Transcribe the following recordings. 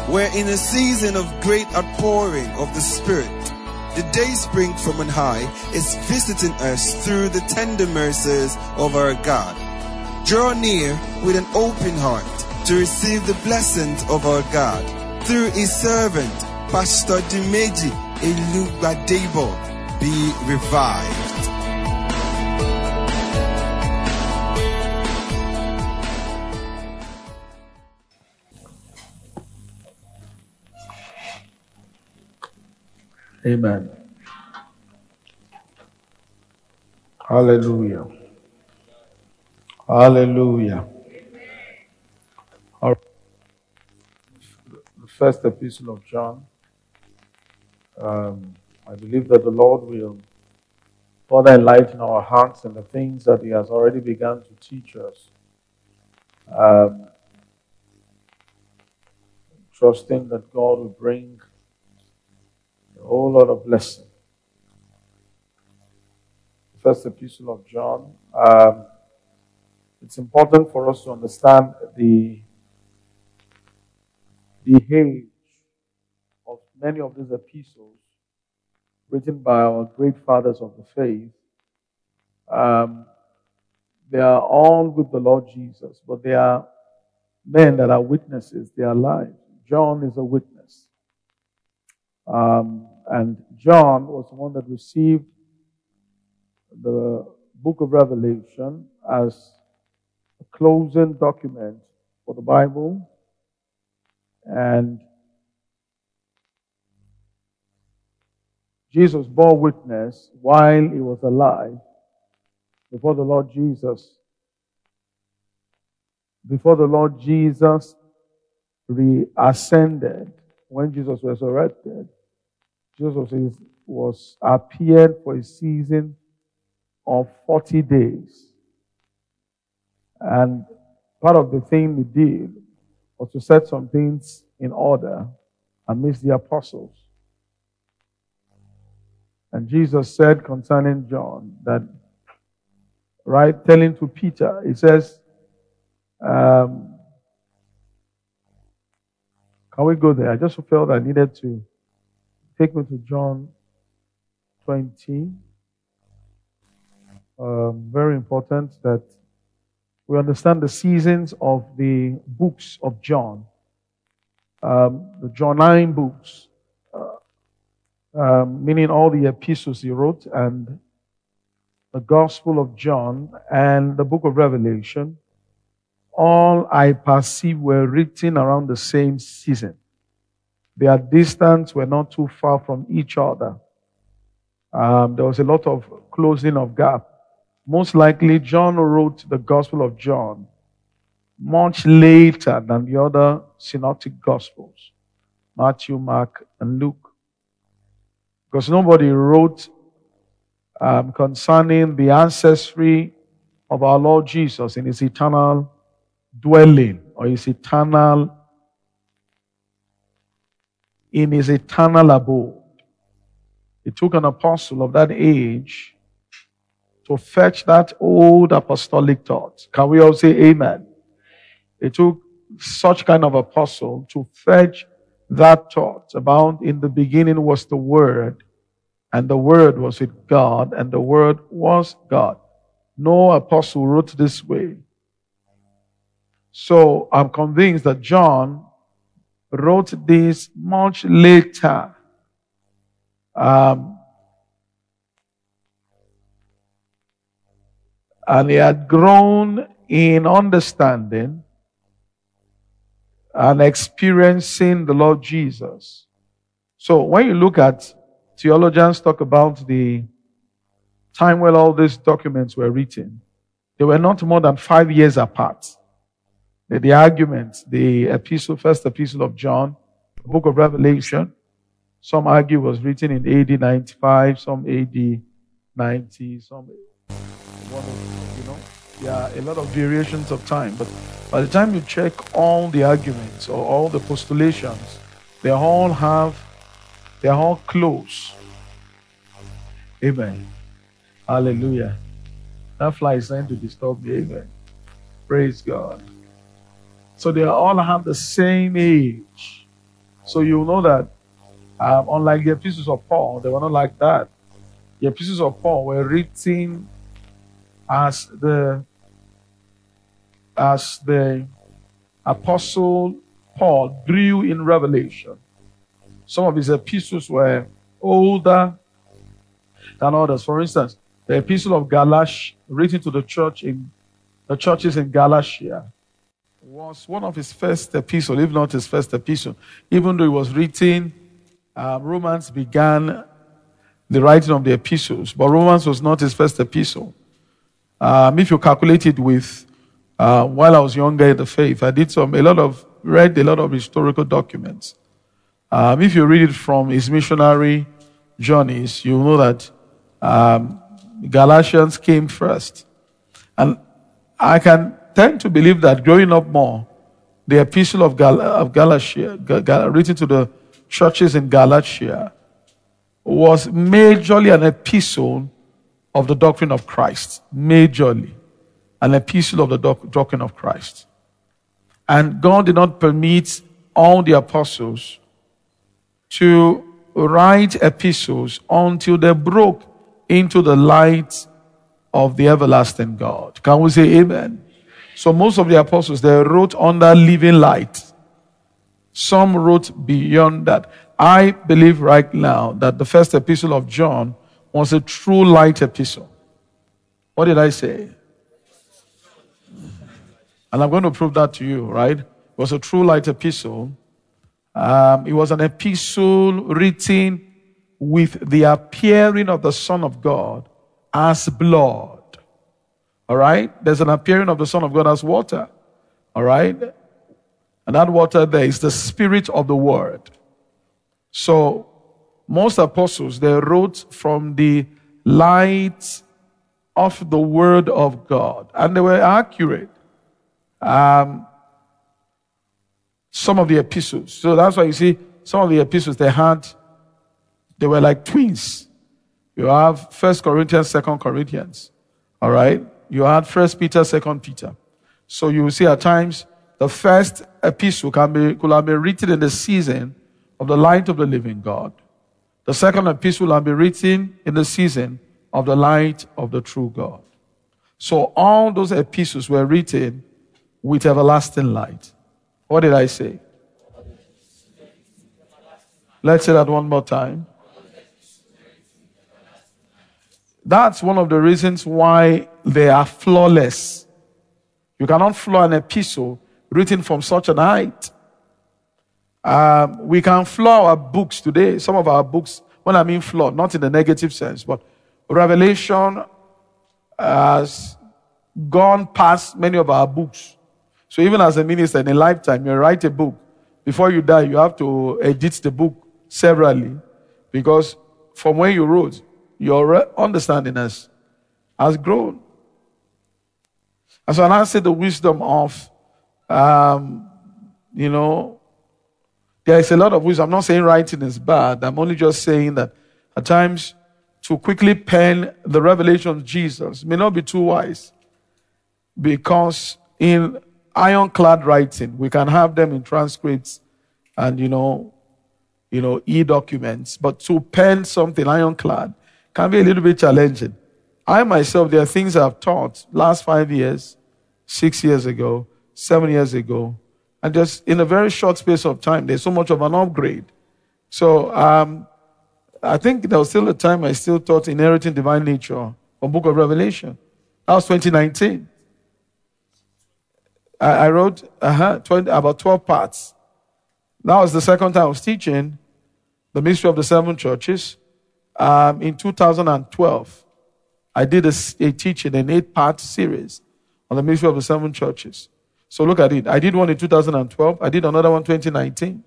We're in a season of great outpouring of the Spirit. The day spring from on high is visiting us through the tender mercies of our God. Draw near with an open heart to receive the blessings of our God through His servant, Pastor Dimeji Elugbadebo. Be revived. Amen. Hallelujah. Hallelujah. All right. The first epistle of John. I believe that the Lord will further enlighten our hearts and the things that He has already begun to teach us. Trusting that God will bring a whole lot of blessing. First epistle of John. It's important for us to understand the age of many of these epistles written by our great fathers of the faith. They are all with the Lord Jesus, but they are men that are witnesses. They are alive. John is a witness. And John was the one that received the book of Revelation as a closing document for the Bible. And Jesus bore witness while He was alive before the Lord Jesus. Before the Lord Jesus reascended, when Jesus was resurrected, Jesus was appeared for a season of 40 days. And part of the thing He did was to set some things in order amidst the apostles. And Jesus said concerning John that, right, telling to Peter, He says, can we go there? I just felt I needed to take me to John 20. Very important that we understand the seasons of the books of John. The Johannine books, meaning all the epistles he wrote, and the Gospel of John and the book of Revelation, all I perceive were written around the same season. Their distance were not too far from each other. There was a lot of closing of gap. Most likely, John wrote the Gospel of John much later than the other synoptic Gospels, Matthew, Mark, and Luke. Because nobody wrote concerning the ancestry of our Lord Jesus in His eternal dwelling or in His eternal abode. It took an apostle of that age to fetch that old apostolic thought. Can we all say amen? It took such kind of apostle to fetch that thought about in the beginning was the Word, and the Word was with God, and the Word was God. No apostle wrote this way. So I'm convinced that John wrote this much later. And he had grown in understanding and experiencing the Lord Jesus. So when you look at theologians talk about the time when all these documents were written, they were not more than 5 years apart. The arguments, the first epistle of John, the book of Revelation, some argue was written in AD 95, some AD 90, some a lot of variations of time. But by the time you check all the arguments or all the postulations, they all close. Amen. Hallelujah. That fly is trying to disturb me. Amen. Praise God. So they all have the same age. So you know that unlike the epistles of Paul, they were not like that. The epistles of Paul were written as the apostle Paul drew in revelation. Some of his epistles were older than others. For instance, the epistle of Galatia, written to the churches in Galatia, was one of his first epistles, if not his first epistle. Even though it was written, Romans began the writing of the epistles, but Romans was not his first epistle. If you calculate it with, while I was younger in the faith, I did read a lot of historical documents. If you read it from his missionary journeys, you know that Galatians came first. And I can tend to believe that growing up more, the epistle of Galatia, written to the churches in Galatia, was majorly an epistle of the doctrine of Christ. Majorly. An epistle of the doctrine of Christ. And God did not permit all the apostles to write epistles until they broke into the light of the everlasting God. Can we say amen? So most of the apostles, they wrote under living light. Some wrote beyond that. I believe right now that the first epistle of John was a true light epistle. What did I say? And I'm going to prove that to you, right? It was a true light epistle. It was an epistle written with the appearing of the Son of God as blood. All right? There's an appearing of the Son of God as water. All right? And that water there is the Spirit of the Word. So, most apostles, they wrote from the light of the Word of God. And they were accurate. Some of the epistles. So that's why you see some of the epistles they were like twins. You have 1 Corinthians, 2 Corinthians. All right? You had 1 Peter, 2 Peter. So you will see at times the first epistle could have been written in the season of the light of the living God. The second epistle will have been written in the season of the light of the true God. So all those epistles were written with everlasting light. What did I say? Let's say that one more time. That's one of the reasons why they are flawless. You cannot flaw an epistle written from such an height. We can flaw our books today. Some of our books, when I mean flaw, not in the negative sense, but Revelation has gone past many of our books. So even as a minister in a lifetime, you write a book. Before you die, you have to edit the book severally. Because from when you wrote, your understanding has grown. And so I say the wisdom of, there is a lot of wisdom. I'm not saying writing is bad. I'm only just saying that at times to quickly pen the revelation of Jesus may not be too wise. Because in ironclad writing, we can have them in transcripts and, e-documents. But to pen something ironclad can be a little bit challenging. I myself, there are things I've taught last 5 years, 6 years ago, 7 years ago, and just in a very short space of time, there's so much of an upgrade. So I think there was still a time I still taught Inheriting Divine Nature from Book of Revelation. That was 2019. I wrote about 12 parts. That was the second time I was teaching the Mystery of the Seven Churches. In 2012, I did a teaching, an 8-part series on the Mystery of the Seven Churches. So look at it. I did one in 2012. I did another one in 2019.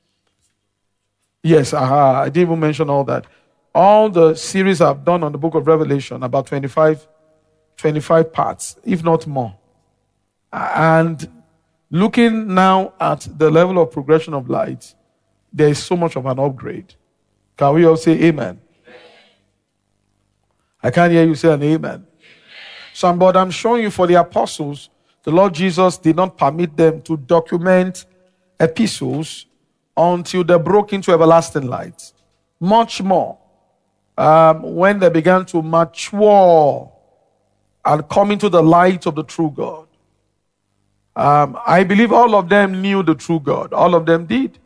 Yes, I didn't even mention all that. All the series I've done on the Book of Revelation, about 25 parts, if not more. And looking now at the level of progression of light, there is so much of an upgrade. Can we all say amen? I can't hear you say an amen. But I'm showing you for the apostles, the Lord Jesus did not permit them to document epistles until they broke into everlasting light. Much more when they began to mature and come into the light of the true God. I believe all of them knew the true God. All of them did.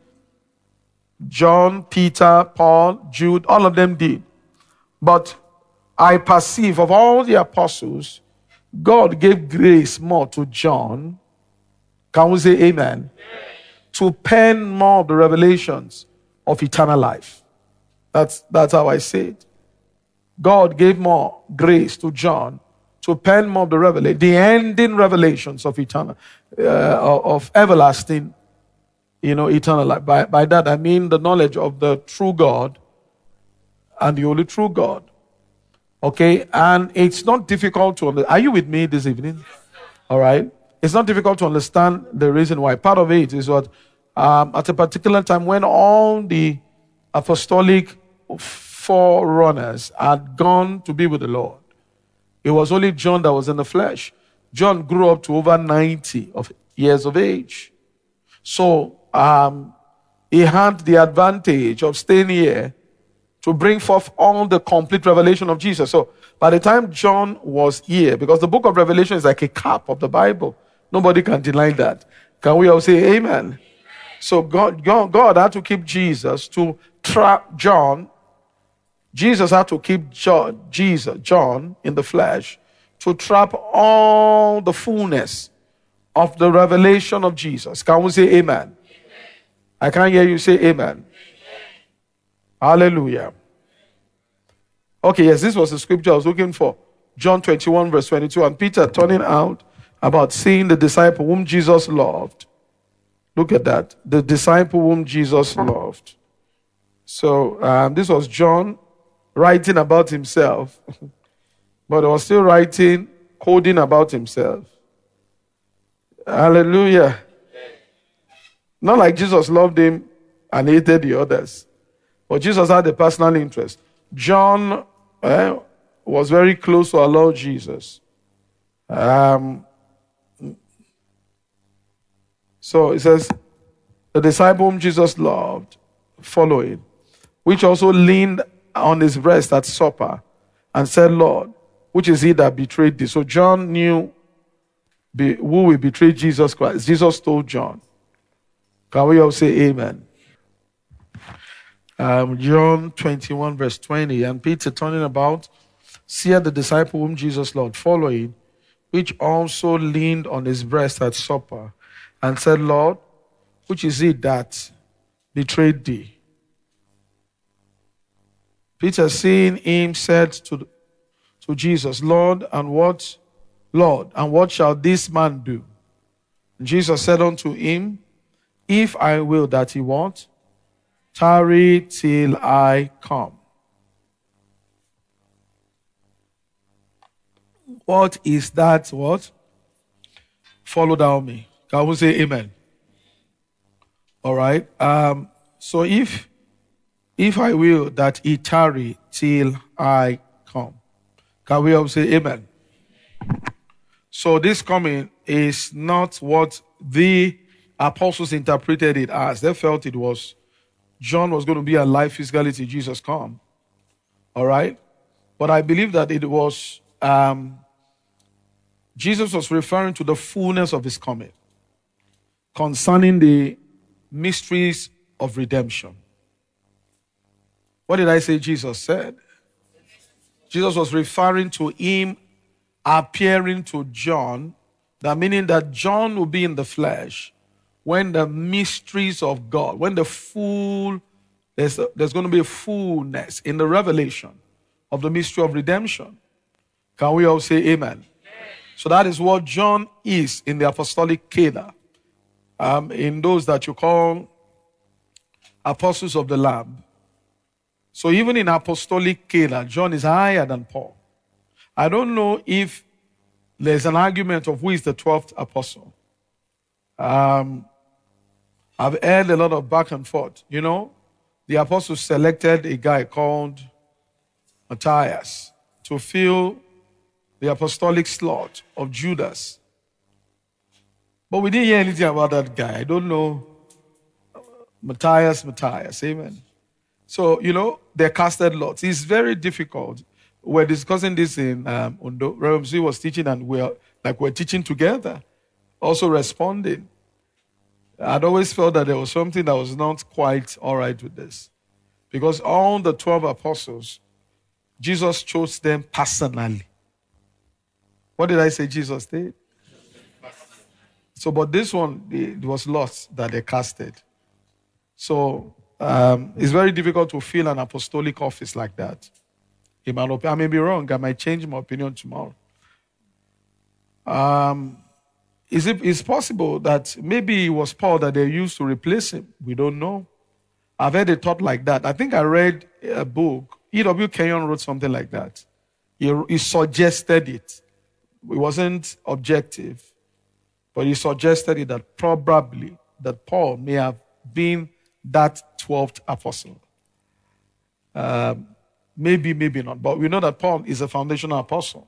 John, Peter, Paul, Jude, all of them did. But I perceive of all the apostles, God gave grace more to John. Can we say amen? To pen more of the revelations of eternal life. That's how I say it. God gave more grace to John to pen more of the ending revelations of eternal, of everlasting, eternal life. By that I mean the knowledge of the true God and the only true God. Okay, and it's not difficult to understand. Are you with me this evening? All right. It's not difficult to understand the reason why. Part of it is what, at a particular time when all the apostolic forerunners had gone to be with the Lord, it was only John that was in the flesh. John grew up to over 90 years of age. So he had the advantage of staying here to bring forth all the complete revelation of Jesus. So by the time John was here, because the book of Revelation is like a cap of the Bible, nobody can deny that. Can we all say amen? So God had to keep Jesus to trap John. Jesus had to keep John in the flesh to trap all the fullness of the revelation of Jesus. Can we say amen? I can't hear you say amen. Hallelujah. Okay, yes, this was the scripture I was looking for. John 21 verse 22. And Peter turning out about seeing the disciple whom Jesus loved. Look at that. The disciple whom Jesus loved. So this was John writing about himself. But he was still writing, coding about himself. Hallelujah. Not like Jesus loved him and hated the others. But Jesus had a personal interest. John was very close to our Lord Jesus. So it says, the disciple whom Jesus loved, following, which also leaned on his breast at supper and said, Lord, which is he that betrayed thee? So John knew who will betray Jesus Christ. Jesus told John. Can we all say amen? John 21 verse 20. And Peter turning about, seeing the disciple whom Jesus loved, following, which also leaned on his breast at supper, and said, Lord, which is it that betrayed thee? Peter, seeing him, said to Jesus, Lord, and what shall this man do? And Jesus said unto him, if I will that he what? Tarry till I come. What is that? What? Follow down me. Can we say amen? All right. So if I will that he tarry till I come. Can we all say amen? So this coming is not what the apostles interpreted it as. They felt it was John was going to be alive physically till Jesus come. All right? But I believe that it was, Jesus was referring to the fullness of his coming concerning the mysteries of redemption. What did I say Jesus said? Jesus was referring to him appearing to John, that meaning that John will be in the flesh when the mysteries of God, when there's going to be a fullness in the revelation of the mystery of redemption. Can we all say amen? So that is what John is in the apostolic cadre. In those that you call apostles of the Lamb. So even in apostolic cadre, John is higher than Paul. I don't know if there's an argument of who is the 12th apostle. I've heard a lot of back and forth. You know, the apostles selected a guy called Matthias to fill the apostolic slot of Judas. But we didn't hear anything about that guy. I don't know Matthias. Amen. So, they casted lots. It's very difficult. We're discussing this in Undo. Reverend Z was teaching, and we're teaching together, also responding. I'd always felt that there was something that was not quite all right with this. Because all the 12 apostles, Jesus chose them personally. What did I say Jesus did? So, but this one, it was lots that they casted. So, it's very difficult to fill an apostolic office like that. I may be wrong. I might change my opinion tomorrow. It's possible that maybe it was Paul that they used to replace him. We don't know. I've heard a thought like that. I think I read a book. E.W. Kenyon wrote something like that. He suggested it. It wasn't objective, but he suggested it that probably that Paul may have been that 12th apostle. Maybe not. But we know that Paul is a foundational apostle.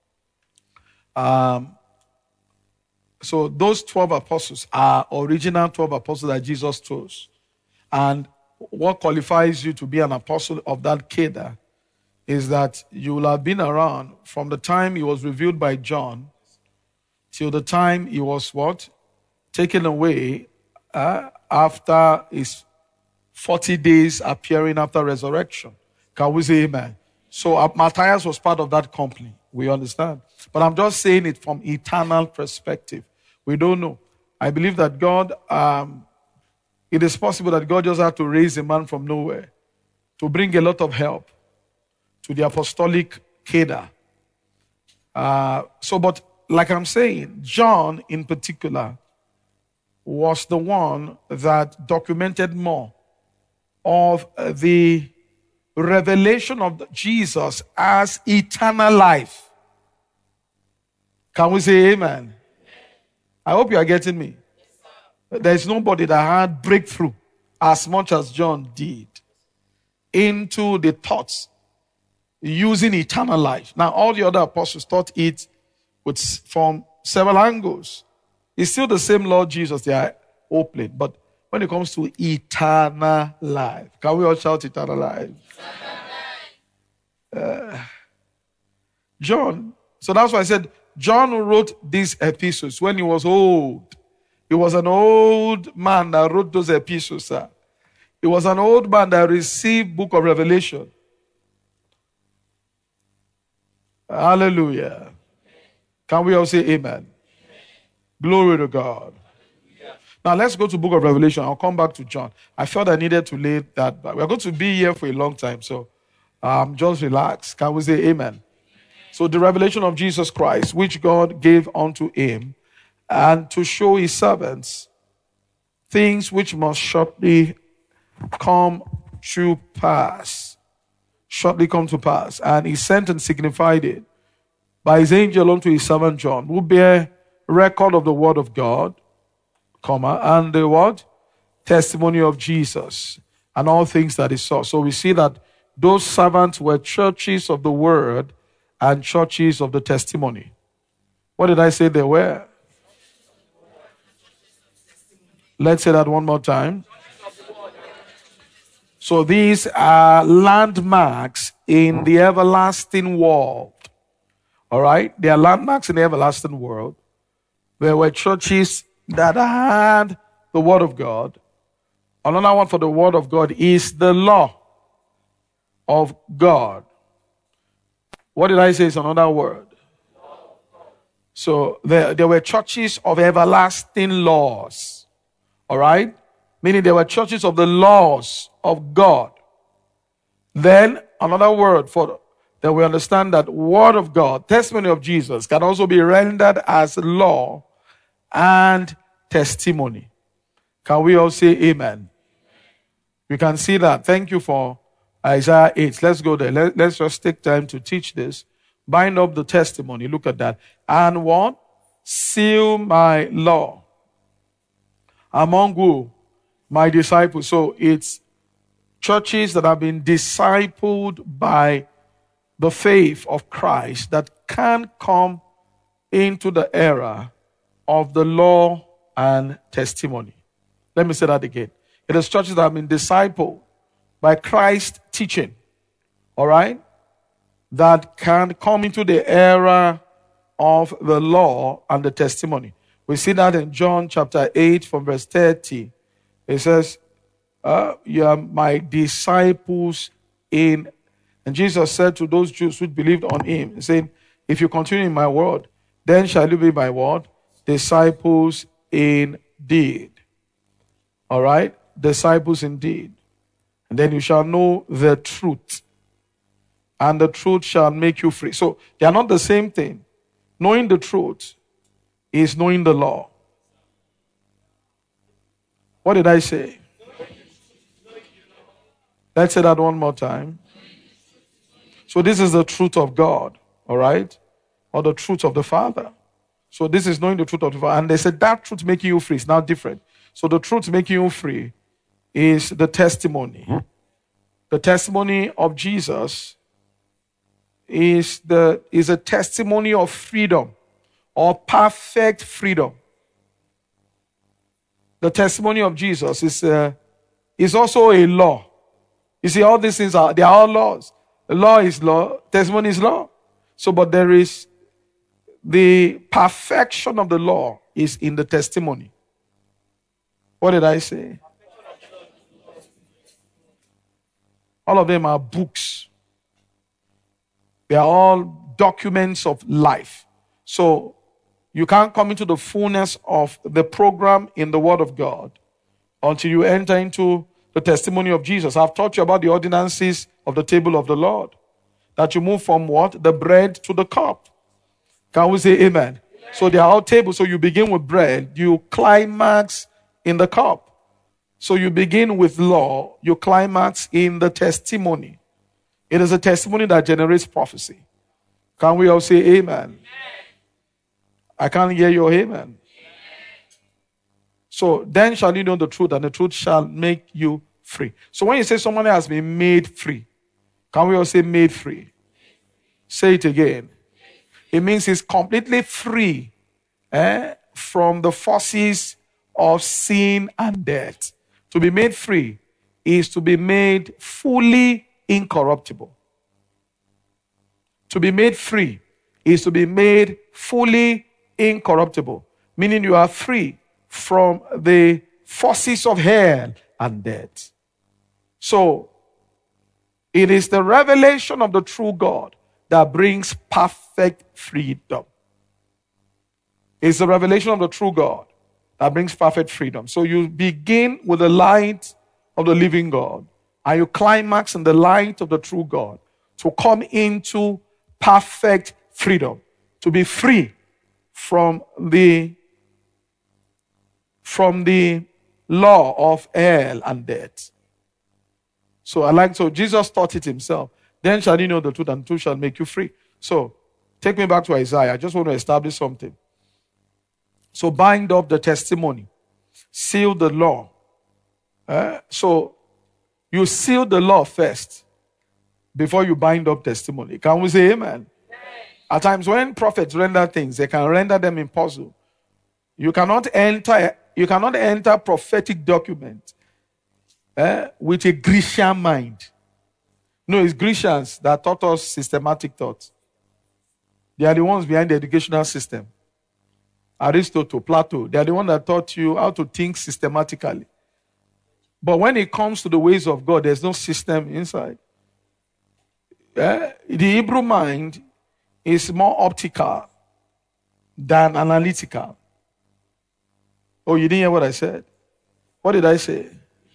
So those 12 apostles are original 12 apostles that Jesus chose. And what qualifies you to be an apostle of that cadre is that you will have been around from the time he was revealed by John till the time he was taken away after his 40 days appearing after resurrection. Can we say amen? So Matthias was part of that company. We understand. But I'm just saying it from eternal perspective. We don't know. I believe that God, it is possible that God just had to raise a man from nowhere to bring a lot of help to the apostolic cadre. But like I'm saying, John in particular was the one that documented more of the revelation of Jesus as eternal life. Can we say amen? I hope you are getting me. There is nobody that had breakthrough as much as John did into the thoughts using eternal life. Now, all the other apostles taught it from several angles. It's still the same Lord Jesus they are opening, but when it comes to eternal life, can we all shout eternal life? John, so that's why I said John wrote these epistles when he was old. He was an old man that wrote those epistles. He was an old man that received book of Revelation. Hallelujah. Can we all say amen? Glory to God. Now let's go to book of Revelation. I'll come back to John. I felt I needed to lay that back. We're going to be here for a long time, so just relax. Can we say amen? So the revelation of Jesus Christ, which God gave unto him, and to show his servants things which must shortly come to pass. Shortly come to pass. And he sent and signified it by his angel unto his servant John, who bear record of the word of God, and the what? Testimony of Jesus, and all things that he saw. So we see that those servants were churches of the word and churches of the testimony. What did I say they were? Let's say that one more time. So these are landmarks in the everlasting world. All right? They are landmarks in the everlasting world. There were churches that had the word of God. Another one for the word of God is the law of God. What did I say is another word? So there were churches of everlasting laws. All right? Meaning there were churches of the laws of God. Then another word for that we understand that word of God, testimony of Jesus, can also be rendered as law and testimony. Can we all say amen? We can see that. Thank you for Isaiah 8. Let's go there. Let's just take time to teach this. Bind up the testimony. Look at that. And what? Seal my law. Among who? My disciples. So it's churches that have been discipled by the faith of Christ that can come into the era of the law and testimony. Let me say that again. It is churches that have been discipled by Christ's teaching. All right? That can come into the era of the law and the testimony. We see that in John chapter 8 from verse 30. It says, you are my disciples in... And Jesus said to those Jews who believed on him, saying, if you continue in my word, then shall you be my word, disciples indeed. All right? Disciples indeed. And then you shall know the truth. And the truth shall make you free. So they are not the same thing. Knowing the truth is knowing the law. What did I say? Let's say that one more time. So this is the truth of God, all right? Or the truth of the Father. So this is knowing the truth of the Father. And they said that truth making you free is now different. So the truth making you free is the testimony. The testimony of Jesus is a testimony of freedom or perfect freedom. The testimony of Jesus is also a law. You see, all these things they are all laws. The law is law, testimony is law. So, but there is the perfection of the law is in the testimony. What did I say? All of them are books. They are all documents of life. So you can't come into the fullness of the program in the Word of God until you enter into the testimony of Jesus. I've taught you about the ordinances of the table of the Lord. That you move from what? The bread to the cup. Can we say amen? So they are all tables. So you begin with bread. You climax in the cup. So you begin with law. You climax in the testimony. It is a testimony that generates prophecy. Can we all say amen? I can't hear your amen. So then shall you know the truth, and the truth shall make you free. So when you say someone has been made free, can we all say made free? Say it again. It means he's completely free from the forces of sin and death. To be made free is to be made fully incorruptible. To be made free is to be made fully incorruptible, meaning you are free from the forces of hell and death. So, it is the revelation of the true God that brings perfect freedom. It's the revelation of the true God that brings perfect freedom. So you begin with the light of the living God, and you climax in the light of the true God to come into perfect freedom, to be free from the law of hell and death. So Jesus taught it himself. Then shall you know the truth, and the truth shall make you free. So take me back to Isaiah. I just want to establish something. So bind up the testimony. Seal the law. So you seal the law first before you bind up testimony. Can we say amen? At times when prophets render things, they can render them impossible. You cannot enter prophetic document with a Grecian mind. No, it's Grecians that taught us systematic thought. They are the ones behind the educational system. Aristotle, Plato, they are the ones that taught you how to think systematically. But when it comes to the ways of God, there's no system inside. The Hebrew mind is more optical than analytical. Oh, you didn't hear what I said? What did I say?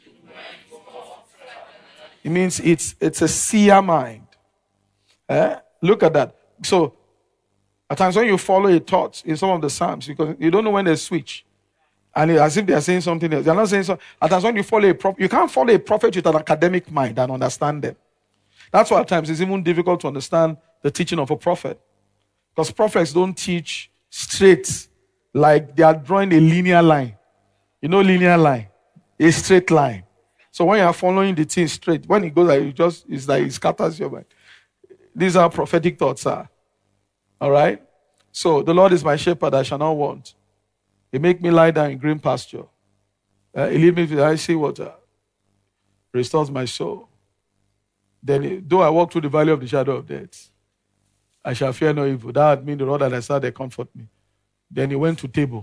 It means it's a seer mind. Look at that. So, at times when you follow a thought in some of the Psalms, because you don't know when they switch, and as if they are saying something else. They are not saying so. At times when you follow a prophet, you can't follow a prophet with an academic mind and understand them. That's why at times it's even difficult to understand the teaching of a prophet. Because prophets don't teach straight, like they are drawing a linear line. You know linear line? A straight line. So when you are following the thing straight, when it goes like it's like it scatters your mind. These are prophetic thoughts, sir. All right? So the Lord is my shepherd, I shall not want. He make me lie down in green pasture. He lead me to the icy water. restores my soul. Then, though I walk through the valley of the shadow of death, I shall fear no evil. That means the Lord that I saw, they comfort me. Then he went to table.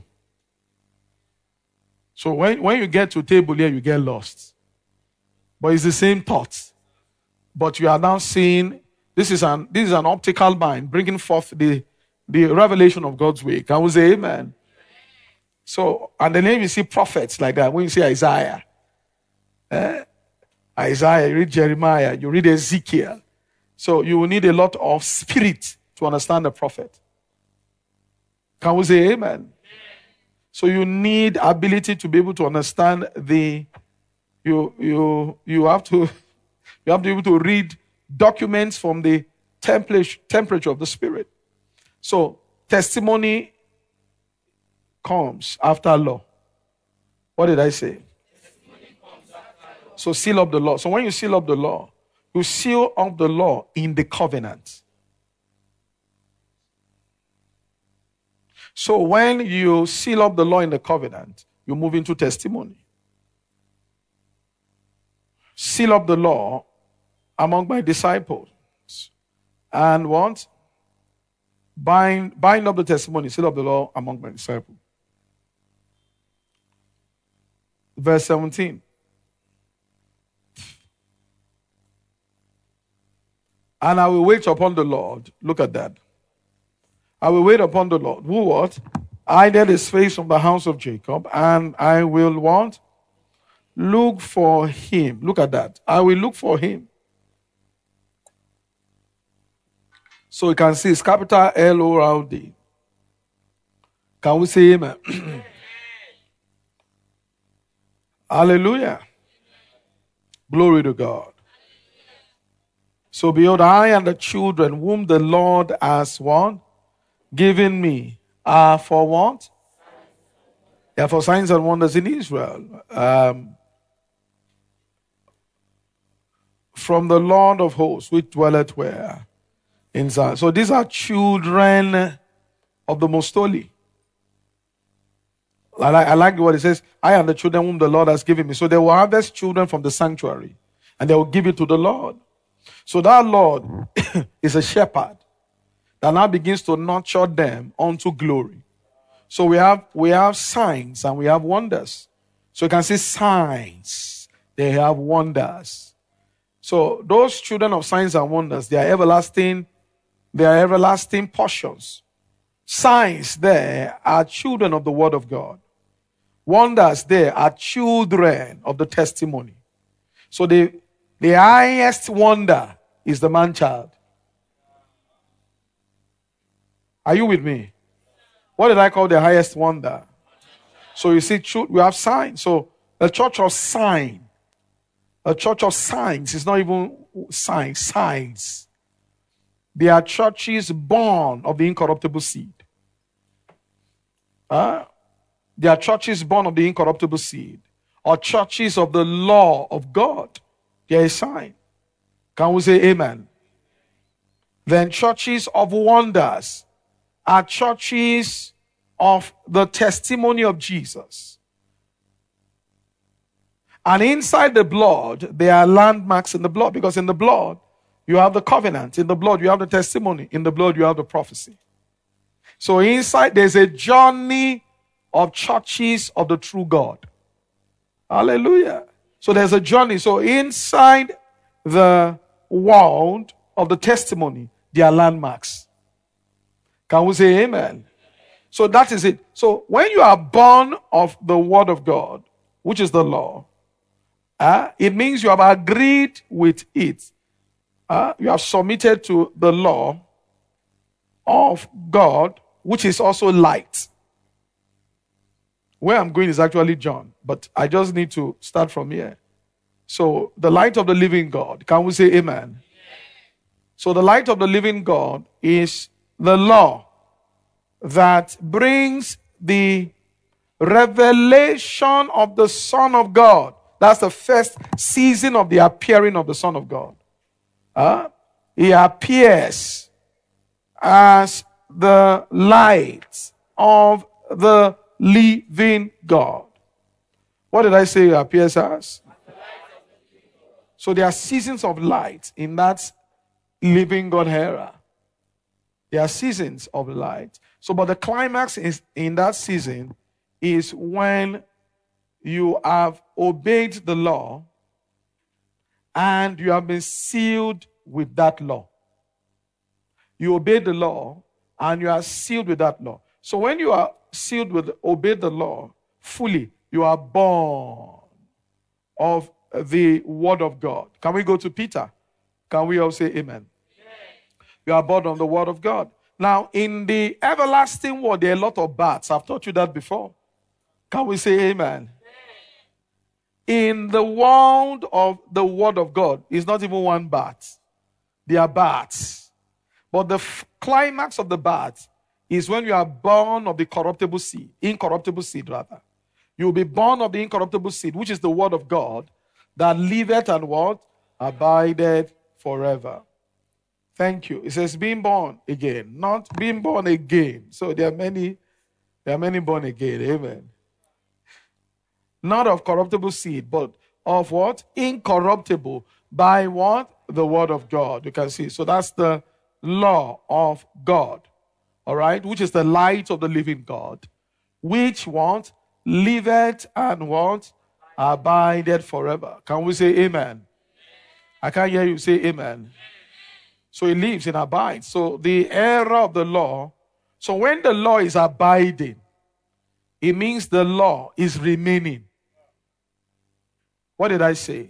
So when you get to table here, you get lost. But it's the same thought. But you are now seeing, this is an optical mind bringing forth the revelation of God's way. Can we say amen? So, and then you see prophets like that. When you see Isaiah, Isaiah, you read Jeremiah, you read Ezekiel. So you will need a lot of spirit to understand the prophet. Can we say amen? So you need ability to be able to understand you have to be able to read documents from the temperature of the spirit. So testimony comes after law. What did I say? So seal up the law. So when you seal up the law, you seal up the law in the covenant. So when you seal up the law in the covenant, you move into testimony. Seal up the law among my disciples. And what? Bind up the testimony, seal up the law among my disciples. Verse 17. And I will wait upon the Lord. Look at that. I will wait upon the Lord. Who what? Hideth his face from the house of Jacob, and I will what? Look for him. Look at that. I will look for him. So you can see it's capital L-O-R-D. Can we say amen? Hallelujah. Glory to God. So behold, I and the children whom the Lord has what? Given me are for what? They are for signs and wonders in Israel. From the Lord of hosts, which dwelleth where? In Zion. So these are children of the Most Holy. I like what it says. I am the children whom the Lord has given me. So they will harvest children from the sanctuary, and they will give it to the Lord. So that Lord is a shepherd that now begins to nurture them unto glory. So we have signs and we have wonders. So you can see signs, they have wonders. So those children of signs and wonders, they are everlasting portions. Signs there are children of the word of God. Wonders there are children of the testimony. So the highest wonder is the man-child. Are you with me? What did I call the highest wonder? So you see, we have signs. So a church of signs is not even signs. They are churches born of the incorruptible seed. They are churches born of the incorruptible seed, or churches of the law of God. They are a sign. Can we say amen? Then churches of wonders are churches of the testimony of Jesus. And inside the blood, there are landmarks in the blood, because in the blood, you have the covenant. In the blood, you have the testimony. In the blood, you have the prophecy. So inside, there's a journey of churches of the true God. Hallelujah. So there's a journey. So inside the world of the testimony, there are landmarks. Can we say amen? So that is it. So when you are born of the word of God, which is the law, it means you have agreed with it. You have submitted to the law of God, which is also light. Where I'm going is actually John, but I just need to start from here. So the light of the living God. Can we say amen? So the light of the living God is the law that brings the revelation of the Son of God. That's the first season of the appearing of the Son of God. He appears as the light of the living God. What did I say he appears as? So there are seasons of light in that living God era. There are seasons of light. So, but the climax is in that season is when you have obeyed the law and you have been sealed with that law. You obey the law and you are sealed with that law. So when you are sealed with, obey the law fully, you are born of the word of God. Can we go to Peter? Can we all say amen? You are born of the word of God. Now, in the everlasting word, there are a lot of bats. I've taught you that before. Can we say amen? In the world of the word of God, it's not even one bat. They are bats. But the climax of the bat is when you are born of the corruptible seed, incorruptible seed rather. You will be born of the incorruptible seed, which is the word of God, that liveth and what? Abideth forever. Thank you. It says being born again, not being born again. So there are many born again. Amen. Not of corruptible seed, but of what? Incorruptible. By what? The word of God. You can see. So that's the law of God. All right? Which is the light of the living God. Which what? Liveth and what? Abideth forever. Can we say amen? I can't hear you say amen. So it lives and abides. So the era of the law. So when the law is abiding, it means the law is remaining. What did I say?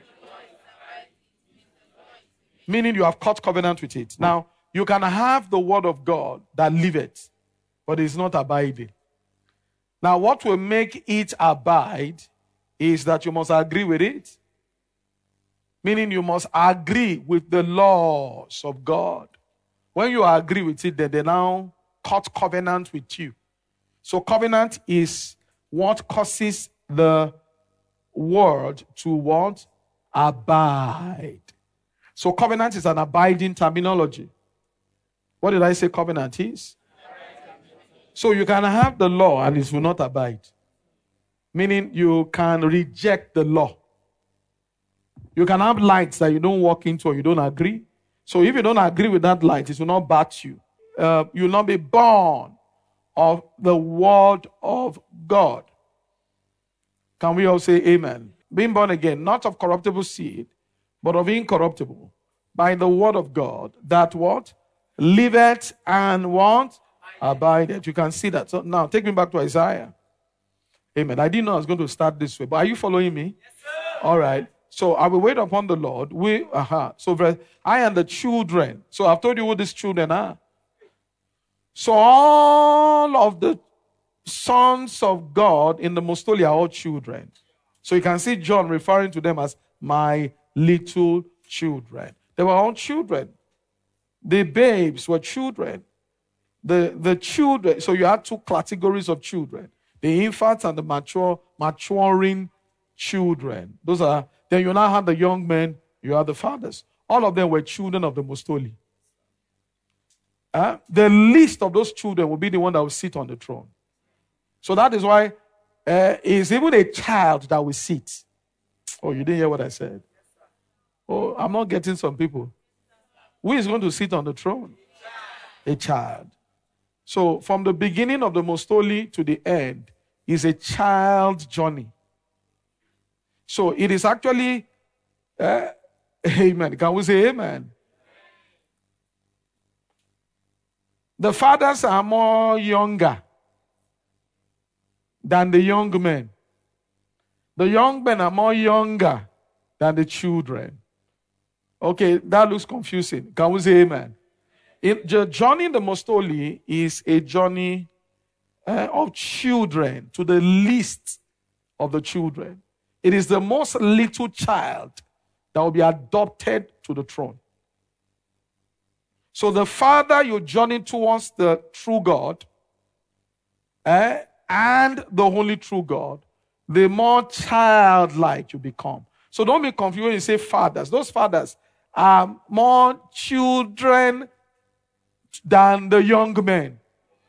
Meaning you have cut covenant with it. Now, you can have the word of God that liveth, but it's not abiding. Now, what will make it abide is that you must agree with it. Meaning you must agree with the laws of God. When you agree with it, then they now cut covenant with you. So covenant is what causes the word to what? Abide. So covenant is an abiding terminology. What did I say covenant is? So you can have the law and it will not abide. Meaning you can reject the law. You can have lights that you don't walk into or you don't agree. So if you don't agree with that light, it will not bat you. You will not be born of the word of God. Can we all say amen? Being born again, not of corruptible seed, but of incorruptible, by the word of God, that what? Liveth and what? Abideth. You can see that. So now take me back to Isaiah. Amen. I didn't know I was going to start this way, but are you following me? Yes, sir. All right. So I will wait upon the Lord. So I and the children. So I've told you who these children are. So all of the sons of God in the Mostoli are all children. So you can see John referring to them as my little children. They were all children. The babes were children. The children. So you had two categories of children: the infants and the maturing children. Those are. Then you now have the young men. You have the fathers. All of them were children of the Mostoli. The least of those children will be the one that will sit on the throne. So that is why it's even a child that will sit. Oh, you didn't hear what I said? Oh, I'm not getting some people. Who is going to sit on the throne? A child. So from the beginning of the Mostoli to the end is a child journey. So it is actually, amen. Can we say amen? The fathers are more younger than the young men. The young men are more younger than the children. Okay, that looks confusing. Can we say amen? The journey in the Mostoli is a journey of children to the least of the children. It is the most little child that will be adopted to the throne. So the farther you journey towards the true God and the only true God, the more childlike you become. So don't be confused when you say fathers. Those fathers are more children than the young men.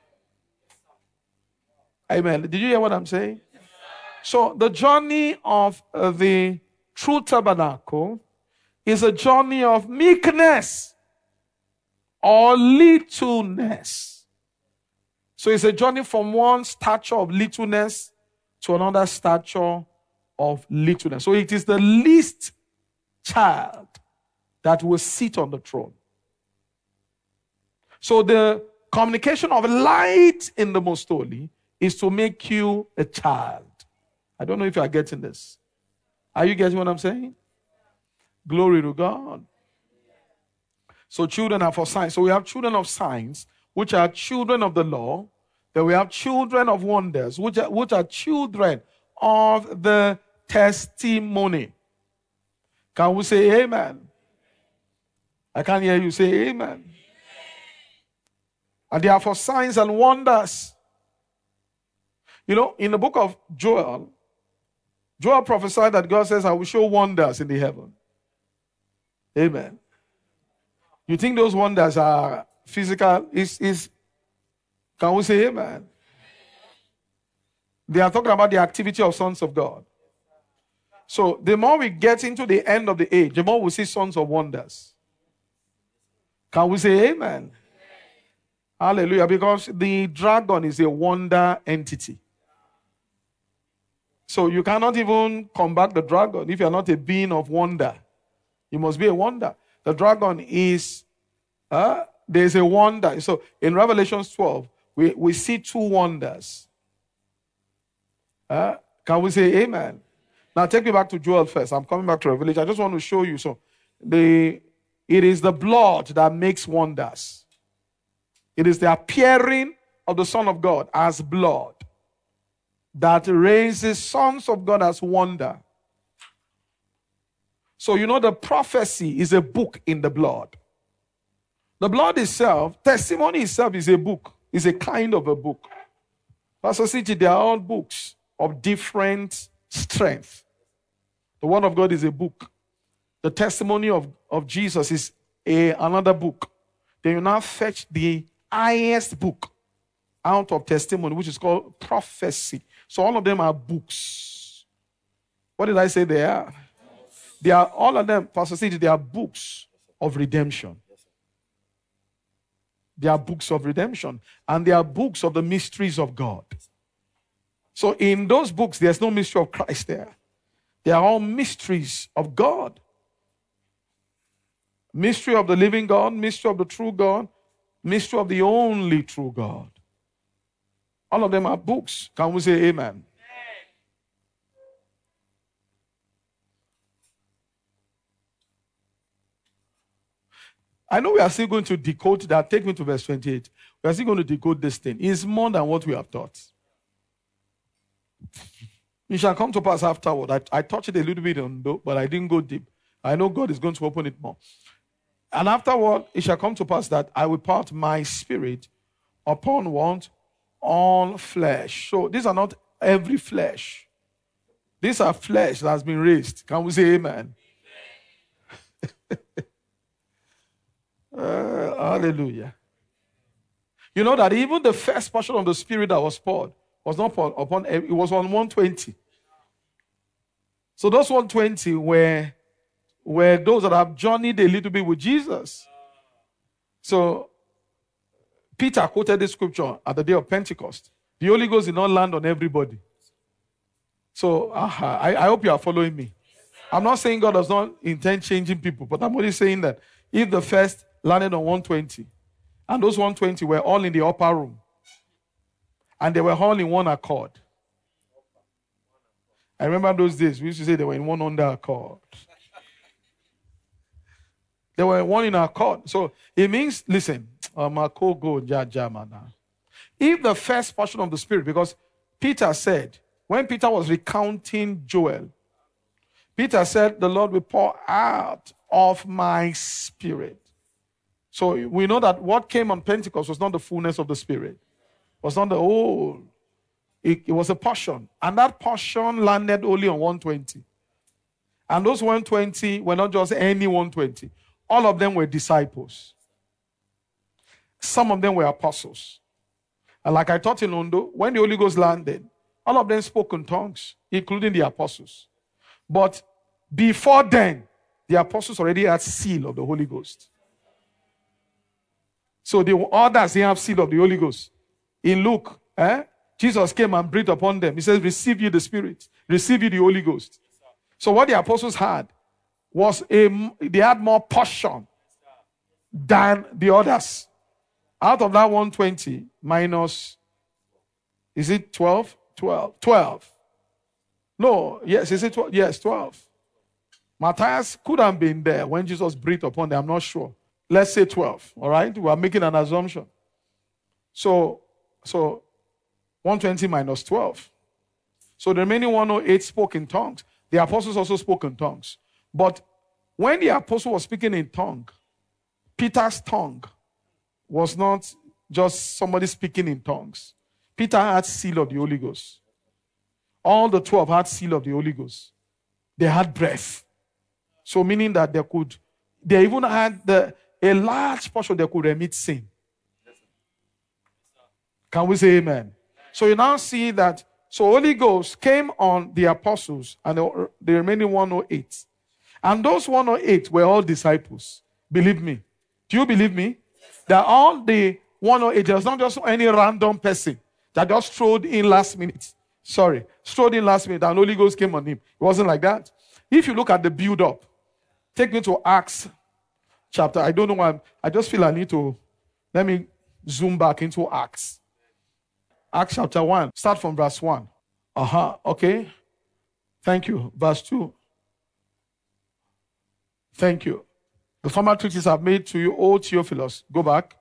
Amen. Did you hear what I'm saying? So the journey of the true tabernacle is a journey of meekness or littleness. So it's a journey from one stature of littleness to another stature of littleness. So it is the least child that will sit on the throne. So the communication of light in the most holy is to make you a child. I don't know if you are getting this. Are you getting what I'm saying? Glory to God. So children are for signs. So we have children of signs, which are children of the law. Then we have children of wonders, which are children of the testimony. Can we say amen? I can't hear you say amen. And they are for signs and wonders. You know, in the book of Joel prophesied that God says, I will show wonders in the heaven. Amen. You think those wonders are physical? Can we say amen? They are talking about the activity of sons of God. So the more we get into the end of the age, the more we see sons of wonders. Can we say amen? Hallelujah. Because the dragon is a wonder entity. So you cannot even combat the dragon if you are not a being of wonder. You must be a wonder. The dragon is, there's a wonder. So in Revelation 12, we see two wonders. Can we say amen? Now take me back to Joel first. I'm coming back to Revelation. I just want to show you. So it is the blood that makes wonders. It is the appearing of the Son of God as blood that raises sons of God as wonder. So you know the prophecy is a book in the blood. The blood itself, testimony itself is a book, is a kind of a book. Pastor CG, they are all books of different strength. The Word of God is a book. The testimony of Jesus is another book. Then you now fetch the highest book out of testimony, which is called prophecy. So all of them are books. What did I say they are? They are all of them, Pastor CG, they are books of redemption. They are books of redemption. And they are books of the mysteries of God. So in those books, there's no mystery of Christ there. They are all mysteries of God. Mystery of the living God, mystery of the true God, mystery of the only true God. All of them are books. Can we say amen? I know we are still going to decode that. Take me to verse 28. We are still going to decode this thing. It's more than what we have taught. It shall come to pass afterward. I touched it a little bit on though, but I didn't go deep. I know God is going to open it more. And afterward, it shall come to pass that I will pour out my spirit upon what? All flesh. So these are not every flesh. These are flesh that has been raised. Can we say amen? Hallelujah. You know that even the first portion of the spirit that was poured was not poured upon, it was on 120. So those 120 were those that have journeyed a little bit with Jesus. So Peter quoted this scripture at the day of Pentecost. The Holy Ghost did not land on everybody. So I hope you are following me. I'm not saying God does not intend changing people, but I'm only saying that if the first landed on 120, and those 120 were all in the upper room, and they were all in one accord. I remember those days, we used to say they were in one under accord. They were one in accord. So it means, listen, if the first portion of the Spirit, because Peter said, when Peter was recounting Joel, Peter said, the Lord will pour out of my spirit. So we know that what came on Pentecost was not the fullness of the Spirit. It was not the whole. It was a portion. And that portion landed only on 120. And those 120 were not just any 120. All of them were disciples. Some of them were apostles. And like I taught in Ondo, when the Holy Ghost landed, all of them spoke in tongues, including the apostles. But before then, the apostles already had seal of the Holy Ghost. So the others, they have seal of the Holy Ghost. In Luke, Jesus came and breathed upon them. He says, receive you the Spirit. Receive you the Holy Ghost. So what the apostles had was they had more portion than the others. Out of that 120 minus, is it 12? 12. No, yes, is it 12? Yes, 12. Matthias could have been there when Jesus breathed upon them. I'm not sure. Let's say 12. All right? We are making an assumption. So 120 minus 12. So the remaining 108 spoke in tongues. The apostles also spoke in tongues. But when the apostle was speaking in tongue, Peter's tongue was not just somebody speaking in tongues. Peter had seal of the Holy Ghost. All the 12 had seal of the Holy Ghost. They had breath. So meaning that they even had a large portion they could remit sin. Can we say amen? So you now see that, so Holy Ghost came on the apostles and the remaining 108. And those 108 were all disciples. Believe me. Do you believe me? That all the 108, there's not just any random person that just strode in last minute. And Holy Ghost came on him. It wasn't like that. If you look at the build-up, take me to Acts chapter. I don't know why. I just feel I need to, let me zoom back into Acts. Acts chapter 1. Start from verse 1. Okay. Thank you. Verse 2. Thank you. The former treaties I've made to you, O Theophilus. Go back.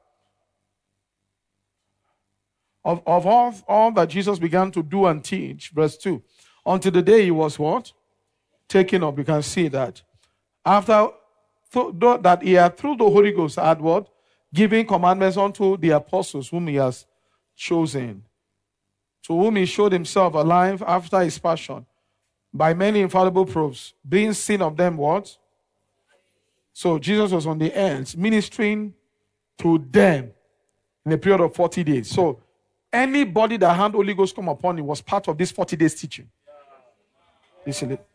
Of all that Jesus began to do and teach, verse 2, until the day he was what? Taken up. You can see that. After that he had through the Holy Ghost had what? Giving commandments unto the apostles whom he has chosen, to whom he showed himself alive after his passion, by many infallible proofs, being seen of them what? So Jesus was on the earth ministering to them in a period of 40 days. So anybody that had Holy Ghost come upon him was part of this 40 days teaching. Listen it.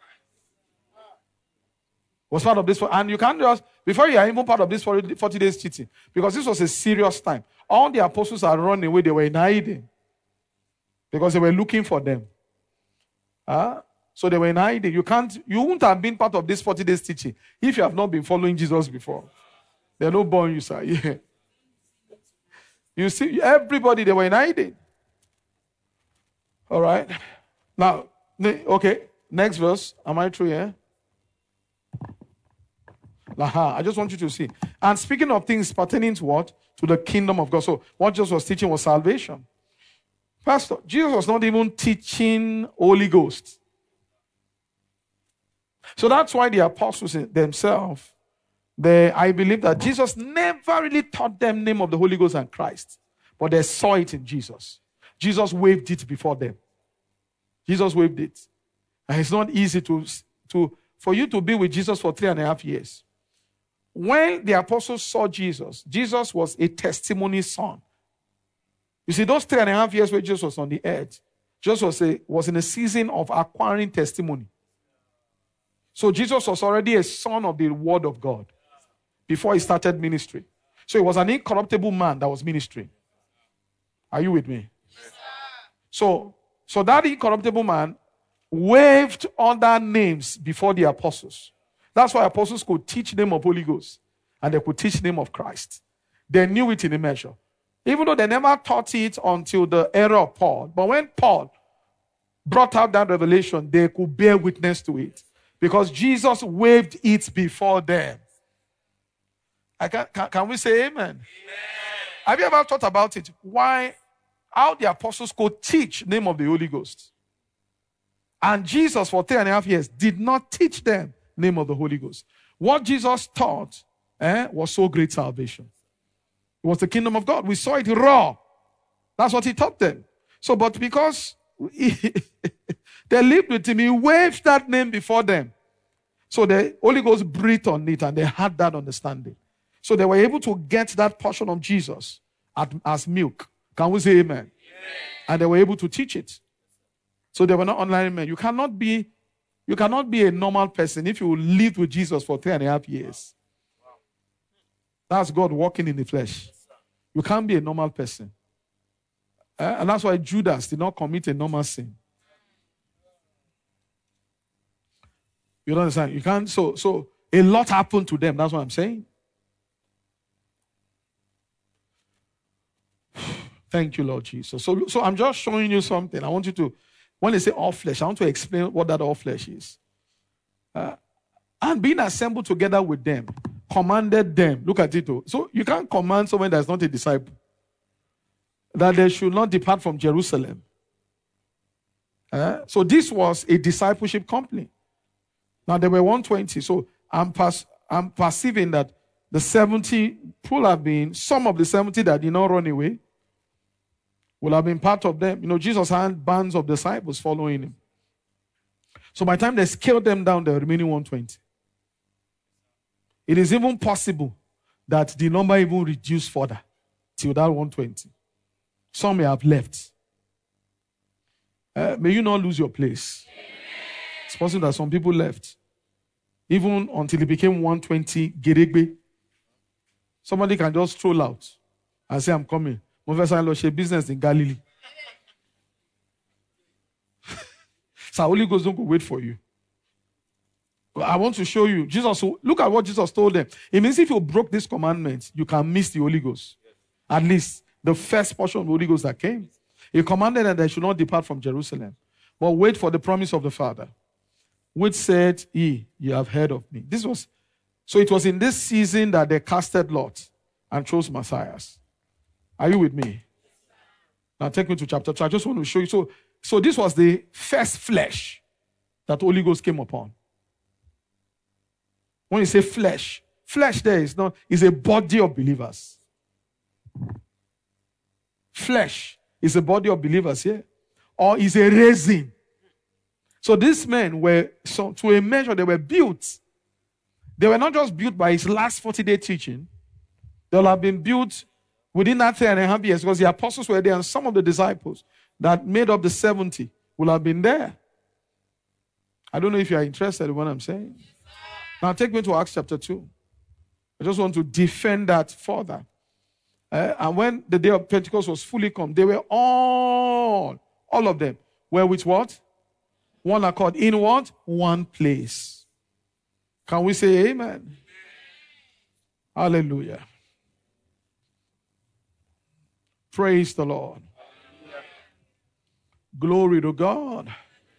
Was part of this. And you can't just, before you are even part of this 40 days teaching, because this was a serious time. All the apostles are running away. They were in hiding because they were looking for them. So they were in hiding. You wouldn't have been part of this 40 days teaching if you have not been following Jesus before. They're not born you, sir. Yeah. You see, everybody, they were in hiding. All right. Now, okay, next verse. Am I true here? I just want you to see. And speaking of things pertaining to what? To the kingdom of God. So what Jesus was teaching was salvation. Pastor, Jesus was not even teaching Holy Ghost. So that's why the apostles themselves, I believe that Jesus never really taught them the name of the Holy Ghost and Christ. But they saw it in Jesus. Jesus waved it before them. Jesus waved it. And it's not easy for you to be with Jesus for 3.5 years. When the apostles saw Jesus, Jesus was a testimony son. You see, those 3.5 years where Jesus was on the earth, Jesus was in a season of acquiring testimony. So Jesus was already a son of the word of God before he started ministry. So he was an incorruptible man that was ministering. Are you with me? Yes, so that incorruptible man waved other names before the apostles. That's why apostles could teach the name of Holy Ghost and they could teach the name of Christ. They knew it in a measure. Even though they never taught it until the era of Paul. But when Paul brought out that revelation, they could bear witness to it. Because Jesus waved it before them. Can we say amen? Amen? Have you ever thought about it? How the apostles could teach the name of the Holy Ghost? And Jesus, for 3.5 years, did not teach them the name of the Holy Ghost. What Jesus taught was so great salvation. It was the kingdom of God. We saw it raw. That's what he taught them. So, but because they lived with him, he waved that name before them. So the Holy Ghost breathed on it and they had that understanding. So they were able to get that portion of Jesus as milk. Can we say amen? And they were able to teach it. So they were not online men. You cannot You cannot be a normal person if you lived with Jesus for 3.5 years. That's God walking in the flesh. You can't be a normal person. And that's why Judas did not commit a normal sin. You don't understand? You can't. So a lot happened to them. That's what I'm saying. Thank you, Lord Jesus. So I'm just showing you something. I want you to, when they say all flesh, I want to explain what that all flesh is. And being assembled together with them, commanded them. Look at it. So you can't command someone that's not a disciple that they should not depart from Jerusalem. So this was a discipleship company. Now there were 120. So I'm perceiving that the 70 will have been, some of the 70 that did not run away will have been part of them. You know, Jesus had bands of disciples following him. So by the time they scaled them down, the remaining 120. It is even possible that the number even reduced further till that 120. Some may have left. May you not lose your place. It's possible that some people left. Even until it became 120, Geregbe. Somebody can just stroll out and say, I'm coming. Professor, I lost a business in Galilee. So Holy Ghost don't go wait for you. I want to show you. Look at what Jesus told them. It means if you broke this commandment, you can miss the Holy Ghost. At least the first portion of the Holy Ghost that came. He commanded that they should not depart from Jerusalem, but wait for the promise of the Father, which said, ye have heard of me. So it was in this season that they casted lot and chose Messiahs. Are you with me? Now take me to chapter 2. I just want to show you. So this was the first flesh that the Holy Ghost came upon. When you say flesh there is a body of believers. Flesh is a body of believers here. Or is a raising. So these men were, to a measure, they were built. They were not just built by his last 40-day teaching. They will have been built within that 3.5 years, because the apostles were there and some of the disciples that made up the 70 will have been there. I don't know if you are interested in what I'm saying. Now take me to Acts chapter 2. I just want to defend that further. And when the day of Pentecost was fully come, they were all of them were with what? One accord. In what? One place. Can we say amen? Hallelujah. Praise the Lord. Glory to God.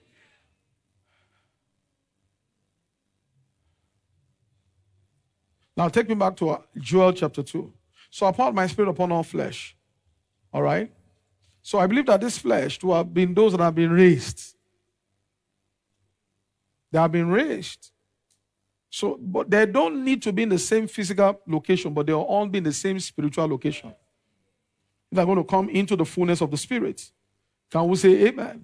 Now take me back to Joel chapter 2. So I poured my spirit upon all flesh. All right? So I believe that this flesh to have been those that have been raised. They have been raised. So, but they don't need to be in the same physical location, but they'll all be in the same spiritual location. They're going to come into the fullness of the Spirit. Can we say amen?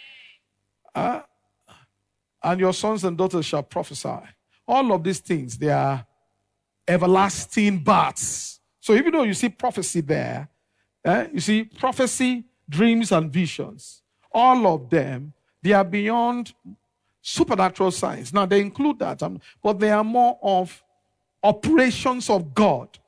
And your sons and daughters shall prophesy. All of these things, they are everlasting births. So even though you see prophecy there, you see prophecy, dreams, and visions. All of them, they are beyond supernatural science. Now, they include that, but they are more of operations of God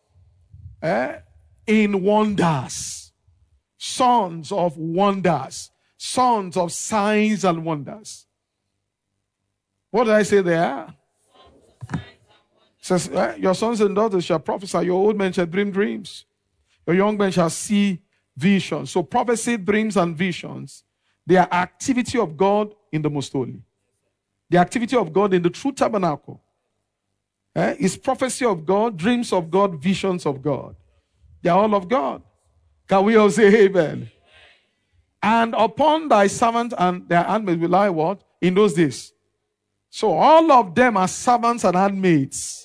in wonders. Sons of wonders. Sons of signs and wonders. What did I say there? It says, your sons and daughters shall prophesy, your old men shall dream dreams, your young men shall see visions. So prophecy, dreams, and visions, they are activity of God in the most holy. The activity of God in the true tabernacle is prophecy of God, dreams of God, visions of God. They are all of God. Can we all say amen? And upon thy servant and their handmaids will I what? In those days. So all of them are servants and handmaids.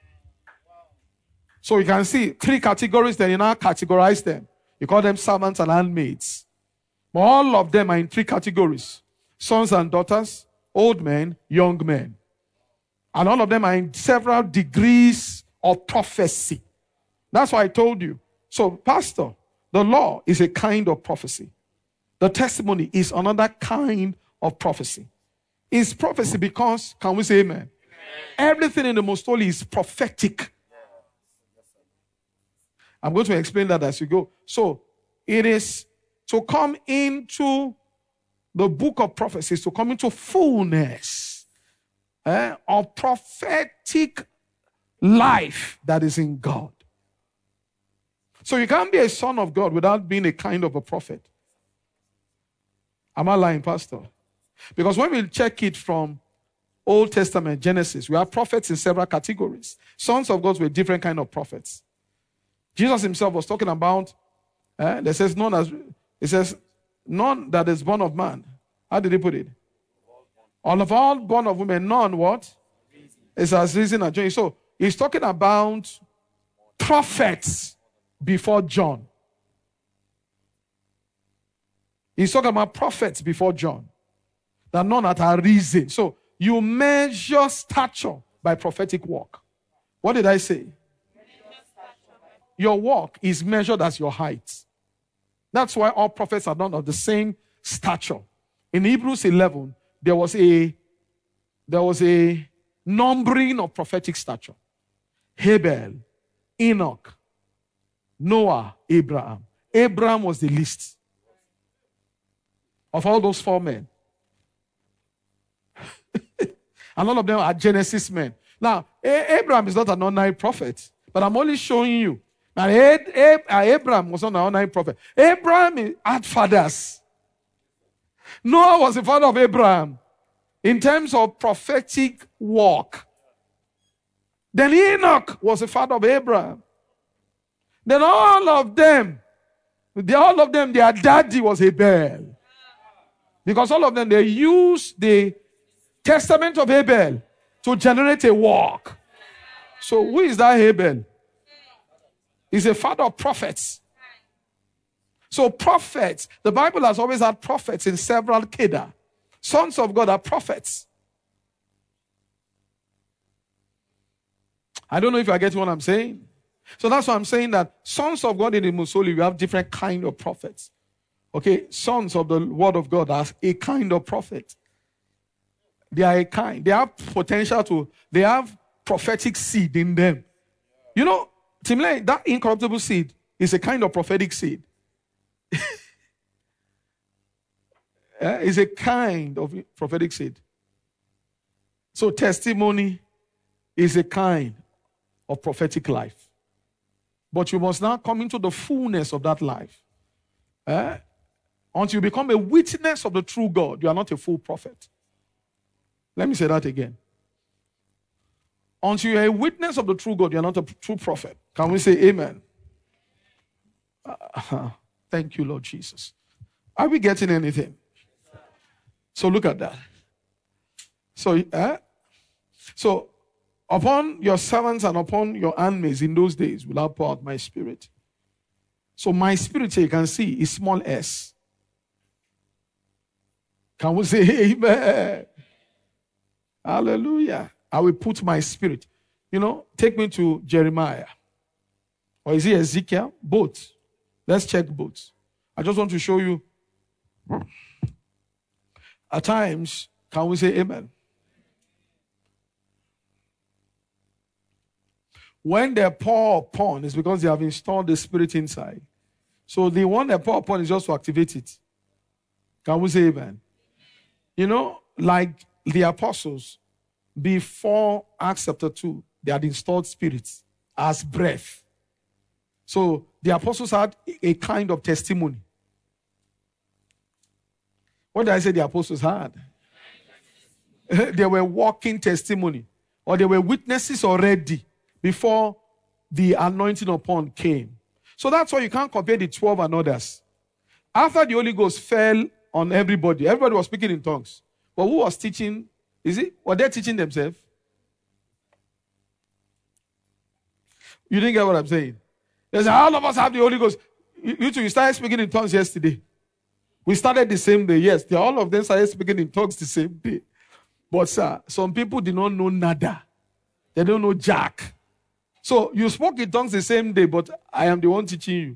So you can see 3 categories, then you now categorize them. You call them servants and handmaids. But all of them are in 3 categories. Sons and daughters, old men, young men. And all of them are in several degrees of prophecy. That's why I told you. So, pastor, the law is a kind of prophecy. The testimony is another kind of prophecy. is prophecy because, can we say amen? Everything in the most holy is prophetic. I'm going to explain that as we go. So, it is to come into the book of prophecies, to come into fullness of prophetic life that is in God. So you can't be a son of God without being a kind of a prophet. Am I lying, Pastor? Because when we check it from Old Testament, Genesis, we have prophets in several categories. Sons of God were different kind of prophets. Jesus himself was talking about, it says none that is born of man. How did he put it? All born of women, none what? Is as reason and joy. So he's talking about prophets before John. He's talking about prophets before John. That none that are reason. So you measure stature by prophetic work. What did I say? Your walk is measured as your height. That's why all prophets are not of the same stature. In Hebrews 11, there was a numbering of prophetic stature. Abel, Enoch, Noah, Abraham. Abraham was the least of all those 4 men. And all of them are Genesis men. Now, Abraham is not an ordinary prophet, but I'm only showing you. Now, Abraham was not an ordinary prophet. Abraham had fathers. Noah was the father of Abraham in terms of prophetic work. Then Enoch was the father of Abraham. Then all of them, their daddy was Abel. Because all of them, they used the testament of Abel to generate a work. So who is that Abel? He's a father of prophets. So prophets, the Bible has always had prophets in several kedar. Sons of God are prophets. I don't know if you are getting what I'm saying. So that's why I'm saying that sons of God in the Musoli, we have different kind of prophets. Okay, sons of the word of God are a kind of prophet. They are a kind. They have potential they have prophetic seed in them. You know, Timley, that incorruptible seed is a kind of prophetic seed. It's a kind of prophetic seed. So testimony is a kind of prophetic life. But you must now come into the fullness of that life. Until you become a witness of the true God, you are not a full prophet. Let me say that again. Until you are a witness of the true God, you are not a true prophet. Can we say amen? Thank you, Lord Jesus. Are we getting anything? So look at that. So upon your servants and upon your handmaids in those days will I pour out my spirit. So my spirit, you can see, is small s. Can we say amen? Hallelujah. I will put my spirit. You know, take me to Jeremiah. Or is it Ezekiel? Both. Let's check both. I just want to show you. At times, can we say amen? When they pour upon, it's because they have installed the spirit inside. So the one they pour upon is just to activate it. Can we say amen? You know, like the apostles, before Acts chapter 2, they had installed spirits as breath. So the apostles had a kind of testimony. What did I say the apostles had? They were walking testimony. Or they were witnesses already before the anointing upon came. So that's why you can't compare the 12 and others. After the Holy Ghost fell on everybody was speaking in tongues. But who was teaching? Were they teaching themselves? You didn't get what I'm saying? They said, all of us have the Holy Ghost. You started speaking in tongues yesterday. We started the same day. Yes, all of them started speaking in tongues the same day. But sir, some people did not know nada. They don't know jack. So you spoke in tongues the same day, but I am the one teaching you.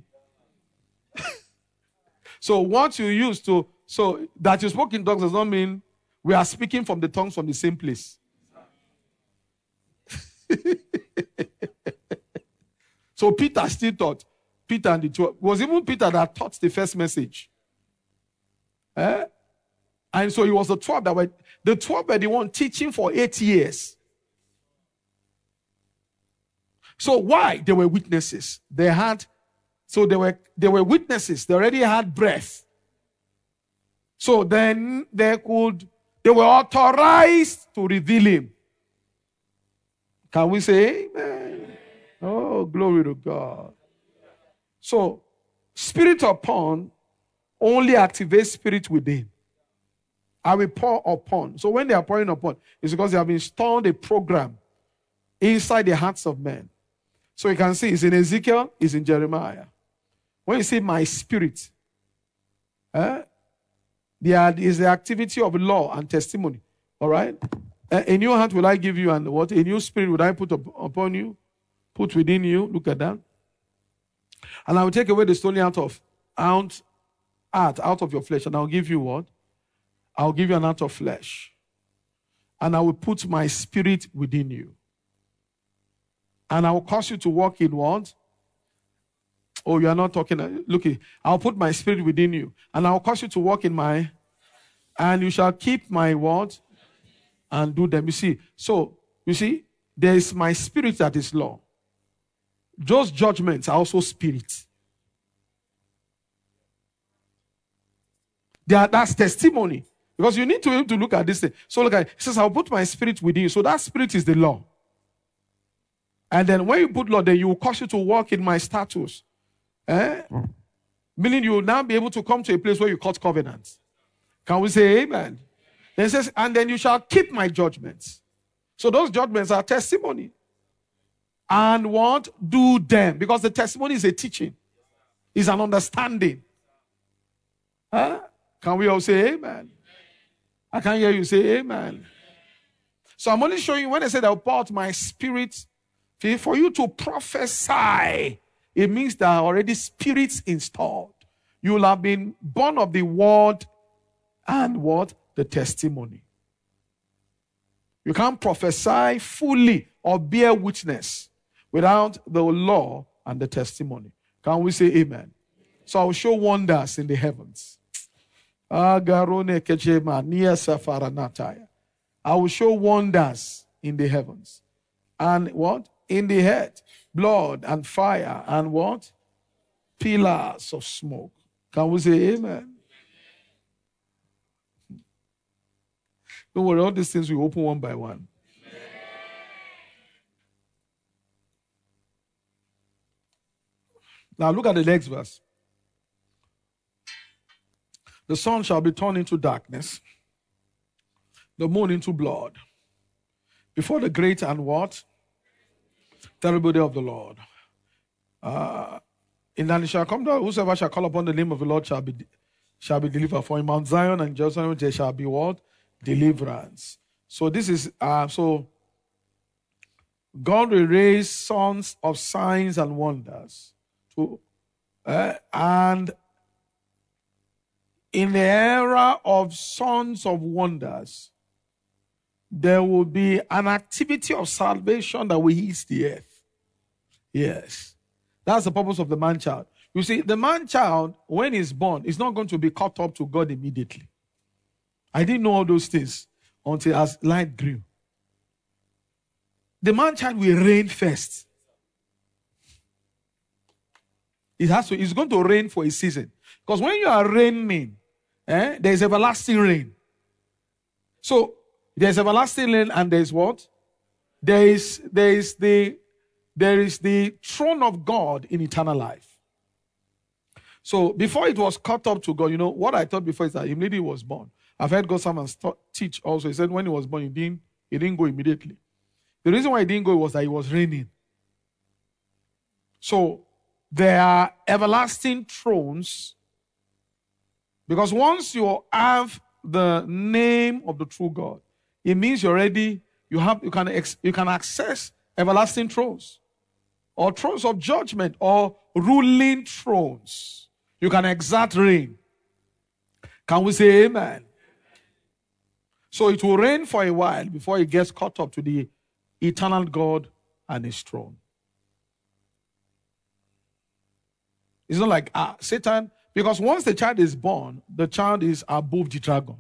So what you used to, so that you spoke in tongues does not mean we are speaking from the tongues from the same place. So Peter still taught. Peter and the 12. It was even Peter that taught the first message. And so it was the 12 that were the one teaching for 8 years. So why? They were witnesses. They were witnesses. They already had breath. So then they were authorized to reveal him. Can we say amen? Oh, glory to God. So, spirit upon only activates spirit within. I will pour upon. So when they are pouring upon, it's because they have installed a program inside the hearts of men. So you can see it's in Ezekiel, it's in Jeremiah. When you see my spirit, there is the activity of law and testimony. All right? A new heart will I give you, and what? A new spirit will I put upon you, put within you. Look at that. And I will take away the stony heart out of your flesh, and I'll give you what? I'll give you an heart of flesh. And I will put my spirit within you. And I will cause you to walk in what? Oh, you are not talking. Look, I'll put my spirit within you. And I'll cause you to walk in my. And you shall keep my word and do them. You see, there is my spirit that is law. Those judgments are also spirit. That's testimony. Because you need to be able to look at this thing. So look at it. It says, I'll put my spirit within you. So that spirit is the law. And then when you put law, then you will cause you to walk in my statutes. Meaning you will now be able to come to a place where you cut covenants. Can we say amen? Then it says, and then you shall keep my judgments. So those judgments are testimony. And what? Do them. Because the testimony is a teaching. It's an understanding. Can we all say amen? I can't hear you say amen. So I'm only showing you when I said I'll pour out my spirit for you to prophesy. It means there are already spirits installed. You will have been born of the word and what? The testimony. You can't prophesy fully or bear witness without the law and the testimony. Can we say amen? So I will show wonders in the heavens. I will show wonders in the heavens. And what? In the earth, blood and fire and what? Pillars of smoke. Can we say amen? Don't worry, all these things we open one by one. Now look at the next verse. The sun shall be turned into darkness, the moon into blood, before the great and what? Terrible day of the Lord. And then it shall come down, whosoever shall call upon the name of the Lord shall be delivered. For in Mount Zion and Jerusalem there shall be what? Deliverance. So this is, so God will raise sons of signs and wonders. And in the era of sons of wonders, there will be an activity of salvation that will hit the earth. Yes. That's the purpose of the man-child. You see, the man-child, when he's born, is not going to be caught up to God immediately. I didn't know all those things until as light grew. The man-child will reign first. It's going to reign for a season. Because when you are reigning, there is everlasting reign. So, there's everlasting reign and there's what? There is the throne of God in eternal life. So, before it was caught up to God, what I thought before is that immediately he was born. I've heard God someone teach also. He said when he was born, he didn't go immediately. The reason why he didn't go was that he was reigning. So, there are everlasting thrones. Because once you have the name of the true God, it means you can access everlasting thrones. Or thrones of judgment, or ruling thrones. You can exert reign. Can we say amen? So it will reign for a while before it gets caught up to the eternal God and his throne. It's not like Satan, because once the child is born, the child is above the dragon.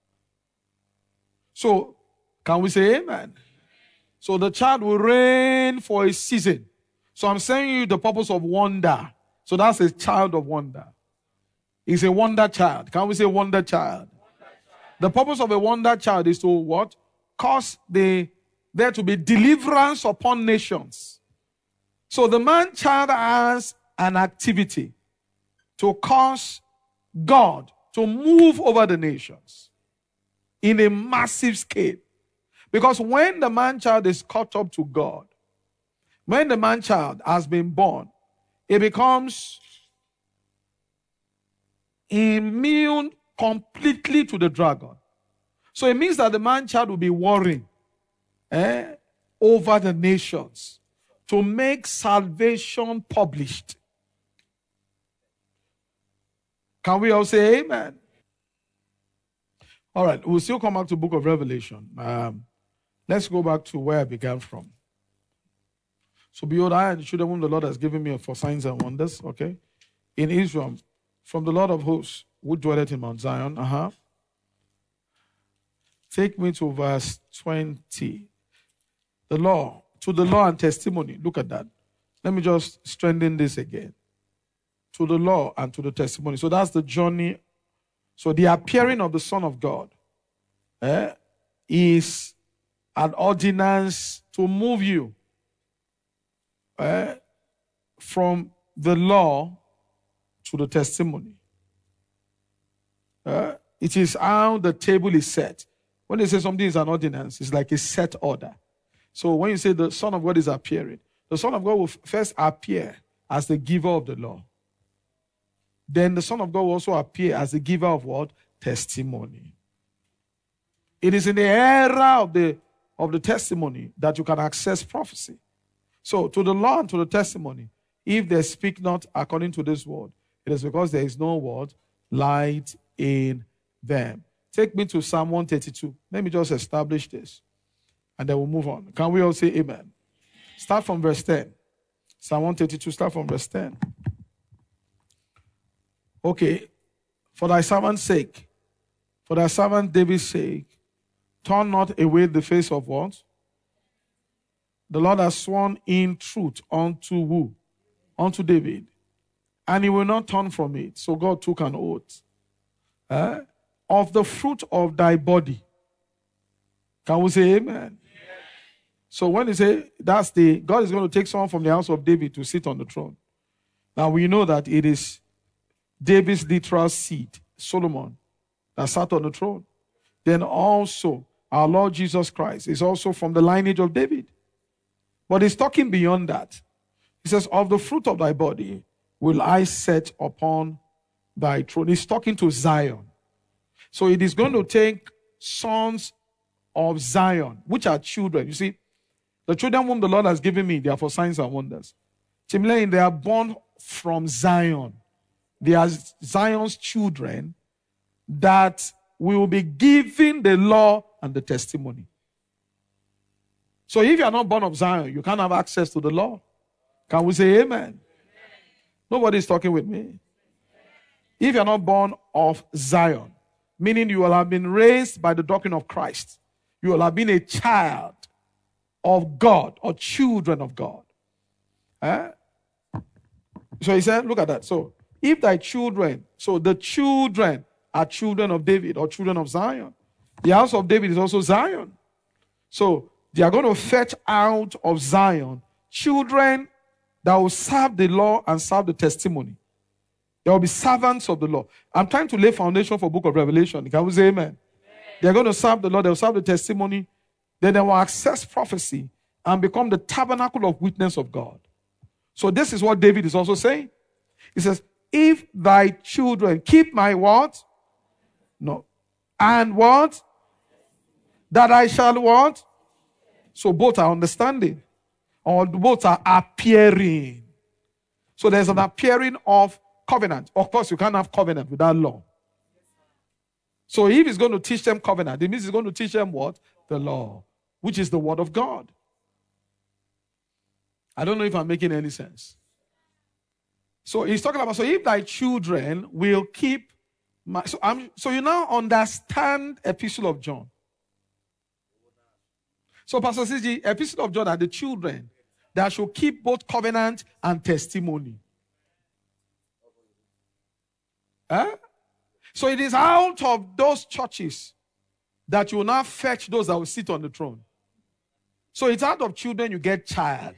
So, can we say amen? So the child will reign for a season. So I'm saying you the purpose of wonder. So that's a child of wonder. He's a wonder child. Can we say wonder child? The purpose of a wonder child is to what? Cause there to be deliverance upon nations. So the man child has an activity to cause God to move over the nations in a massive scale. Because when the man child is caught up to God, when the man child has been born, it becomes immune completely to the dragon. So it means that the man child will be warring over the nations to make salvation published. Can we all say amen? All right, we'll still come back to the book of Revelation. Let's go back to where I began from. So behold, I and the children whom the Lord has given me for signs and wonders, okay? In Israel, from the Lord of hosts, who dwelleth in Mount Zion. Take me to verse 20. The law, to the law and testimony. Look at that. Let me just strengthen this again. To the law and to the testimony. So that's the journey. So the appearing of the Son of God is an ordinance to move you from the law to the testimony. It is how the table is set. When they say something is an ordinance, it's like a set order. So when you say the Son of God is appearing, the Son of God will first appear as the giver of the law. Then the Son of God will also appear as the giver of what? Testimony. It is in the era of the testimony that you can access prophecy. So to the law and to the testimony, if they speak not according to this word, it is because there is no word, light in them. Take me to Psalm 132. Let me just establish this. And then we'll move on. Can we all say amen? Start from verse 10. Psalm 132, start from verse 10. Okay. For thy servant's sake, for thy servant David's sake, turn not away the face of what? The Lord has sworn in truth unto who? Unto David. And he will not turn from it. So God took an oath. Of the fruit of thy body. Can we say amen? Yes. So when you say God is going to take someone from the house of David to sit on the throne. Now we know that it is David's literal seed, Solomon, that sat on the throne. Then also our Lord Jesus Christ is also from the lineage of David. But he's talking beyond that. He says, of the fruit of thy body will I set upon thy throne. He's talking to Zion. So it is going to take sons of Zion, which are children. You see, the children whom the Lord has given me, they are for signs and wonders. They are born from Zion. They are Zion's children that will be given the law and the testimony. So if you are not born of Zion, you can't have access to the law. Can we say amen? Nobody is talking with me. If you are not born of Zion, meaning you will have been raised by the doctrine of Christ, you will have been a child of God or children of God. So he said, look at that. So if thy children, so the children are children of David or children of Zion. The house of David is also Zion. So they are going to fetch out of Zion children that will serve the law and serve the testimony. There will be servants of the law. I'm trying to lay foundation for the book of Revelation. Can we say amen? They're going to serve the Lord. They'll serve the testimony. Then they will access prophecy and become the tabernacle of witness of God. So this is what David is also saying. He says, if thy children keep my what? No. And what? That I shall what? So both are understanding. Or both are appearing. So there's an appearing of covenant. Of course, you can't have covenant without law. So if he's going to teach them covenant, it means he's going to teach them what? The law, which is the word of God. I don't know if I'm making any sense. So he's talking about, so if thy children will keep my, so you now understand Epistle of John. So Pastor CG, Epistle of John are the children that should keep both covenant and testimony. Huh? So it is out of those churches that you will now fetch those that will sit on the throne. So it's out of children you get child.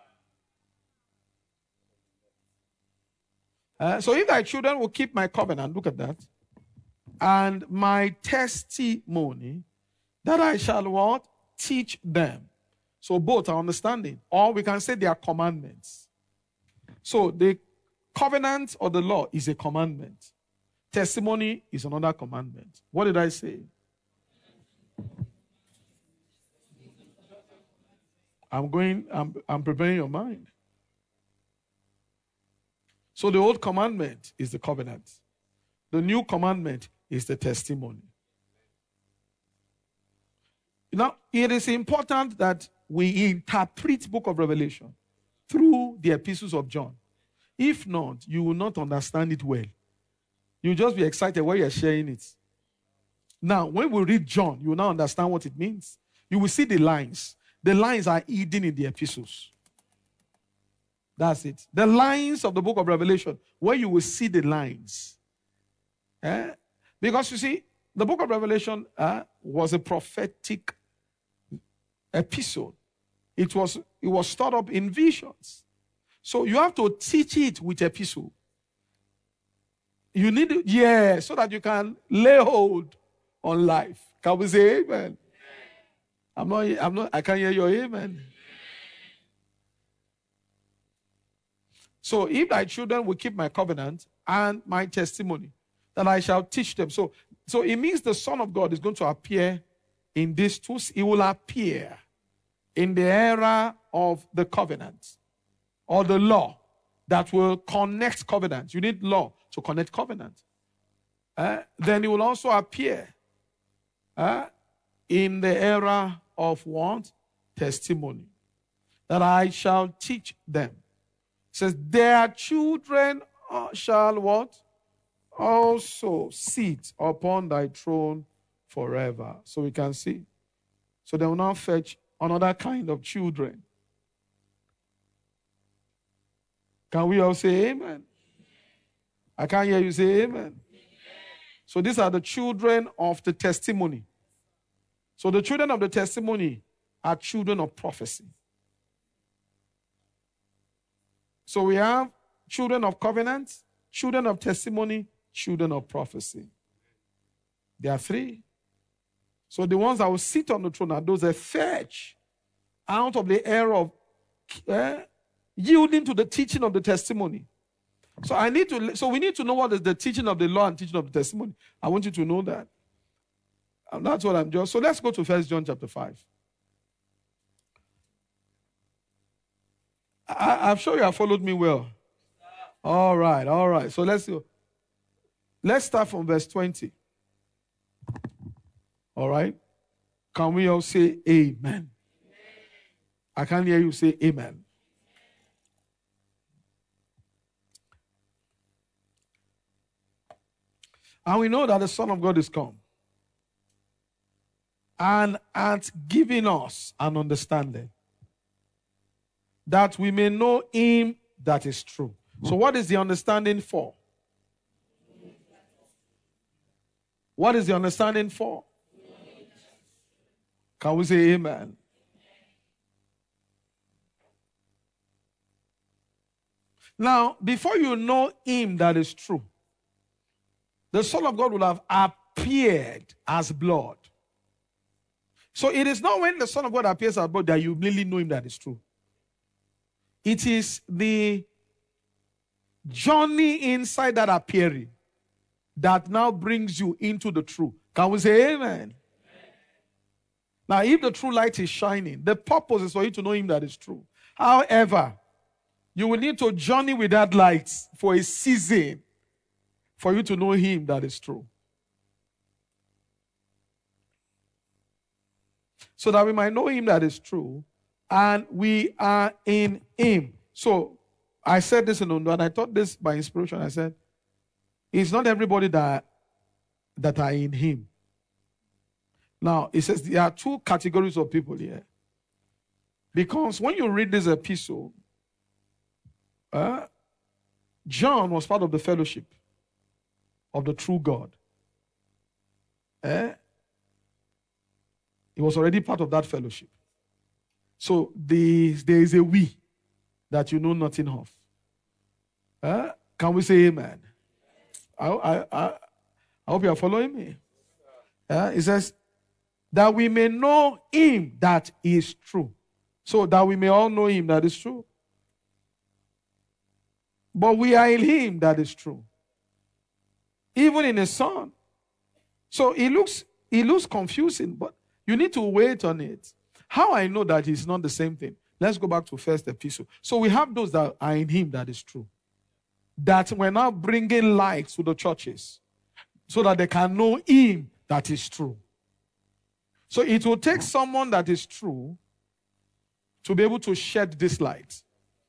So if thy children will keep my covenant, look at that, and my testimony, that I shall what? Teach them. So both are understanding. Or we can say they are commandments. So the covenant or the law is a commandment. Testimony is another commandment. What did I say? I'm preparing your mind. So the old commandment is the covenant. The new commandment is the testimony. Now, it is important that we interpret Book of Revelation through the epistles of John. If not, you will not understand it well. You'll just be excited while you're sharing it. Now, when we read John, you will now understand what it means. You will see the lines. The lines are hidden in the epistles. That's it. The lines of the book of Revelation, where you will see the lines. Because you see, the book of Revelation was a prophetic episode. It was stored up in visions. So you have to teach it with epistle. You need it, so that you can lay hold on life. Can we say amen? I can't hear your amen. So if thy children will keep my covenant and my testimony, that I shall teach them. So it means the Son of God is going to appear in these two. He will appear in the era of the covenant or the law that will connect covenants. You need law to connect covenant. Then he will also appear in the era of what? Testimony. That I shall teach them. It says, their children shall what? Also sit upon thy throne forever. So we can see. So they will now fetch another kind of children. Can we all say amen? I can't hear you say amen. So these are the children of the testimony. So the children of the testimony are children of prophecy. So we have children of covenant, children of testimony, children of prophecy. There are three. So the ones that will sit on the throne are those that fetch out of the era of yielding to the teaching of the testimony. So we need to know what is the teaching of the law and teaching of the testimony. I want you to know that. And that's what I'm just. So let's go to 1 John chapter 5. I'm sure you have followed me well. All right. So let's go. Let's start from verse 20. All right. Can we all say amen? I can't hear you say amen. And we know that the Son of God is come and hath given us an understanding, that we may know him that is true. So what is the understanding for? What is the understanding for? Can we say amen? Now, before you know him that is true, the Son of God will have appeared as blood. So it is not when the Son of God appears as blood that you really know him that is true. It is the journey inside that appearing that now brings you into the truth. Can we say amen? Now, if the true light is shining, the purpose is for you to know him that is true. However, you will need to journey with that light for a season for you to know him that is true. so that we might know him that is true, and we are in him. So I said this in Undo, and I taught this by inspiration. I said, it's not everybody that are in him. Now, it says there are two categories of people here. Because when you read this epistle, John was part of the fellowship of the true God. He was already part of that fellowship. So there is a we that you know nothing of. Can we say amen? I hope you are following me. It says, that we may know him that is true. So that we may all know him that is true. But we are in him that is true. Even in his son. So it looks confusing, but you need to wait on it. How I know that it's not the same thing? Let's go back to first epistle. So we have those that are in him that is true. That we're now bringing light to the churches so that they can know him that is true. So it will take someone that is true to be able to shed this light.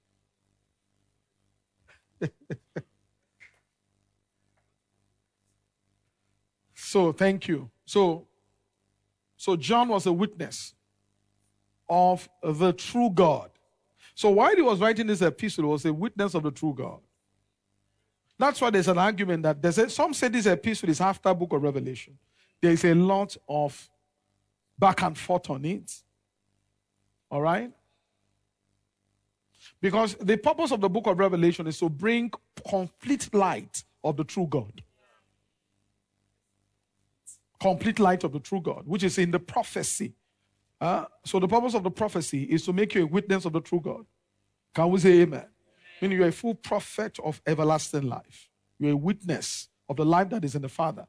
So thank you. So John was a witness of the true God. So while he was writing this epistle, he was a witness of the true God. That's why there's an argument that some say this epistle is after book of Revelation. There is a lot of back and forth on it. All right? Because the purpose of the book of Revelation is to bring complete light of the true God. Complete light of the true God, which is in the prophecy. So the purpose of the prophecy is to make you a witness of the true God. Can we say amen? Meaning you're a full prophet of everlasting life. You're a witness of the life that is in the Father.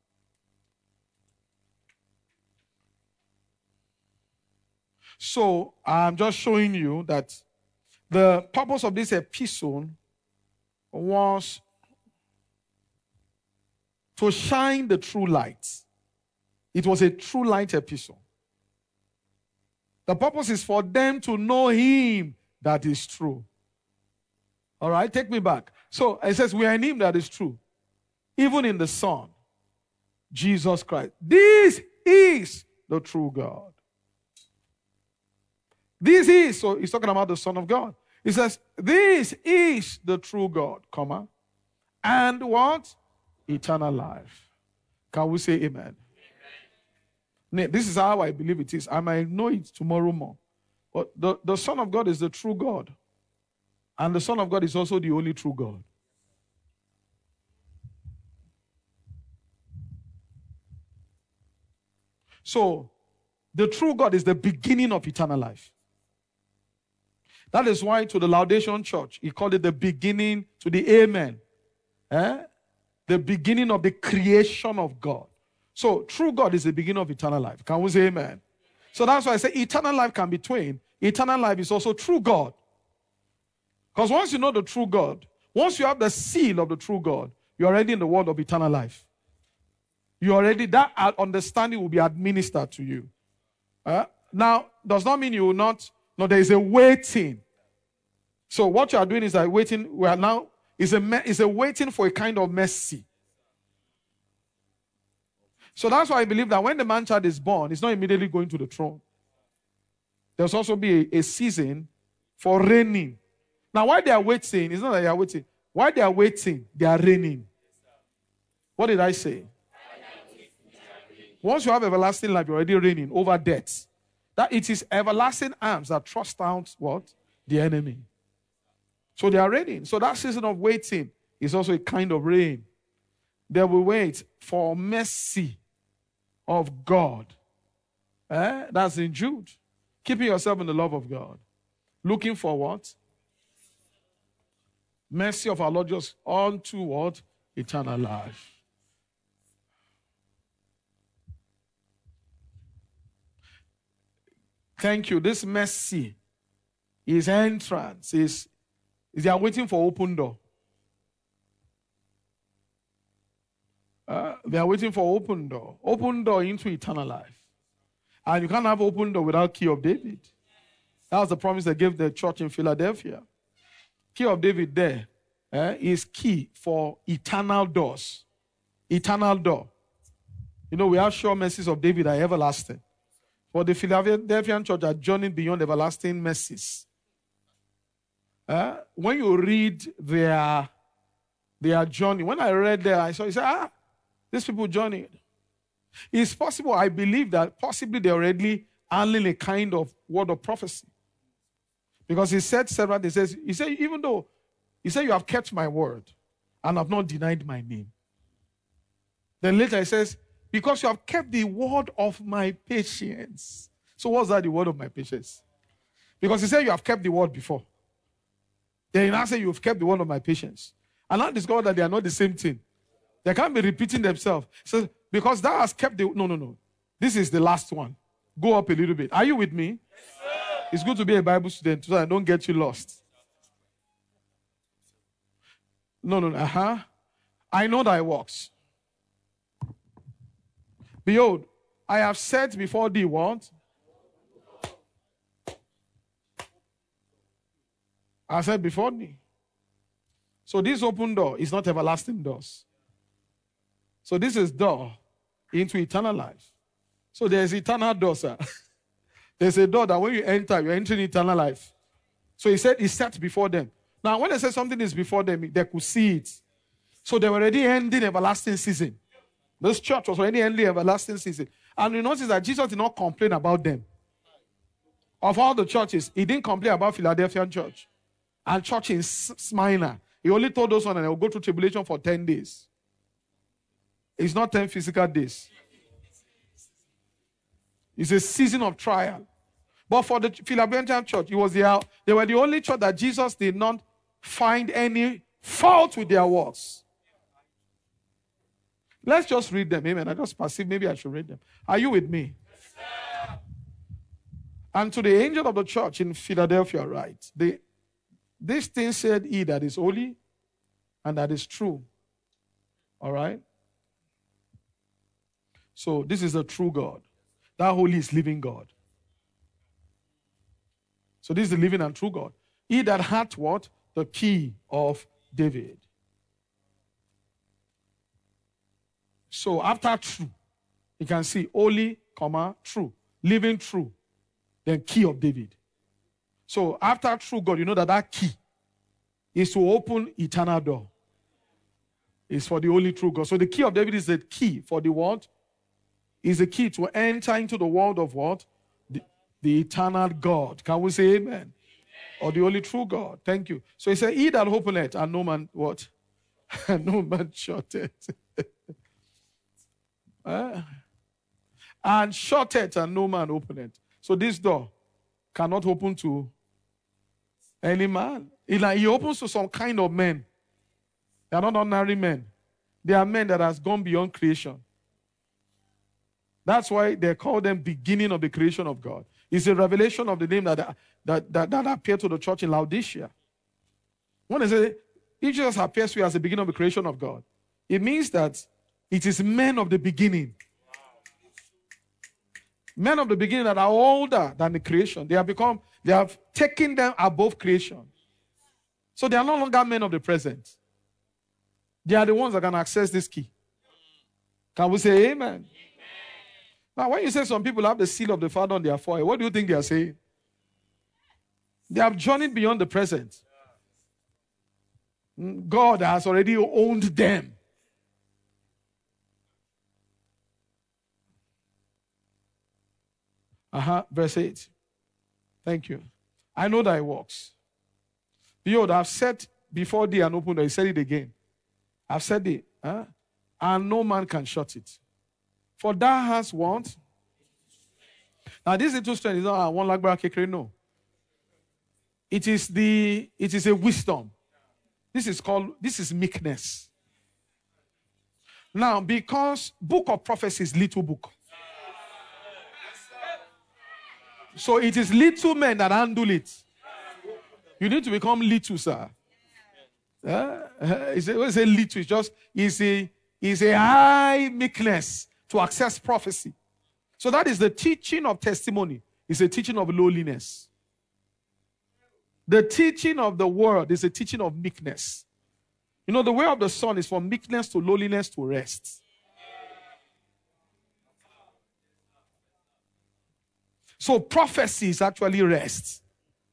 So I'm just showing you that the purpose of this epistle was to shine the true light. It was a true light epistle. The purpose is for them to know him that is true. All right, take me back. So it says we are in him that is true. Even in the Son, Jesus Christ. This is the true God. This is, so he's talking about the Son of God. He says, this is the true God, comma, and what? Eternal life. Can we say amen? Amen. This is how I believe it is. I might know it tomorrow more. But the Son of God is the true God. And the Son of God is also the only true God. So, the true God is the beginning of eternal life. That is why to the Laodicean church, he called it the beginning to the Amen. The beginning of the creation of God. So, true God is the beginning of eternal life. Can we say amen? So that's why I say eternal life can be twain. Eternal life is also true God. Because once you know the true God, once you have the seal of the true God, you're already in the world of eternal life. You already, that understanding will be administered to you. Now, does not mean you will not. No, there is a waiting. So what you are doing is that waiting. We are now is a waiting for a kind of mercy. So that's why I believe that when the man child is born, he's not immediately going to the throne. There's also be a season for reigning. Now, while they are waiting, it's not that they are waiting. While they are waiting, they are reigning. What did I say? Once you have everlasting life, you're already reigning over death. That it is everlasting arms that thrust out what? The enemy. So they are reigning. So that season of waiting is also a kind of reign. They will wait for mercy of God. That's in Jude. Keeping yourself in the love of God. Looking for what? Mercy of our Lord just unto what? Eternal life. Thank you. This mercy, his entrance, is they are waiting for open door. They are waiting for open door. Open door into eternal life. And you can't have open door without key of David. That was the promise they gave the church in Philadelphia. Key of David there is key for eternal doors. Eternal door. You know, we have sure mercies of David are everlasting. For the Philadelphian church are journeying beyond everlasting mercies. When you read their journey, when I read there, I saw, you say, these people journeyed. It's possible, I believe that possibly they're already handling a kind of word of prophecy. Because he said several, he said, even though, he said, you have kept my word and have not denied my name. Then later he says, because you have kept the word of my patience. So what's that, the word of my patience? Because he said you have kept the word before. Then he now said you've kept the word of my patience. And now discover that they are not the same thing. They can't be repeating themselves. So because thou hast kept the... No. This is the last one. Go up a little bit. Are you with me? Yes, sir. It's good to be a Bible student so I don't get you lost. No. I know thy works. Behold, I have set before thee what? I said before thee. So this open door is not everlasting doors. So this is door into eternal life. So there's eternal door, sir. There's a door that when you enter, you're entering eternal life. So he said it's set before them. Now, when they say something is before them, they could see it. So they were already ending everlasting season. This church was already ending everlasting season. And you notice that Jesus did not complain about them. Of all the churches, he didn't complain about Philadelphian church and church in Smyrna. He only told those one and they will go through tribulation for 10 days. It's not 10 physical days. It's a season of trial. But for the Philadelphian church, they were the only church that Jesus did not find any fault with their works. Let's just read them. Amen. I just perceive maybe I should read them. Are you with me? Yes, and to the angel of the church in Philadelphia, write, this thing said he that is holy and that is true. All right? So this is the true God. That holy is living God. So this is the living and true God. He that hath what? The key of David. So after true, you can see holy, true. Living true. Then key of David. So after true God, you know that key is to open eternal door. It's for the only true God. So the key of David is the key for the what? Is the key to enter into the world of what? The eternal God. Can we say amen? Amen? Or the only true God. Thank you. So he said, he that openeth and no man what? No man shutteth. And shutteth and no man openeth. So this door cannot open to any man. He opens to some kind of men. They are not ordinary men. They are men that has gone beyond creation. That's why they call them beginning of the creation of God. It's a revelation of the name that appeared to the church in Laodicea. When they say, it just appears to you as the beginning of the creation of God, it means that it is men of the beginning. Men of the beginning that are older than the creation. They have taken them above creation. So they are no longer men of the present. They are the ones that can access this key. Can we say amen? Now, when you say some people have the seal of the Father on their forehead, what do you think they are saying? They have journeyed beyond the present. God has already owned them. Verse 8. Thank you. I know thy works. Behold, I have set before thee an open door. He said it again. I have said it. And no man can shut it. For thou hast what? Now this little strength is not one lagbara kekere, no. It is a wisdom. This is meekness. Now, because book of prophecy is little book. So it is little men that handle it. You need to become little, sir. It's a little. It's a high meekness to access prophecy. So that is the teaching of testimony. It's a teaching of lowliness. The teaching of the word is a teaching of meekness. You know, the way of the Son is from meekness to lowliness to rest. So prophecy is actually rest.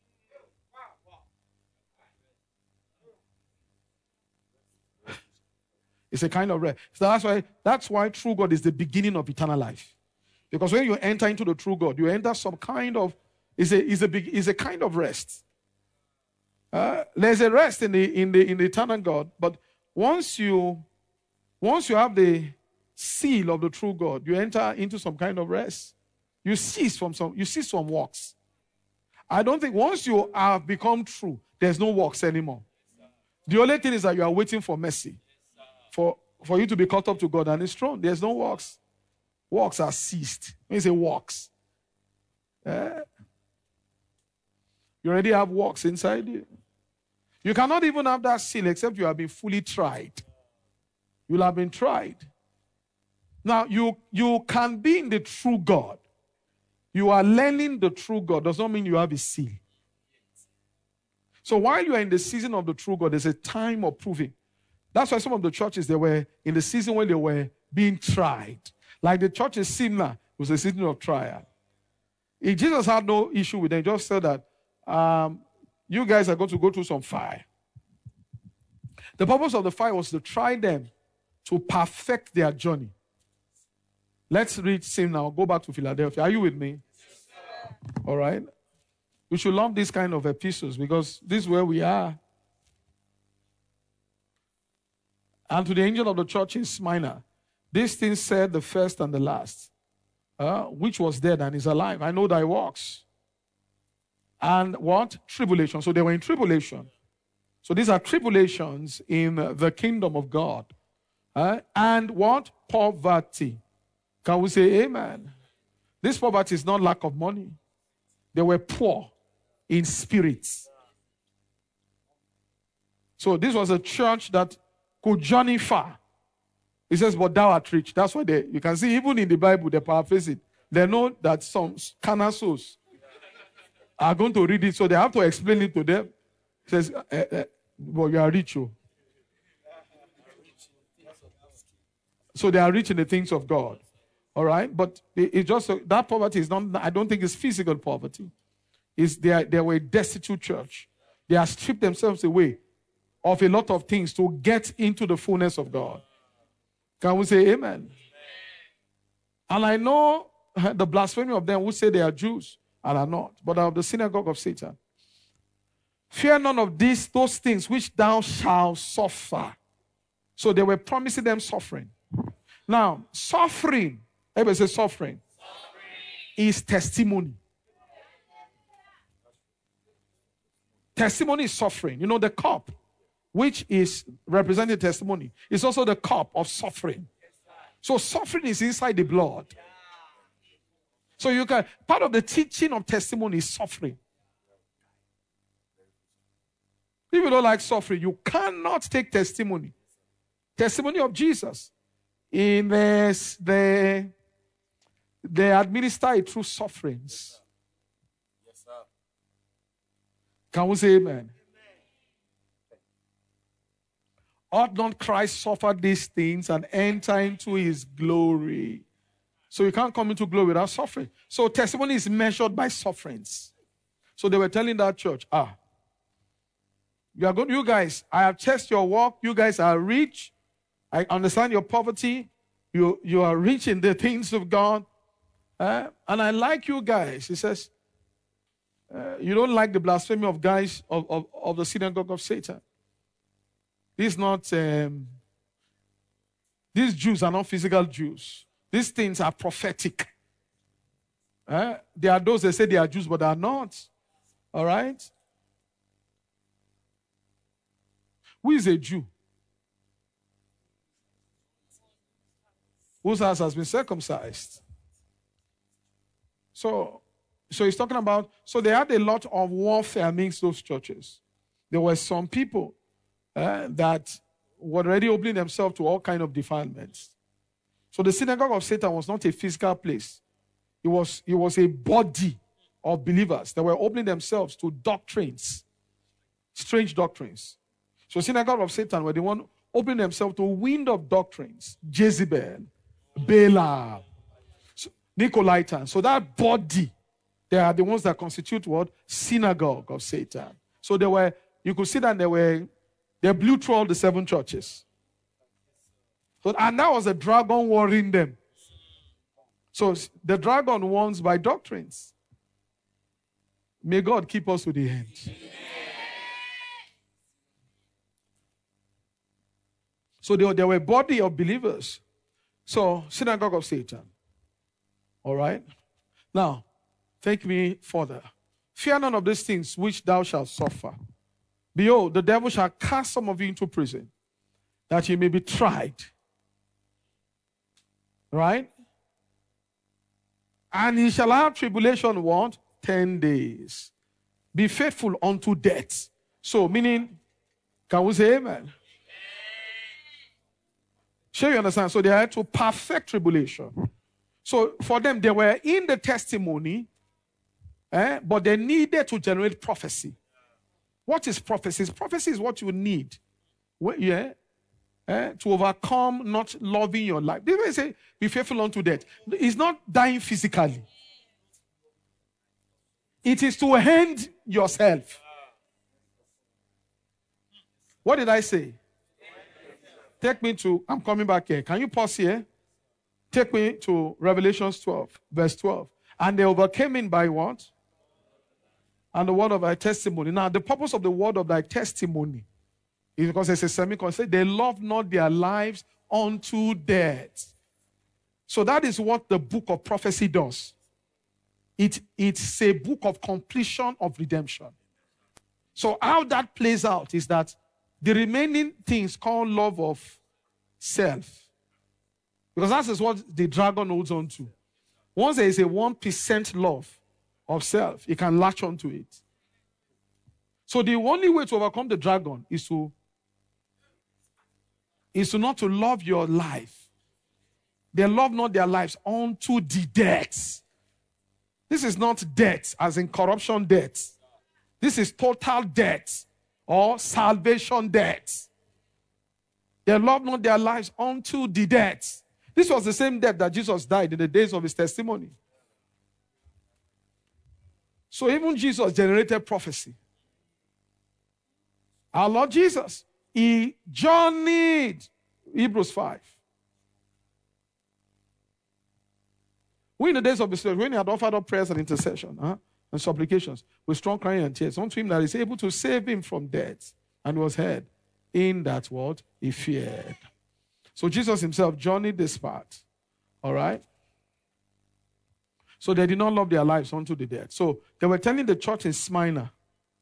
It's a kind of rest. So that's why true God is the beginning of eternal life. Because when you enter into the true God, you enter some kind of is a kind of rest. There's a rest in the eternal God, but once you have the seal of the true God, you enter into some kind of rest. You cease from works. I don't think once you have become true, there's no works anymore. The only thing is that you are waiting for mercy, for you to be caught up to God and His throne. There's no works. Works are ceased. When you say works, you already have works inside you. You cannot even have that seal except you have been fully tried. You'll have been tried. Now, you can be in the true God. You are learning the true God. Does not mean you have a seal. So while you are in the season of the true God, there's a time of proving. That's why some of the churches, they were in the season when they were being tried. Like the church in Simna, it was a season of trial. Jesus had no issue with them. He just said that you guys are going to go through some fire. The purpose of the fire was to try them to perfect their journey. Let's read Simna. Go back to Philadelphia. Are you with me? Yes, all right. We should love this kind of epistles because this is where we are. And to the angel of the church in Smyrna, this thing said the first and the last, which was dead and is alive. I know thy works. And what? Tribulation. So they were in tribulation. So these are tribulations in the kingdom of God. And what? Poverty. Can we say amen? This poverty is not lack of money. They were poor in spirits. So this was a church that could journey far. It says, but thou art rich. That's why you can see even in the Bible, they paraphrase it. They know that some carnal souls are going to read it, so they have to explain it to them. It says, but you are rich. Oh. So they are rich in the things of God. All right? But it just that poverty is not, I don't think it's physical poverty. They were a destitute church. They have stripped themselves away of a lot of things to get into the fullness of God. Can we say amen? And I know the blasphemy of them who say they are Jews and are not, but are of the synagogue of Satan. Fear none of those things which thou shalt suffer. So they were promising them suffering. Now, suffering, everybody say suffering, is testimony. Testimony is suffering. You know, the cup, which is representing testimony, is also the cup of suffering. So suffering is inside the blood. So you can, part of the teaching of testimony is suffering. If you don't like suffering, you cannot take testimony. Testimony of Jesus. In this, they administer it through sufferings. Yes, sir. Can we say amen? Ought not Christ suffer these things and enter into his glory? So you can't come into glory without suffering. So testimony is measured by sufferings. So they were telling that church, you guys, I have tested your work. You guys are rich. I understand your poverty. You are rich in the things of God. And I like you guys. He says, you don't like the blasphemy of guys of the synagogue of Satan. These Jews are not physical Jews. These things are prophetic. There are those that say they are Jews, but they are not. All right? Who is a Jew? Whose house has been circumcised? So he's talking about, so they had a lot of warfare amongst those churches. There were some people that were already opening themselves to all kinds of defilements. So the synagogue of Satan was not a physical place. It was a body of believers that were opening themselves to doctrines, strange doctrines. So synagogue of Satan were the one opening themselves to a wind of doctrines. Jezebel, Balaam, Nicolaitans. So that body, they are the ones that constitute what? Synagogue of Satan. So you could see that they blew through all the 7 churches. So, and that was a dragon warring them. So the dragon warns by doctrines. May God keep us to the end. So there were a body of believers. So synagogue of Satan. All right. Now, take me further. Fear none of these things which thou shalt suffer. Behold, the devil shall cast some of you into prison, that ye may be tried. Right? And he shall have tribulation, what? 10 days. Be faithful unto death. So, meaning, can we say amen? Sure you understand? So they had to perfect tribulation. So for them, they were in the testimony, but they needed to generate prophecy. What is prophecy? Prophecy is what you need. To overcome not loving your life. They will say, be faithful unto death. It's not dying physically. It is to end yourself. What did I say? Take me to, I'm coming back here. Can you pause here? Take me to Revelation 12, verse 12. And they overcame him by what? And the word of thy testimony. Now, the purpose of the word of thy testimony is because there's a semicolon. Say, they love not their lives unto death. So that is what the book of prophecy does. It's a book of completion of redemption. So how that plays out is that the remaining things called love of self. Because that is what the dragon holds on to. Once there is a 1% love of self, you can latch onto it. So the only way to overcome the dragon is to not to love your life. They love not their lives unto the death. This is not death as in corruption death. This is total death or salvation death. They love not their lives unto the death. This was the same death that Jesus died in the days of his testimony. So even Jesus generated prophecy. Our Lord Jesus, he journeyed. Hebrews 5. We in the days of his life, when he had offered up prayers and intercession and supplications with strong crying and tears unto him that is able to save him from death, and was heard in that what he feared. So Jesus himself journeyed this part. All right? So they did not love their lives unto the death. So they were telling the church in Smyrna,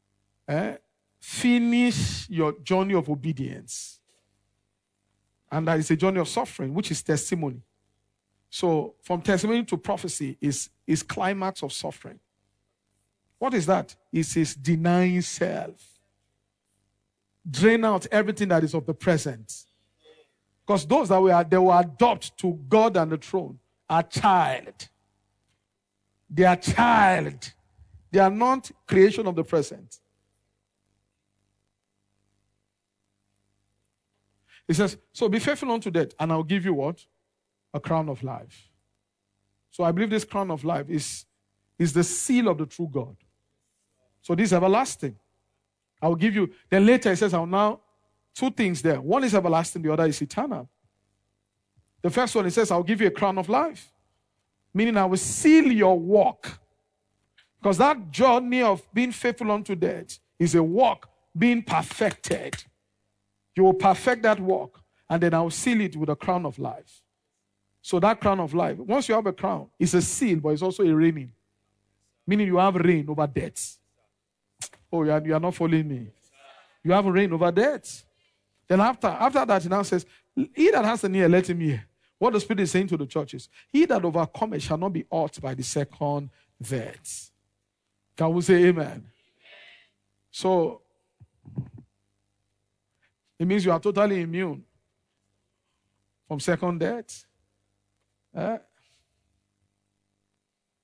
finish your journey of obedience. And that is a journey of suffering, which is testimony. So from testimony to prophecy is climax of suffering. What is that? It is denying self. Drain out everything that is of the present. Because those that they will adopt to God and the throne are child. They are child. They are not creation of the present. He says, so be faithful unto death, and I'll give you what? A crown of life. So I believe this crown of life is the seal of the true God. So this is everlasting. I will give you. Then later he says, I'll now, 2 things there. One is everlasting, the other is eternal. The first one, he says, I'll give you a crown of life. Meaning I will seal your walk. Because that journey of being faithful unto death is a walk being perfected. You will perfect that walk, and then I will seal it with a crown of life. So that crown of life, once you have a crown, it's a seal, but it's also a reigning. Meaning you have reign over death. Oh, you are not following me. You have reign over death. Then after that, he now says, he that has an ear, let him hear. What the Spirit is saying to the churches, he that overcometh shall not be hurt by the second death. Can we say amen? So, it means you are totally immune from second death.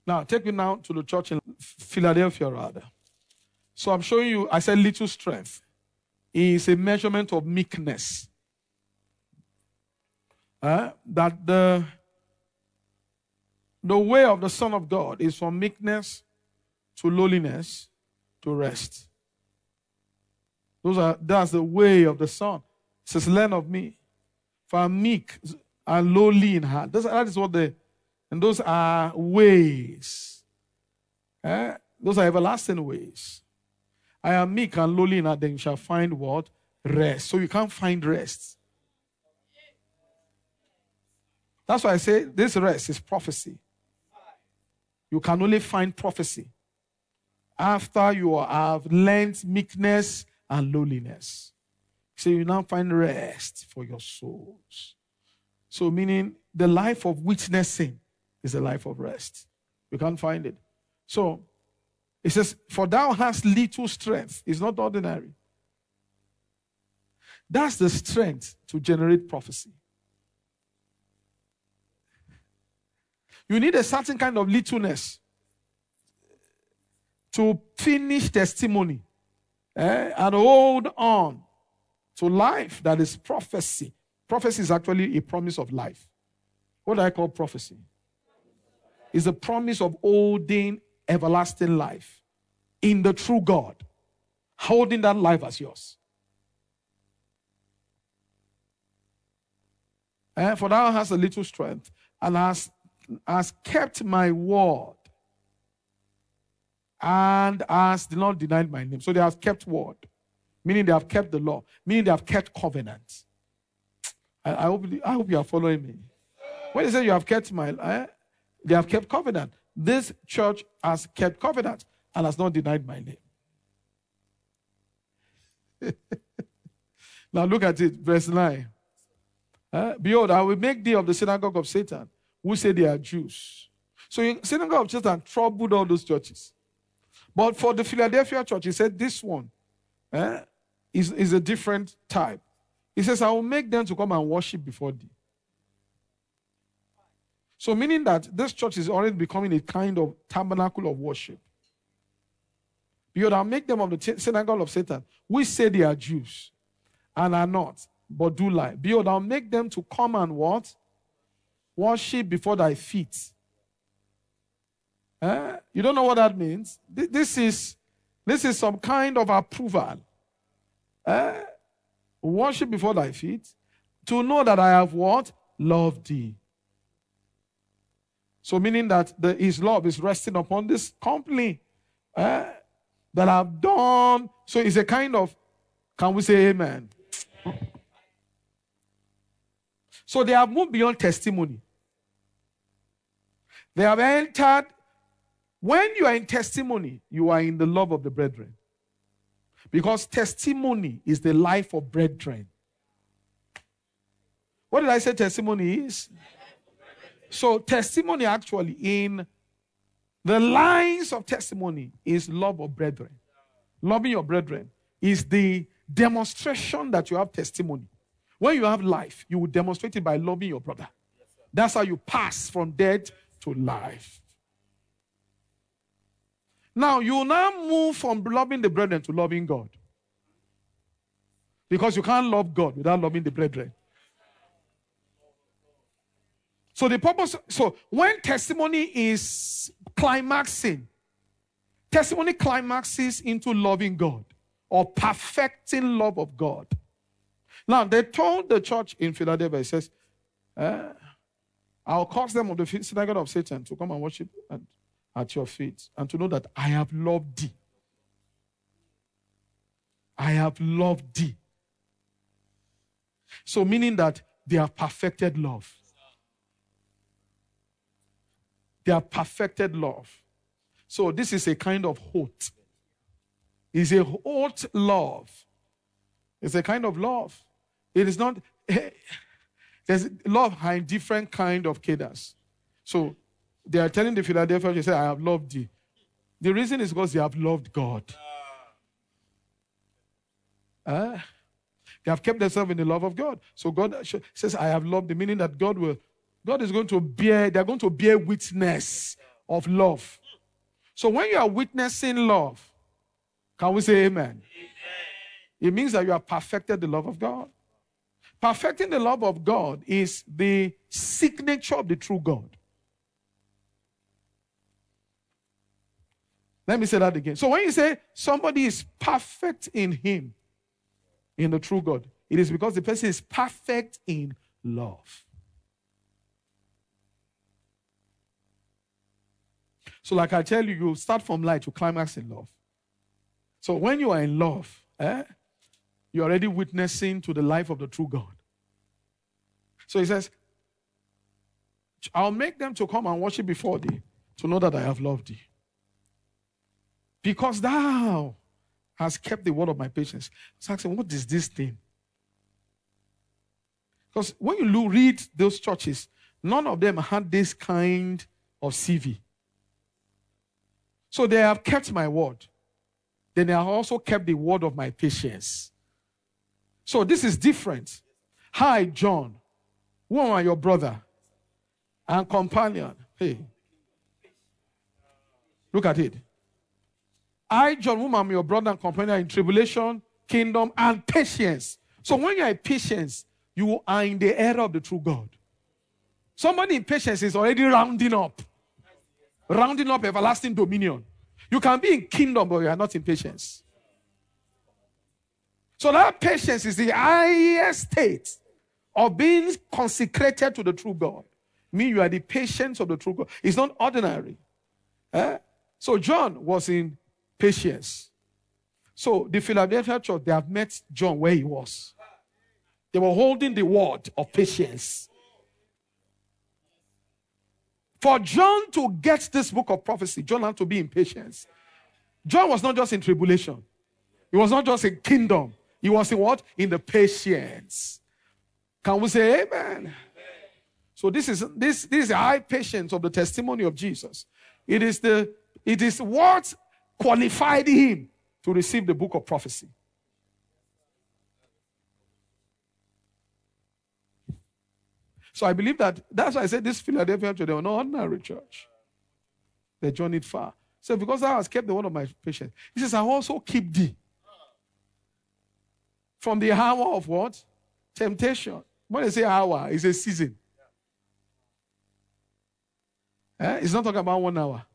Now, take me now to the church in Philadelphia, rather. So I'm showing you, I said little strength is a measurement of meekness. That the way of the Son of God is from meekness to lowliness to rest. That's the way of the Son. It says, learn of me, for I'm meek and lowly in heart. That is what and those are ways. Those are everlasting ways. I am meek and lowly in heart, then you shall find what? Rest. So you can't find rest. That's why I say this rest is prophecy. You can only find prophecy after you have learned meekness and lowliness. So you now find rest for your souls. So meaning the life of witnessing is a life of rest. You can't find it. So it says, for thou hast little strength. It's not ordinary. That's the strength to generate prophecy. You need a certain kind of littleness to finish testimony and hold on to life that is prophecy. Prophecy is actually a promise of life. What do I call prophecy? It's a promise of holding everlasting life in the true God, holding that life as yours. For thou hast a little strength and has kept my word and has not denied my name. So they have kept word, meaning they have kept the law, meaning they have kept covenant. I hope you are following me. When they say you have kept they have kept covenant. This church has kept covenant and has not denied my name. Now look at it, verse 9. Behold, I will make thee of the synagogue of Satan, who say they are Jews. So synagogue of Satan troubled all those churches. But for the Philadelphia church, he said this one is a different type. He says, I will make them to come and worship before thee. So meaning that this church is already becoming a kind of tabernacle of worship. Behold, I'll make them of the synagogue of Satan, who say they are Jews and are not, but do lie. Behold, I'll make them to come and what? Worship before thy feet. You don't know what that means? This is some kind of approval. Worship before thy feet, to know that I have what? Loved thee. So meaning that his love is resting upon this company that have done. So it's a kind of, can we say amen? So they have moved beyond testimony. They have entered. When you are in testimony, you are in the love of the brethren. Because testimony is the life of brethren. What did I say testimony is? So testimony actually in the lines of testimony is love of brethren. Loving your brethren is the demonstration that you have testimony. When you have life, you will demonstrate it by loving your brother. That's how you pass from death to life. Now, you now move from loving the brethren to loving God. Because you can't love God without loving the brethren. So the purpose, so when testimony is climaxing, testimony climaxes into loving God or perfecting love of God. Now, they told the church in Philadelphia, it says, I'll cause them of the synagogue of Satan to come and worship at your feet and to know that I have loved thee. I have loved thee. So meaning that they have perfected love. They have perfected love. So this is a kind of oath. It's a oath love. It's a kind of love. It is not, there's love in different kind of cadence. So they are telling the Philadelphia, they say, I have loved thee. The reason is because they have loved God. They have kept themselves in the love of God. So God says, I have loved thee, meaning that God is going to bear, they're going to bear witness of love. So when you are witnessing love, can we say amen? It means that you have perfected the love of God. Perfecting the love of God is the signature of the true God. Let me say that again. So when you say somebody is perfect in him, in the true God, it is because the person is perfect in love. So like I tell you, you start from light to climax in love. So when you are in love, you're already witnessing to the life of the true God. So he says, I'll make them to come and worship before thee, to know that I have loved thee. Because thou hast kept the word of my patience. So I asked him, what is this thing? Because when you read those churches, none of them had this kind of CV. So they have kept my word. Then they have also kept the word of my patience. So this is different. Hi, John. Who are your brother and companion? Hey. Look at it. I, John, whom I'm your brother and companion in tribulation, kingdom, and patience. So when you're in patience, you are in the era of the true God. Somebody in patience is already rounding up everlasting dominion. You can be in kingdom, but you are not in patience. So that patience is the highest state of being consecrated to the true God. Mean you are the patience of the true God. It's not ordinary. So John was in patience. So the Philadelphia church, they have met John where he was. They were holding the word of patience. For John to get this book of prophecy, John had to be in patience. John was not just in tribulation. He was not just in kingdom. He was in what? In the patience. Can we say amen? So this is the high patience of the testimony of Jesus. It is what qualified him to receive the book of prophecy. So I believe that's why I said this Philadelphia church, they were not ordinary church. They journeyed far. So because thou hast kept the word of my patience, he says, I also keep thee from the hour of what? Temptation. When they say hour, it's a season. It's not talking about 1 hour.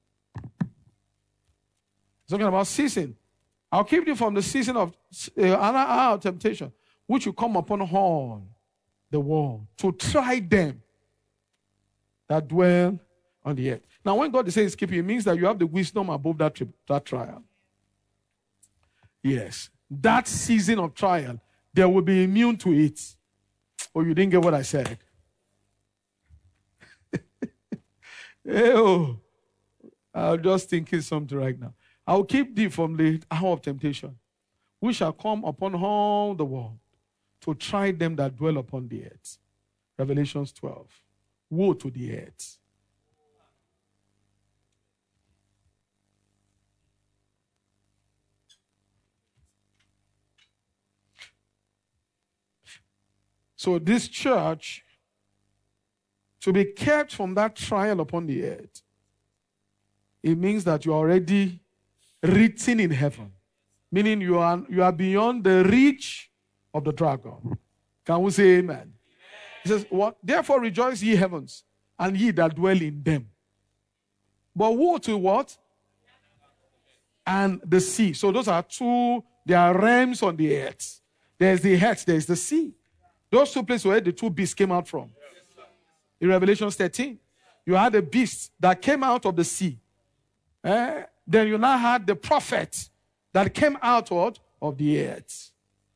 It's talking about season. I'll keep you from the season of another hour of temptation, which will come upon all the world to try them that dwell on the earth. Now, when God says keep you, it means that you have the wisdom above that trial. Yes. That season of trial, they will be immune to it. Oh, you didn't get what I said. Oh, I'm just thinking something right now. I will keep thee from the hour of temptation, which shall come upon all the world to try them that dwell upon the earth. Revelations 12. Woe to the earth. So this church, to be kept from that trial upon the earth, it means that you are already written in heaven. Meaning you are beyond the reach of the dragon. Can we say amen? He says, what? Therefore rejoice ye heavens, and ye that dwell in them. But woe to what? And the sea. So those are two, they are realms on the earth. There's the earth, there's the sea. Those two places where the two beasts came out from. In Revelation 13, you had a beast that came out of the sea. Then you now had the prophet that came out of the earth.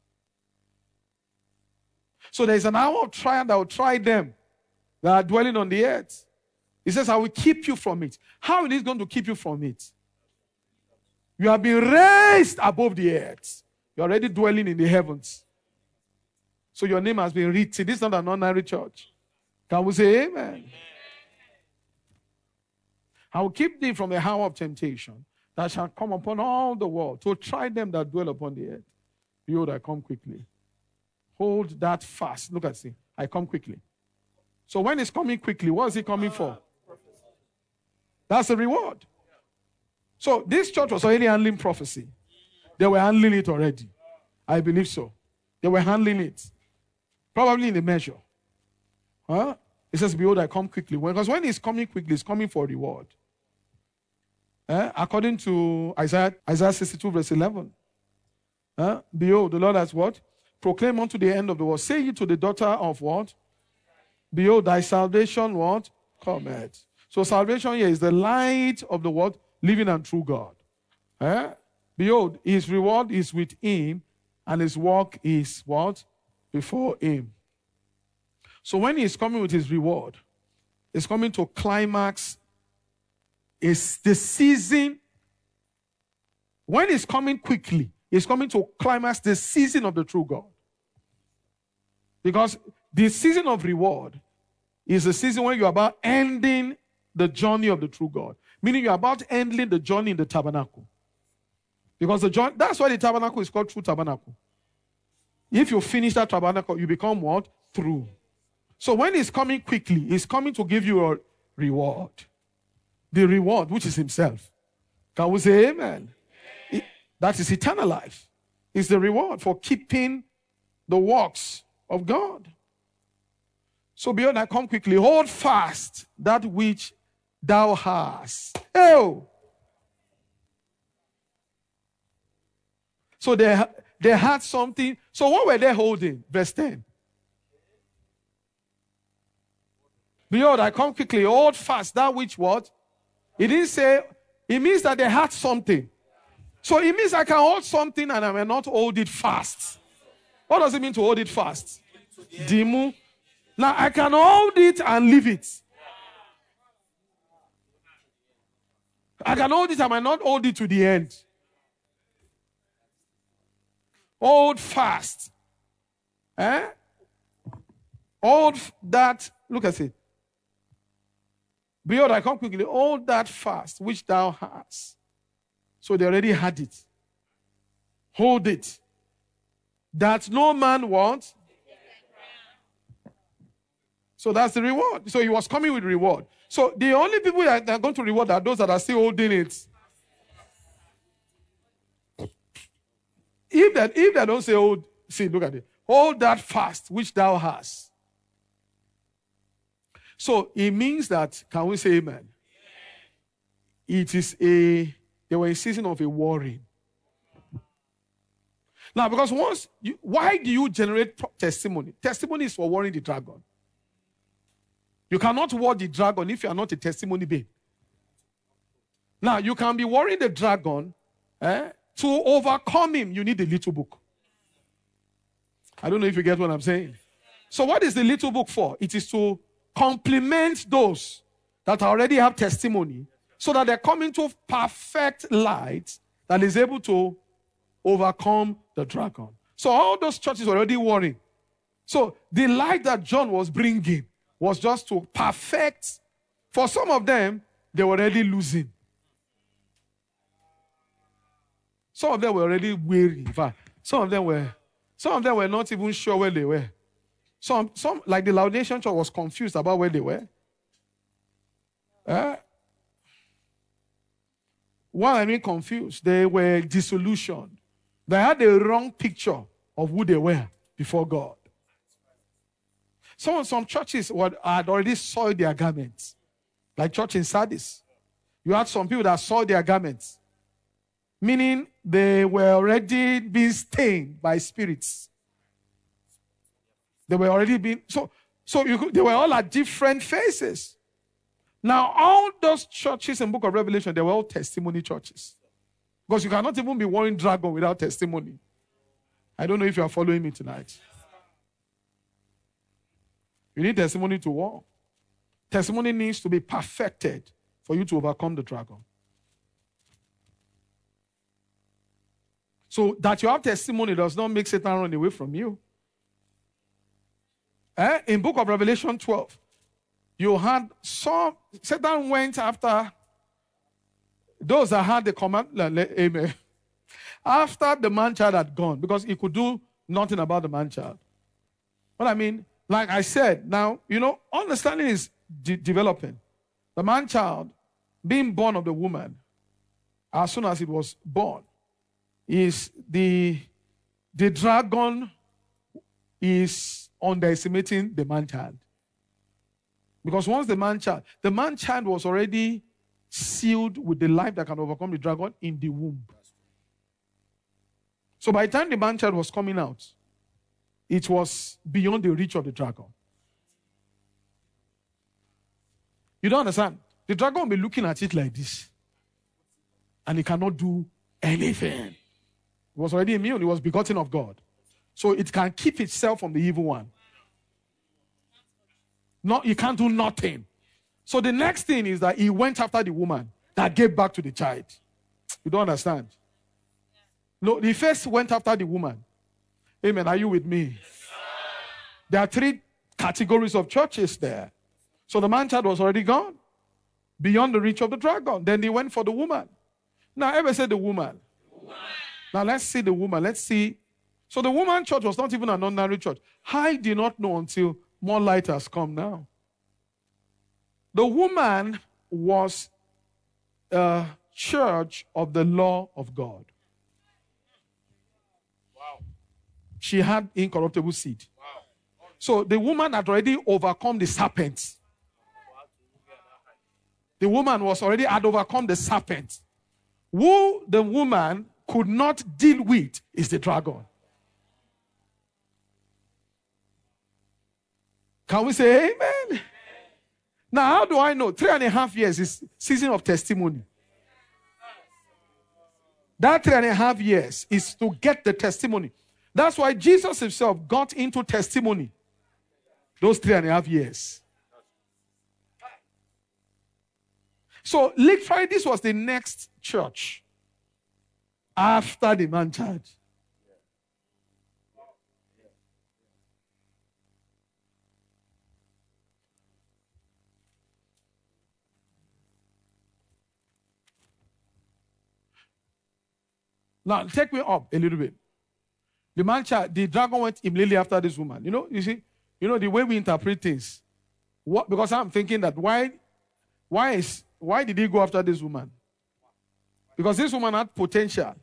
So there's an hour of trial that will try them that are dwelling on the earth. He says, I will keep you from it. How is it going to keep you from it? You have been raised above the earth. You're already dwelling in the heavens. So your name has been written. This is not an ordinary church. Can we say amen? I will keep thee from the hour of temptation that shall come upon all the world to try them that dwell upon the earth. Behold, I come quickly. Hold that fast. Look at see. I come quickly. So when he's coming quickly, what is he coming for? That's the reward. So this church was already handling prophecy. They were handling it already. I believe so. They were handling it. Probably in a measure. Huh? It says, behold, I come quickly. Because when he's coming quickly, he's coming for a reward. According to Isaiah 62 verse 11. Behold, the Lord has what? Proclaim unto the end of the world. Say ye to the daughter of what? Behold, thy salvation what? Cometh. So salvation here is the light of the world, living and true God. Behold, his reward is with him, and his work is what? Before him. So when he's coming with his reward, he's coming to climax. Is the season. When he's coming quickly, he's coming to climax the season of the true God. Because the season of reward is the season when you're about ending the journey of the true God. Meaning you're about ending the journey in the tabernacle. Because that's why the tabernacle is called true tabernacle. If you finish that tabernacle, you become what? Through. So when he's coming quickly, he's coming to give you a reward. The reward, which is himself. Can we say amen? That is eternal life. It's the reward for keeping the works of God. So behold, I come quickly. Hold fast that which thou hast. Oh! So they had something. So what were they holding? Verse 10. Behold, I come quickly. Hold fast that which what? It didn't say, it means that they had something. So it means I can hold something and I may not hold it fast. What does it mean to hold it fast? Dimu. Now I can hold it and leave it. I can hold it, I might not hold it to the end. Hold fast. Hold that, look at it. Behold, I come quickly. Hold that fast which thou hast. So they already had it. Hold it. That no man wants. So that's the reward. So he was coming with reward. So the only people that are going to reward are those that are still holding it. If they don't say hold, see, look at it. Hold that fast which thou hast. So it means that, can we say amen? It is they were in season of a warring. Now, because why do you generate testimony? Testimony is for warring the dragon. You cannot war the dragon if you are not a testimony babe. Now, you can be warring the dragon. To overcome him, you need a little book. I don't know if you get what I'm saying. So what is the little book for? It is to complement those that already have testimony so that they come into perfect light that is able to overcome the dragon. So all those churches were already warring. So the light that John was bringing was just to perfect. For some of them, they were already losing. Some of them were already weary. In fact, some of them were not even sure where they were. Some like the Laodicean church was confused about where they were. Why I mean confused? They were disillusioned. They had the wrong picture of who they were before God. Some churches had already soiled their garments. Like church in Sardis. You had some people that soiled their garments. Meaning they were already being stained by spirits. They were already being... they were all at different phases. Now, all those churches in the book of Revelation, they were all testimony churches. Because you cannot even be warring dragon without testimony. I don't know if you are following me tonight. You need testimony to war. Testimony needs to be perfected for you to overcome the dragon. So that you have testimony does not make Satan run away from you. In book of Revelation 12, you had Satan went after those that had the command. Amen. After the man-child had gone, because he could do nothing about the man-child. What I mean, like I said, now, understanding is developing. The man-child being born of the woman, as soon as it was born, is the dragon is underestimating the man-child. Because once the man-child was already sealed with the life that can overcome the dragon in the womb. So by the time the man-child was coming out, it was beyond the reach of the dragon. You don't understand? The dragon will be looking at it like this. And he cannot do anything. It was already immune. It was begotten of God. So it can keep itself from the evil one. No, it can't do nothing. So the next thing is that he went after the woman that gave back to the child. You don't understand? No, he first went after the woman. Amen. Are you with me? There are 3 categories of churches there. So the man-child was already gone. Beyond the reach of the dragon. Then they went for the woman. Now, ever say the woman? Now, let's see the woman. Let's see. So the woman church was not even an ordinary church. I did not know until more light has come now. The woman was a church of the law of God. Wow. She had incorruptible seed. Wow. So the woman had already overcome the serpent. The woman had overcome the serpent. Who the woman could not deal with is the dragon. Can we say amen? Now, how do I know? 3.5 years is season of testimony. That 3.5 years is to get the testimony. That's why Jesus himself got into testimony those 3.5 years. So, Lake Friday, this was the next church after the man-child. Now, take me up a little bit. The man-child, the dragon went immediately after this woman. You see, the way we interpret things. Because I'm thinking that why did he go after this woman? Because this woman had potential.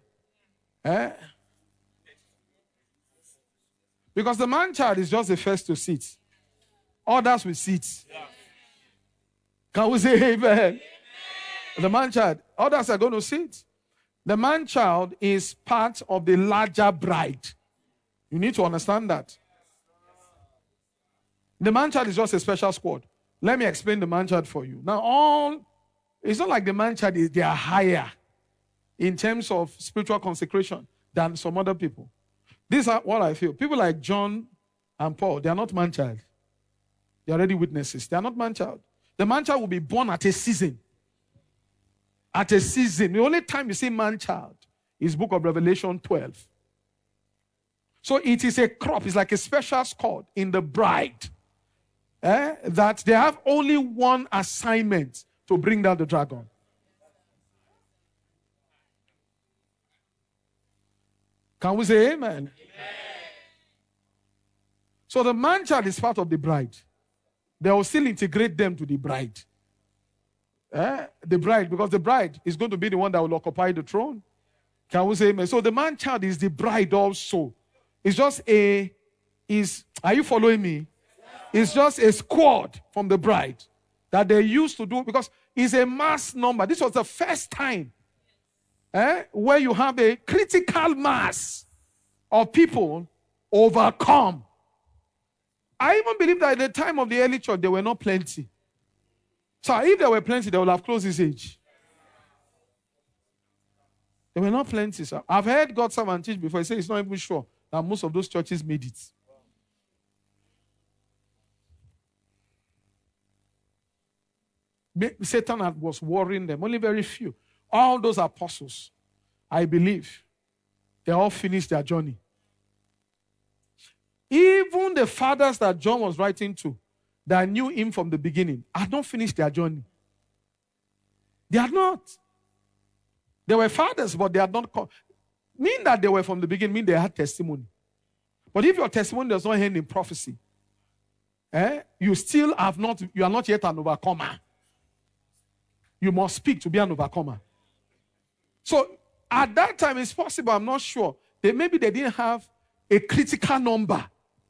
Because the man-child is just the first to sit. Others will sit. Can we say amen? The man-child, others are going to sit. The man-child is part of the larger bride. You need to understand that. The man-child is just a special squad. Let me explain the man-child for you. Now, it's not like the man-child they are higher in terms of spiritual consecration than some other people. This is what I feel. People like John and Paul, they are not man-child. They are already witnesses. They are not man-child. The man-child will be born at a season. At a season. The only time you see man-child is book of Revelation 12. So it is a crop. It's like a special squad in the bride. That they have only one assignment to bring down the dragon. Can we say amen? Amen. So the man-child is part of the bride. They will still integrate them to the bride. The bride, because the bride is going to be the one that will occupy the throne. Can we say amen? So the man-child is the bride also. It's just are you following me? It's just a squad from the bride that they used to do because it's a mass number. This was the first time where you have a critical mass of people overcome. I even believe that at the time of the early church, there were not plenty. So if there were plenty, they would have closed this age. There were not plenty, sir. I've heard God's servant teach before. He said he's not even sure that most of those churches made it. Satan was worrying them. Only very few. All those apostles, I believe, they all finished their journey. Even the fathers that John was writing to, that knew him from the beginning, had not finished their journey. They had not. They were fathers, but they had not come. Mean that they were from the beginning, mean they had testimony. But if your testimony does not end in prophecy, you are not yet an overcomer. You must speak to be an overcomer. So at that time, it's possible, I'm not sure. Maybe they didn't have a critical number.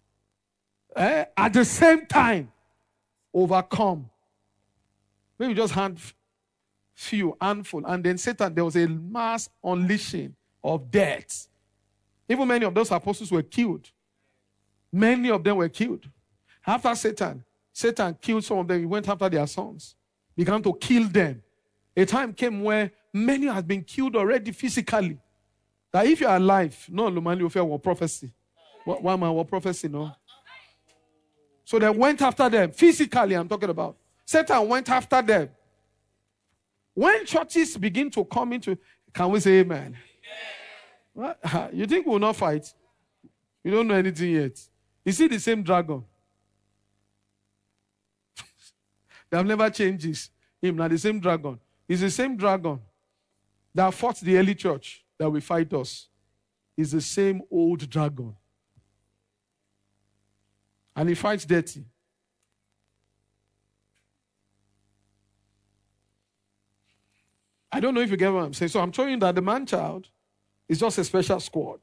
At the same time, overcome. Maybe just handful. And then Satan, there was a mass unleashing of death. Even many of those apostles were killed. Many of them were killed. After Satan killed some of them. He went after their sons. Began to kill them. A time came where many had been killed already physically. That if you are alive, no, Lumani will fail prophecy. One man will prophecy, no. So they went after them. Physically, I'm talking about. Satan went after them. When churches begin to come into, can we say amen? What? You think we will not fight? You don't know anything yet. You see the same dragon. They have never changed this. Him, not the same dragon. It's the same dragon that fought the early church that will fight us. It's the same old dragon. And he fights dirty. I don't know if you get what I'm saying. So I'm showing you that the man-child is just a special squad.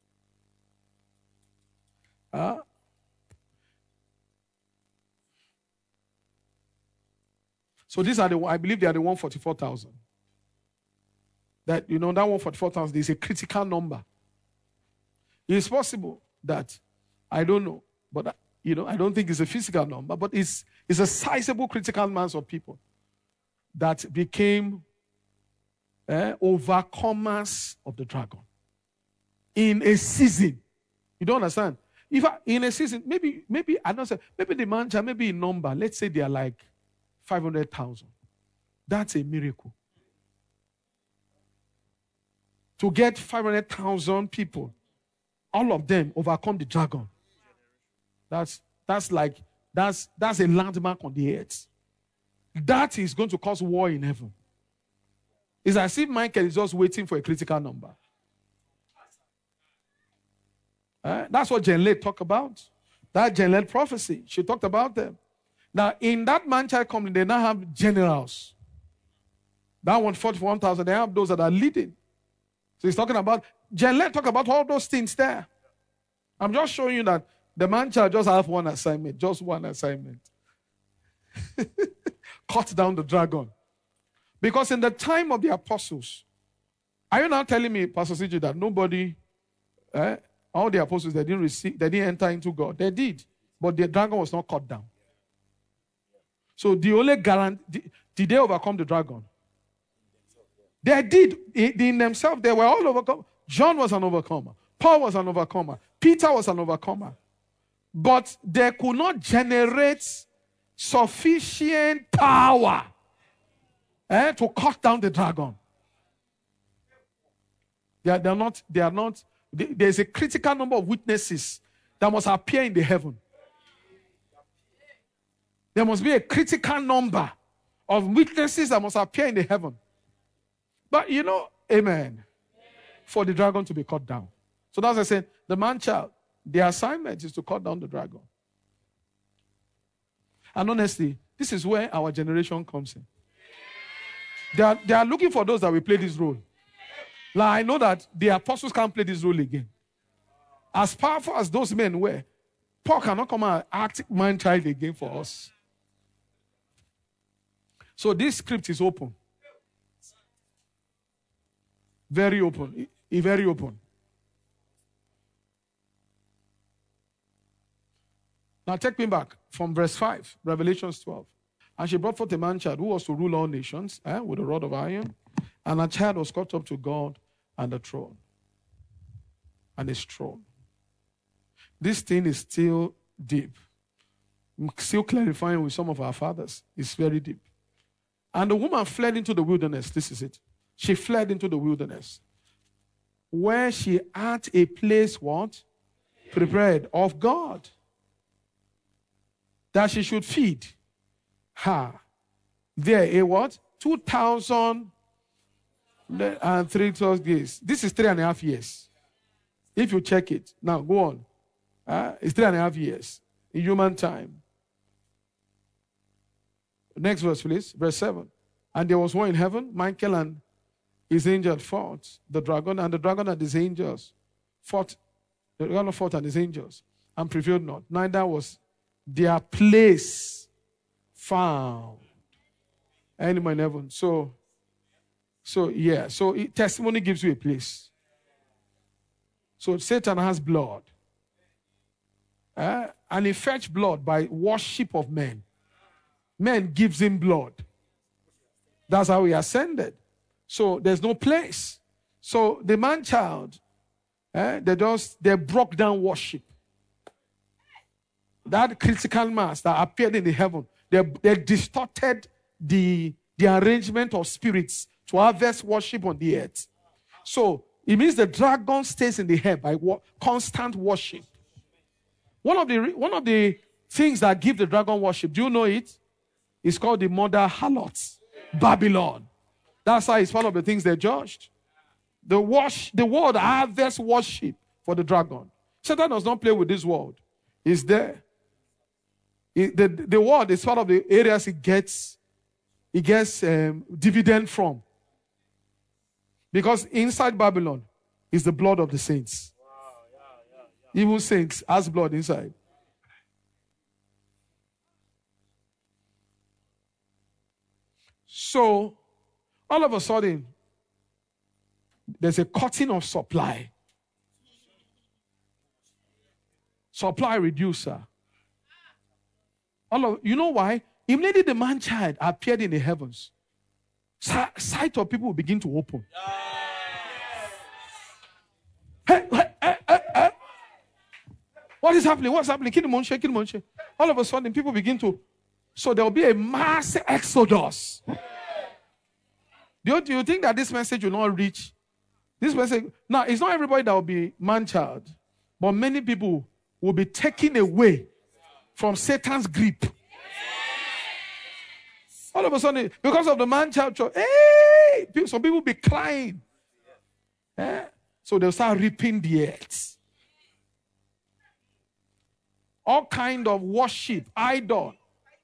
So these are I believe they are the 144,000. That, that 144,000 is a critical number. It is possible that, I don't know, but, I don't think it's a physical number, but it's a sizable critical mass of people that became overcomers of the dragon. In a season. You don't understand? In a season, maybe I don't say, maybe the man-child, maybe in number, let's say they are like 500,000. That's a miracle. To get 500,000 people, all of them overcome the dragon. That's a landmark on the earth. That is going to cause war in heaven. It's as if Michael is just waiting for a critical number. That's what Jen talked about. That Jen prophecy, she talked about them. Now, in that man-child company, they now have generals. That 141,000, they have those that are leading. So he's talking about, Jen talk about all those things there. I'm just showing you that the man-child just have one assignment. Just one assignment. Cut down the dragon. Because in the time of the apostles, are you now telling me, Pastor CJ, that nobody, all the apostles, they didn't enter into God? They did. But the dragon was not cut down. So the only guarantee, did they overcome the dragon? They did. In themselves, they were all overcome. John was an overcomer. Paul was an overcomer. Peter was an overcomer. But they could not generate sufficient power to cut down the dragon. There's a critical number of witnesses that must appear in the heaven. There must be a critical number of witnesses that must appear in the heaven. But amen, for the dragon to be cut down. So that's why I said, the man-child, the assignment is to cut down the dragon. And honestly, this is where our generation comes in. They are looking for those that will play this role. Like, I know that the apostles can't play this role again. As powerful as those men were, Paul cannot come and act man-child again for us. So this script is open. Very open. Very open. Now take me back from verse 5, Revelation 12. And she brought forth a man-child who was to rule all nations with a rod of iron. And a child was caught up to God and the throne. And his throne. This thing is still deep. I'm still clarifying with some of our fathers. It's very deep. And the woman fled into the wilderness. This is it. She fled into the wilderness. Where she had a place, what? Prepared of God. That she should feed her. There, a what? 2,003 days. This is 3.5 years. If you check it. Now, go on. It's 3.5 years in human time. Next verse, please. Verse 7. And there was war in heaven. Michael and his angel fought the dragon, and the dragon and his angels fought. The dragon fought and his angels, and prevailed not. Neither was their place found anymore in heaven. So testimony gives you a place. So Satan has blood. And he fetched blood by worship of men. Men gives him blood. That's how he ascended. So there's no place. So the man-child, they broke down worship. That critical mass that appeared in the heaven, they distorted the arrangement of spirits to harvest worship on the earth. So it means the dragon stays in the air by constant worship. One of the things that give the dragon worship, do you know it? It's called the mother harlot, Babylon. That's how it's one of the things they judged. The world harvests worship for the dragon. Satan does not play with this world. It's there. The world is part of the areas it gets dividend from. Because inside Babylon is the blood of the saints. Even saints has blood inside. So, all of a sudden, there's a cutting of supply. Supply reducer. You know why? Immediately the man-child appeared in the heavens. Sight of people will begin to open. Hey. What is happening? What's happening? Kill all of a sudden, people begin to. So there will be a mass exodus. Do you think that this message will not reach? This message. Now, it's not everybody that will be man-child, but many people will be taken away from Satan's grip. All of a sudden, because of the man-child, hey, some people will be crying. So they'll start reaping the earth. All kind of worship, idol.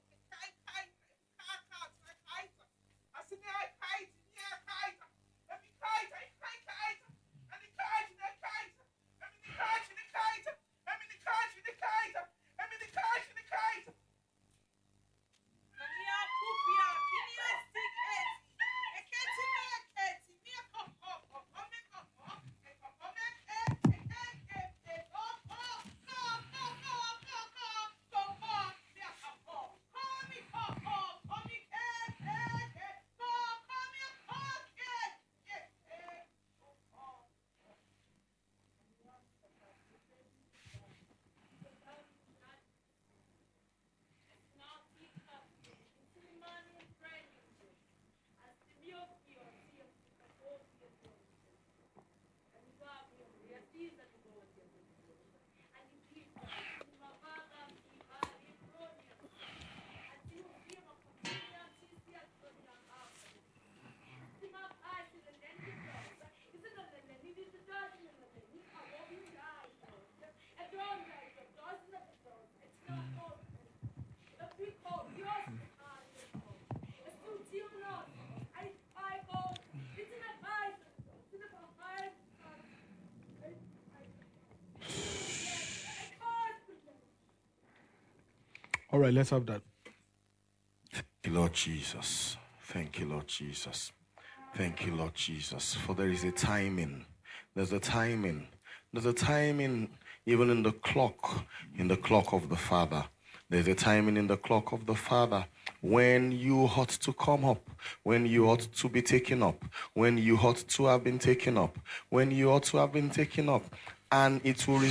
All right, let's have that. Thank you, Lord Jesus. Thank you, Lord Jesus. Thank you, Lord Jesus. For there is a timing. There's a timing. There's a timing even in the clock of the Father. There's a timing in the clock of the Father when you ought to come up, when you ought to be taken up, when you ought to have been taken up, when you ought to have been taken up. And it will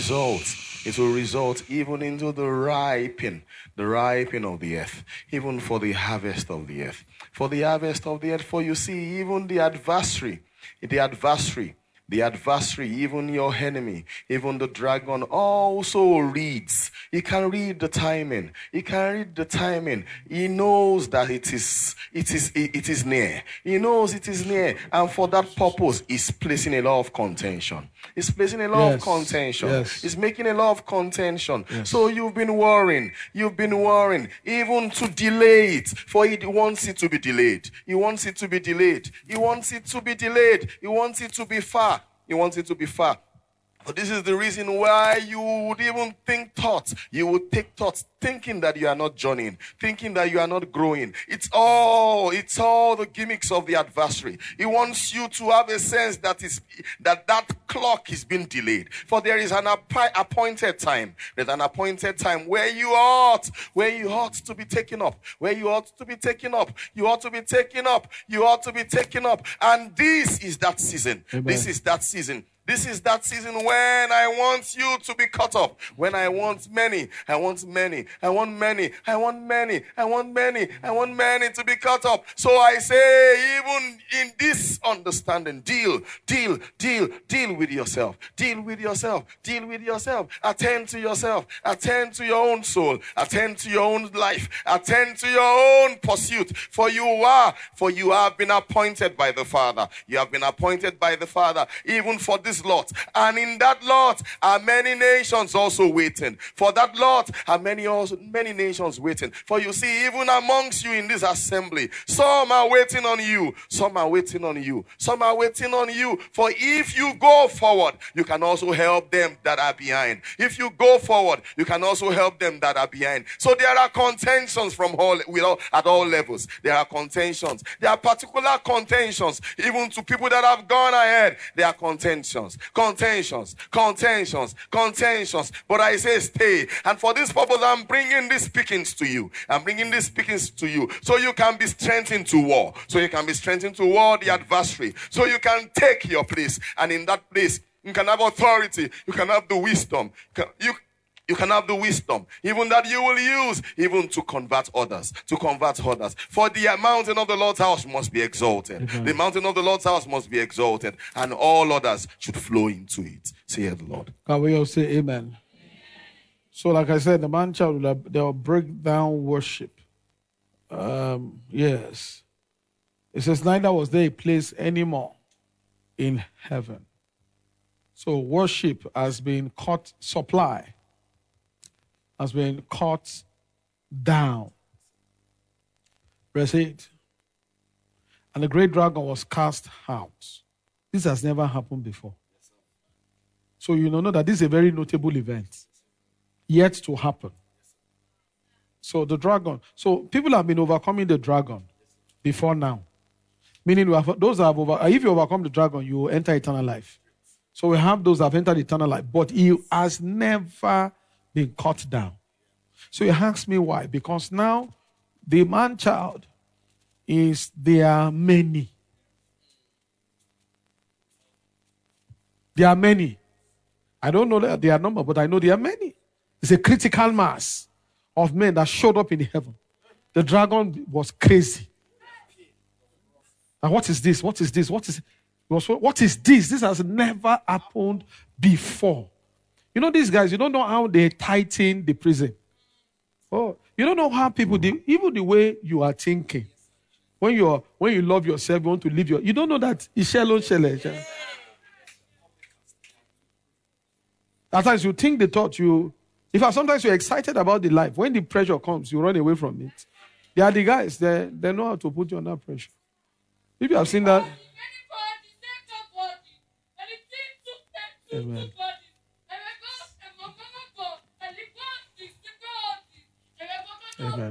result even into the riping of the earth, even for the harvest of the earth. For the harvest of the earth, for you see, even the adversary The adversary, even your enemy, even the dragon also reads. He can read the timing. He can read the timing. He knows that it is near. He knows it is near. And for that purpose, he's placing a lot of contention. He's placing a lot of contention. Yes. He's making a lot of contention. Yes. So you've been worrying. You've been worrying. Even to delay it. For he wants it to be delayed. He wants it to be delayed. He wants it to be delayed. He wants it to be far. He wants it to be far. But this is the reason why you would even think thoughts. You would take thoughts thinking that you are not journeying, thinking that you are not growing. It's all the gimmicks of the adversary. He wants you to have a sense that clock is being delayed. For there is an appointed time. There's an appointed time where you ought to be taken up. Where you ought to be taken up. You ought to be taken up. You ought to be taken up. And this is that season. Amen. This is that season. This is that season when I want you to be caught up. When I want many, I want many, I want many, I want many, I want many, I want many to be caught up. So I say, even in this understanding, deal with yourself. Deal with yourself. Deal with yourself. Attend to yourself. Attend to your own soul. Attend to your own life. Attend to your own pursuit. For you have been appointed by the Father. You have been appointed by the Father, even for this lot. And in that lot are many nations also waiting. For that lot are many nations waiting. For you see, even amongst you in this assembly, some are waiting on you. Some are waiting on you. Some are waiting on you. For if you go forward, you can also help them that are behind. If you go forward, you can also help them that are behind. So there are contentions at all levels. There are contentions. There are particular contentions. Even to people that have gone ahead, there are contentions. Contentions. But I say stay. And for this purpose, I'm bringing these speakings to you. So you can be strengthened to war. So you can be strengthened to war the adversary. So you can take your place. And in that place, you can have authority. You can have the wisdom. You can have the wisdom, even that you will use, even to convert others. For the mountain of the Lord's house must be exalted. Mm-hmm. The mountain of the Lord's house must be exalted, and all others should flow into it. Say the Lord. Can we all say amen? So like I said, the man-child, they'll break down worship. Yes. It says, neither was there a place anymore in heaven. So worship has been cut, supply has been cut down. Verse 8. And the great dragon was cast out. This has never happened before. So you know that this is a very notable event yet to happen. So the dragon. So people have been overcoming the dragon before now. Meaning those that have if you overcome the dragon, you will enter eternal life. So we have those that have entered eternal life. But he has never been cut down. So he asks me why. Because now the man-child there are many. There are many. I don't know their number, but I know there are many. It's a critical mass of men that showed up in heaven. The dragon was crazy. And what is this? What is this? What is this? This has never happened before. You know these guys, you don't know how they tighten the prison. Oh, you don't know how people do, even the way you are thinking. When you love yourself, you want to live you don't know that Ishelo. At times you think the thought sometimes you're excited about the life. When the pressure comes, you run away from it. They are the guys, they know how to put you under pressure. If you have seen that. Amen. Amen.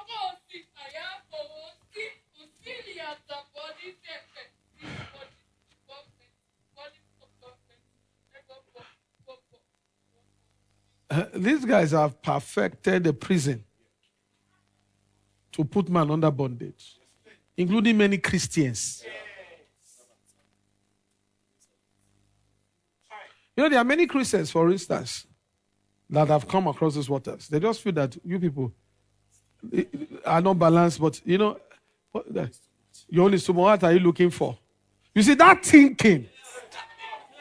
These guys have perfected the prison to put man under bondage, including many Christians. You know, there are many Christians, for instance, that have come across these waters. They just feel that you people are not balanced, but you know, you only so what are you looking for? You see, that thinking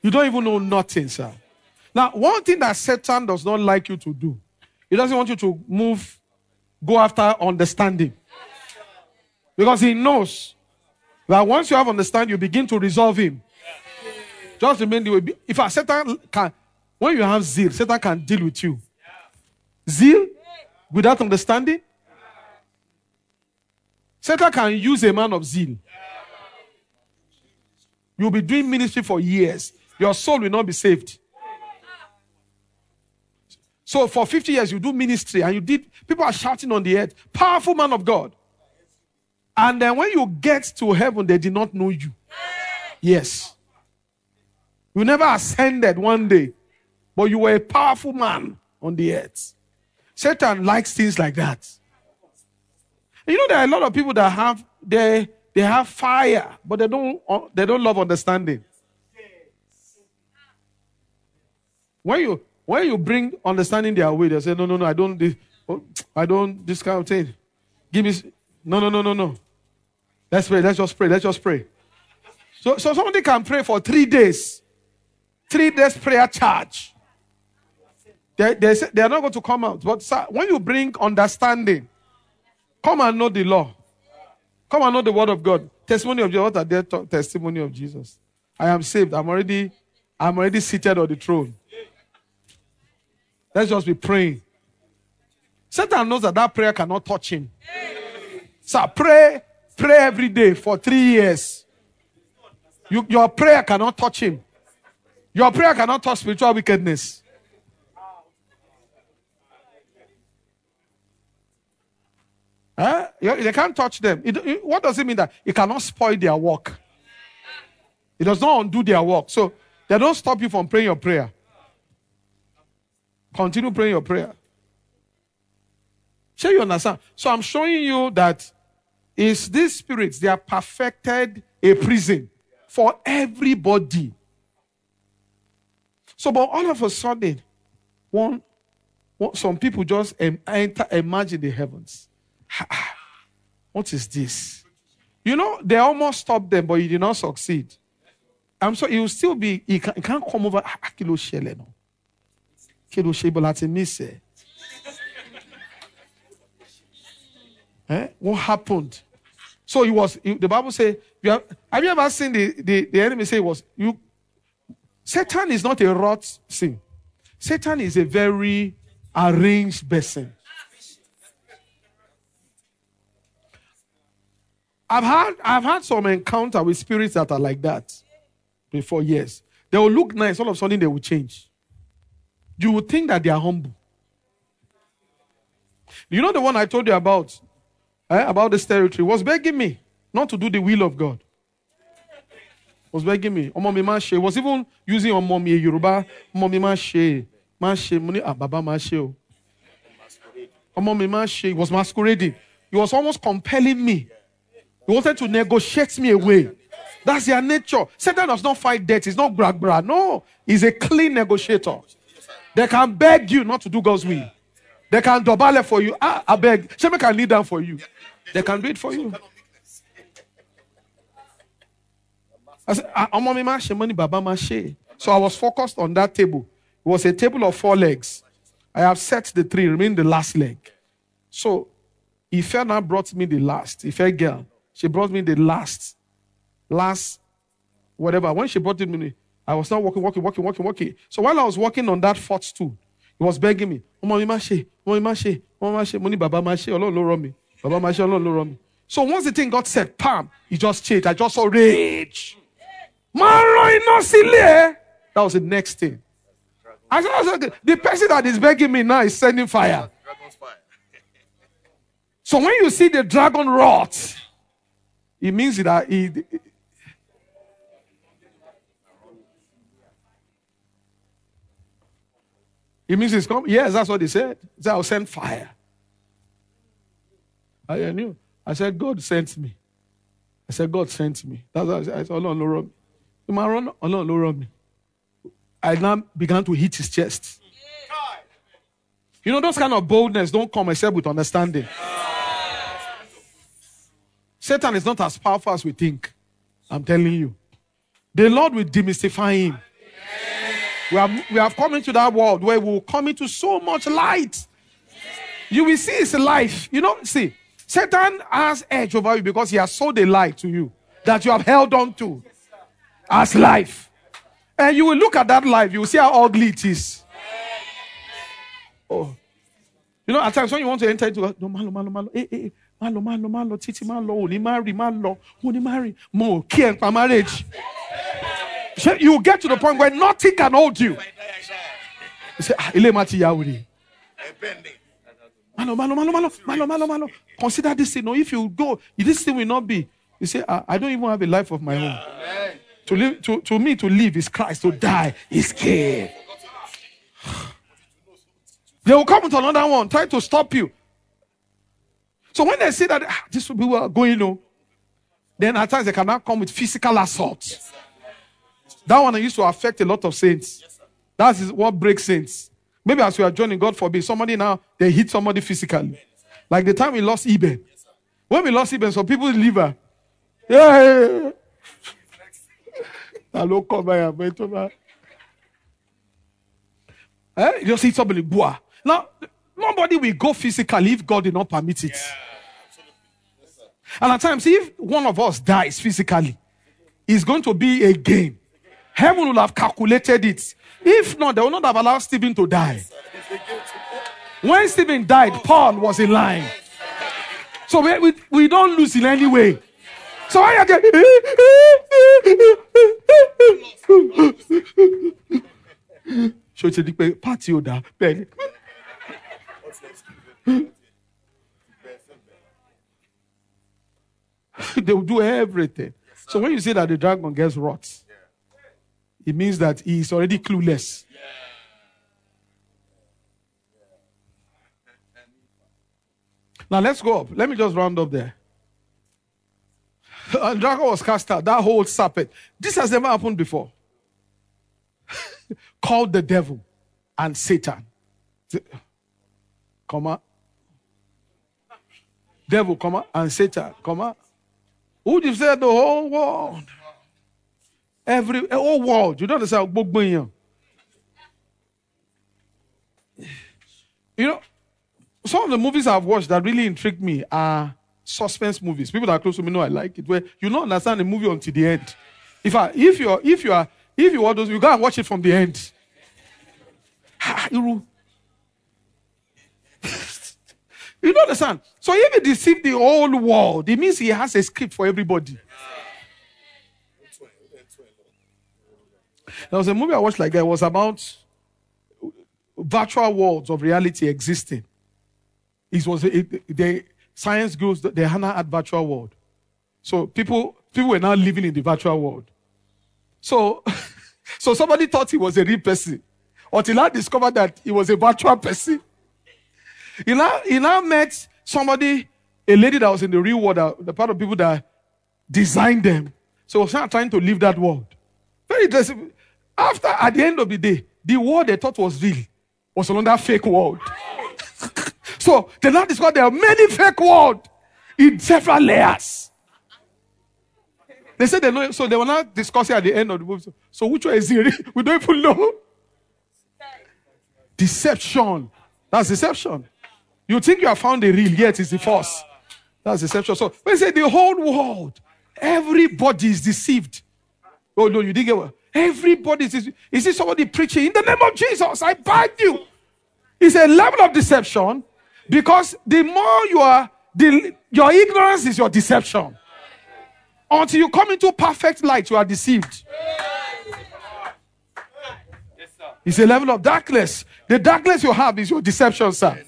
You don't even know nothing, sir. Now, one thing that Satan does not like you to do, he doesn't want you to go after understanding. Because he knows that once you have understanding, you begin to resolve him. Just remain the way. If Satan can, when you have zeal, Satan can deal with you. Zeal without understanding. Satan can use a man of zeal. You'll be doing ministry for years. Your soul will not be saved. So for 50 years, you do ministry and people are shouting on the earth, powerful man of God. And then when you get to heaven, they did not know you. Yes. You never ascended one day, but you were a powerful man on the earth. Satan likes things like that. You know, there are a lot of people that have they have fire, but they don't love understanding. When you bring understanding their way, they say, no, I don't this kind of thing. Give me no. Let's pray. Let's just pray. So somebody can pray for 3 days. 3 days prayer charge. They are not going to come out. But sir, when you bring understanding, come and know the law. Come and know the word of God. Testimony of Jesus. What are their testimony of Jesus? I am saved. I'm already seated on the throne. Let's just be praying. Satan knows that prayer cannot touch him. So pray every day for 3 years. Your prayer cannot touch him. Your prayer cannot touch spiritual wickedness. They can't touch them. What does it mean? That it cannot spoil their work. It does not undo their work. So they don't stop you from praying your prayer. Continue praying your prayer. Sure, you understand? So I'm showing you that is these spirits, they are perfected a prison for everybody. So, but all of a sudden, some people just imagine the heavens. What is this? You know, they almost stopped them, but you did not succeed. I'm sorry, it will still be, you can't come over. What happened? So the Bible says, have you ever seen the enemy say Satan is not a wrought thing. Satan is a very arranged person. I've had some encounter with spirits that are like that before years. They will look nice, all of a sudden they will change. You would think that they are humble. You know the one I told you about this territory, was begging me not to do the will of God. Was begging me. Was even using Omomi Yoruba. Omomi Muni Baba Mashe. Omomi Mashe was masquerading. He was almost compelling me. He wanted to negotiate me away. That's their nature. Satan does not fight death. He's not brag. No, he's a clean negotiator. They can beg you not to do God's will. They can dobale for you. I beg. Sheme can kneel down for you. They can do it for you. I said, so I was focused on that table. It was a table of 4 legs. I have set the 3, remain the last leg. So Ife now brought me the last. Ife girl. She brought me the last, whatever. When she brought it to me, I was now walking. So while I was walking on that 4th stool, he was begging me, Money Baba Mashe, Baba Mashe. So once the thing got said, pam, he just changed. I just saw rage. That was the next thing. I said, the person that is begging me now is sending fire. So when you see the dragon wrought, it means that it means it's coming. Yes, that's what they said. They said, I'll send fire. I knew. I said, God sent me. That's what I said. I said, Allah, I now began to hit his chest. You know, those kind of boldness don't come except with understanding. Satan is not as powerful as we think. I'm telling you. The Lord will demystify him. We have come into that world where we will come into so much light. You will see his life. You know, see, Satan has edge over you because he has sold a lie to you that you have held on to as life. And you will look at that life, you will see how ugly it is. Oh. You know, at times when you want to enter into no malo, titi malo, only marry, more care for marriage. You get to the point where nothing can hold you. You say, Ilemati Yahweh. Malo. Consider this thing. No, if you go, this thing will not be. You say, I don't even have a life of my own. To live, to me, to live is Christ. To die is gain. They will come with another one, try to stop you. So when they say that these people are going, then at times they cannot come with physical assault. That one used to affect a lot of saints. That is what breaks saints. Maybe as you are joining, God forbid, somebody now, they hit somebody physically. Like the time we lost Eben. When we lost Eben, some people liver. Yeah. You just hit somebody, boah. Now, nobody will go physically if God did not permit it. And at times, if one of us dies physically, it's going to be a gain. Heaven will have calculated it. If not, they will not have allowed Stephen to die. When Stephen died, Paul was in line. So we don't lose in any way. So I get they will do everything. So when you say that the dragon gets rot, it means that he is already clueless. Now let's go up. Let me just round up there. The dragon was cast out. That whole serpent. This has never happened before. Called the devil and Satan. Comma. Devil, comma, and Satan, comma. Who did you say the whole world? Whole world. You don't understand? You know, some of the movies I've watched that really intrigued me are suspense movies. People that are close to me know I like it. Where you don't understand the movie until the end. If you want those, you go and watch it from the end. You don't understand. So if he deceived the whole world, it means he has a script for everybody. There was a movie I watched like that. It was about virtual worlds of reality existing. It was the science groups, they had virtual world. So people were now living in the virtual world. So somebody thought he was a real person until I discovered that he was a virtual person. He now met somebody, a lady that was in the real world, the part of people that designed them. So he was now trying to live that world. Very interesting. At the end of the day, the world they thought was real was another fake world. So they now discovered there are many fake worlds in several layers. They said they know, so they were not discussing at the end of the movie. So which one is it? We don't even know. Deception. That's deception. You think you have found the real, yet it's the false. That's deception. So when they say the whole world, everybody is deceived. Oh no, you didn't get what? Everybody is deceived. Is this somebody preaching in the name of Jesus? I bind you. It's a level of deception because the more you are, your ignorance is your deception. Until you come into perfect light, you are deceived. It's a level of darkness. The darkness you have is your deception, sir.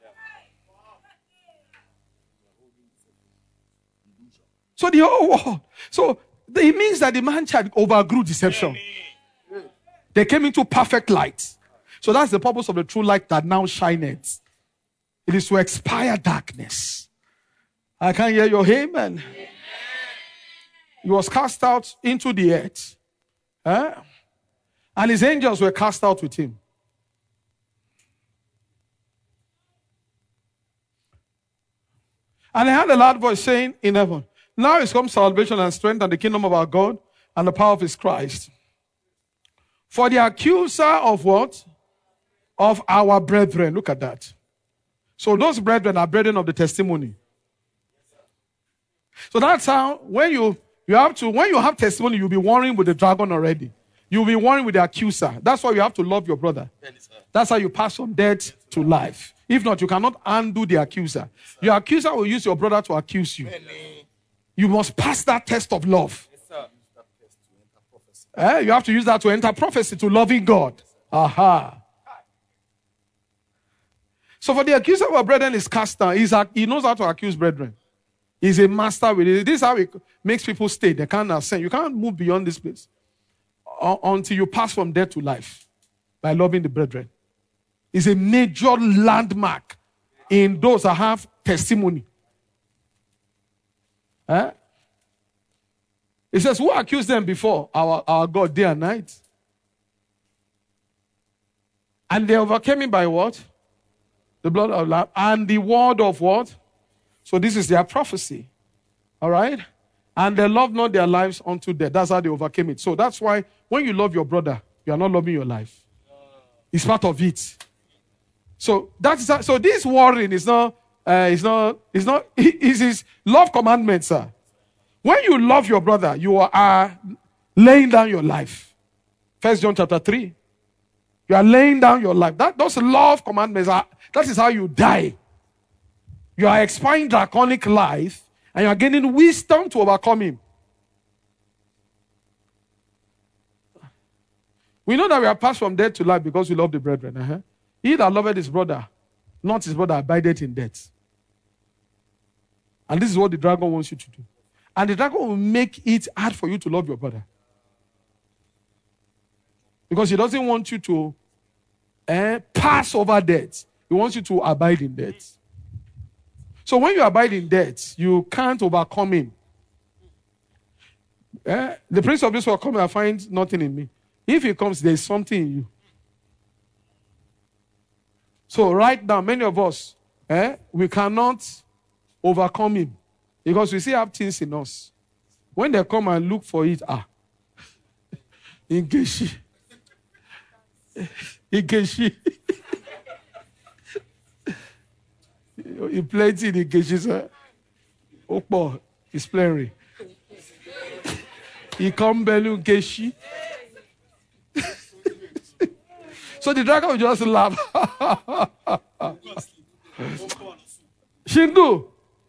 So the whole world. So it means that the man child overgrew deception. They came into perfect light. So that's the purpose of the true light that now shineth. It is to expire darkness. I can't hear your amen. He was cast out into the earth. And his angels were cast out with him. And I heard a loud voice saying in heaven, now is come salvation and strength and the kingdom of our God and the power of his Christ. For the accuser of what? Of our brethren. Look at that. So those brethren are brethren of the testimony. So that's how, when you have testimony, you'll be warring with the dragon already. You'll be warring with the accuser. That's why you have to love your brother. That's how you pass from death to life. If not, you cannot undo the accuser. Your accuser will use your brother to accuse you. You must pass that test of love. You have to use that to enter prophecy, to loving God. Aha. So for the accuser of our brethren is cast down. He knows how to accuse brethren. He's a master with it. This is how it makes people stay. They can't ascend. You can't move beyond this place until you pass from death to life by loving the brethren. It's a major landmark in those that have testimony. It says, who accused them before? Our God, day and night. And they overcame him by what? The blood of Lamb and the word of what? So this is their prophecy. All right? And they loved not their lives unto death. That's how they overcame it. So that's why when you love your brother, you are not loving your life. It's part of it. So so this warring is not it's his love commandment, sir. When you love your brother, you are laying down your life. 1 John chapter 3. You are laying down your life. Those love commandments that is how you die. You are expiring draconic life and you are gaining wisdom to overcome him. We know that we are passed from death to life because we love the brethren. He that loveth his brother, not his brother, abideth in death. And this is what the dragon wants you to do. And the dragon will make it hard for you to love your brother. Because he doesn't want you to pass over death. He wants you to abide in death. So when you abide in death, you can't overcome him. The prince of this world comes and finds nothing in me. If he comes, there is something in you. So right now, many of us, we cannot overcome him. Because we still have things in us. When they come and look for it, Nkechi. Nkechi. He played in Nkechi, sir. Okpo is playing. He come belu Nkechi. So the dragon will just laugh. Shindu.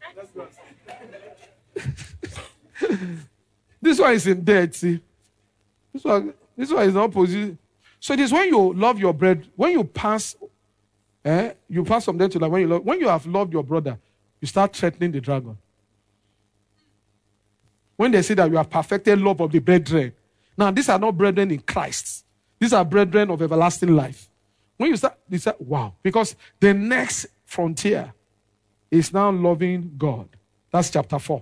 This one is in debt, see. This one is not positive. So it is when you love your bread, when you pass from death to life. When you have loved your brother, you start threatening the dragon. When they say that you have perfected love of the brethren. Now, these are not brethren in Christ. These are brethren of everlasting life. When you start, wow. Because the next frontier is now loving God. That's chapter 4.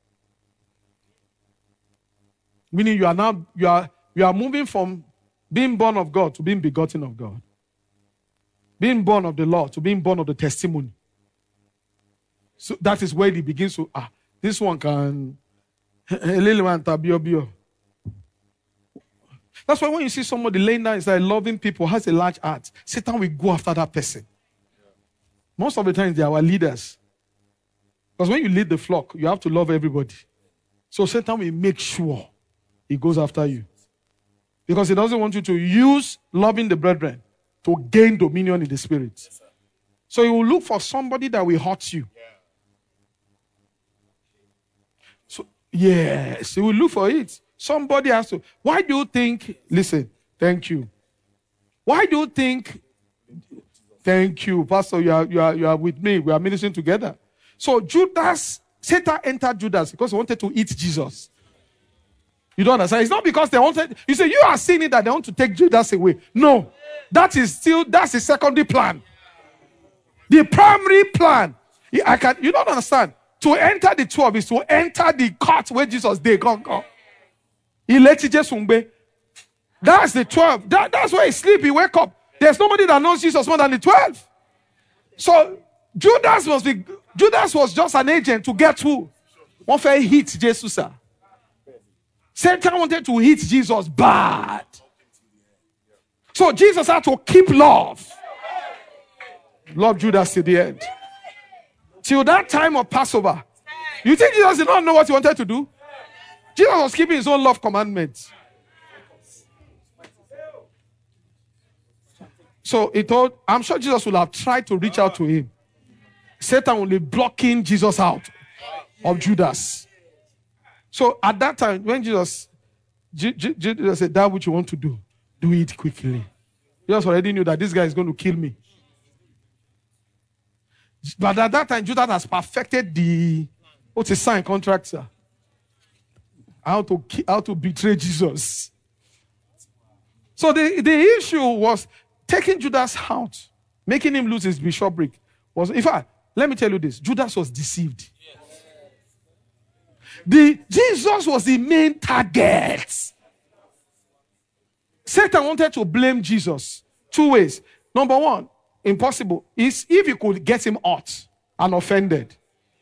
Meaning you are moving from being born of God to being begotten of God. Being born of the law to being born of the testimony. So that is where it begins to, this one can, that's why when you see somebody laying down inside loving people, has a large heart, Satan will go after that person. Most of the times they are our leaders. Because when you lead the flock, you have to love everybody. So Satan will make sure he goes after you. Because he doesn't want you to use loving the brethren to gain dominion in the spirit. Yes, so he will look for somebody that will hurt you. Yeah. So, yes, he will look for it. Somebody has to. Why do you think, listen, thank you. Why do you think, thank you, Pastor, you are with me. We are ministering together. So Satan entered Judas because he wanted to eat Jesus. You don't understand? It's not because they wanted, you say, you are seeing it that they want to take Judas away. No. That's the secondary plan. The primary plan, you don't understand. To enter the 12 is to enter the court where Jesus did. Go. He let Jesus umbe. That's the 12. That's why he sleep, he wake up. There's nobody that knows Jesus more than the 12. So Judas was just an agent to get who? One fair hit Jesus, sir. Satan wanted to hit Jesus bad. So Jesus had to keep love. Love Judas till the end. Till that time of Passover. You think Jesus did not know what he wanted to do? Jesus was keeping his own love commandments. So he told, I'm sure Jesus would have tried to reach out to him. Satan will be blocking Jesus out of Judas. So at that time, when Jesus said, that which you want to do, do it quickly. Jesus already knew that this guy is going to kill me. But at that time, Judas has perfected the, what's a sign contract, sir? How to betray Jesus. So the issue was taking Judas out, making him lose his bishopric. In fact, let me tell you this, Judas was deceived. Jesus was the main target. Satan wanted to blame Jesus 2 ways. Number one, impossible, is if you could get him hurt and offended.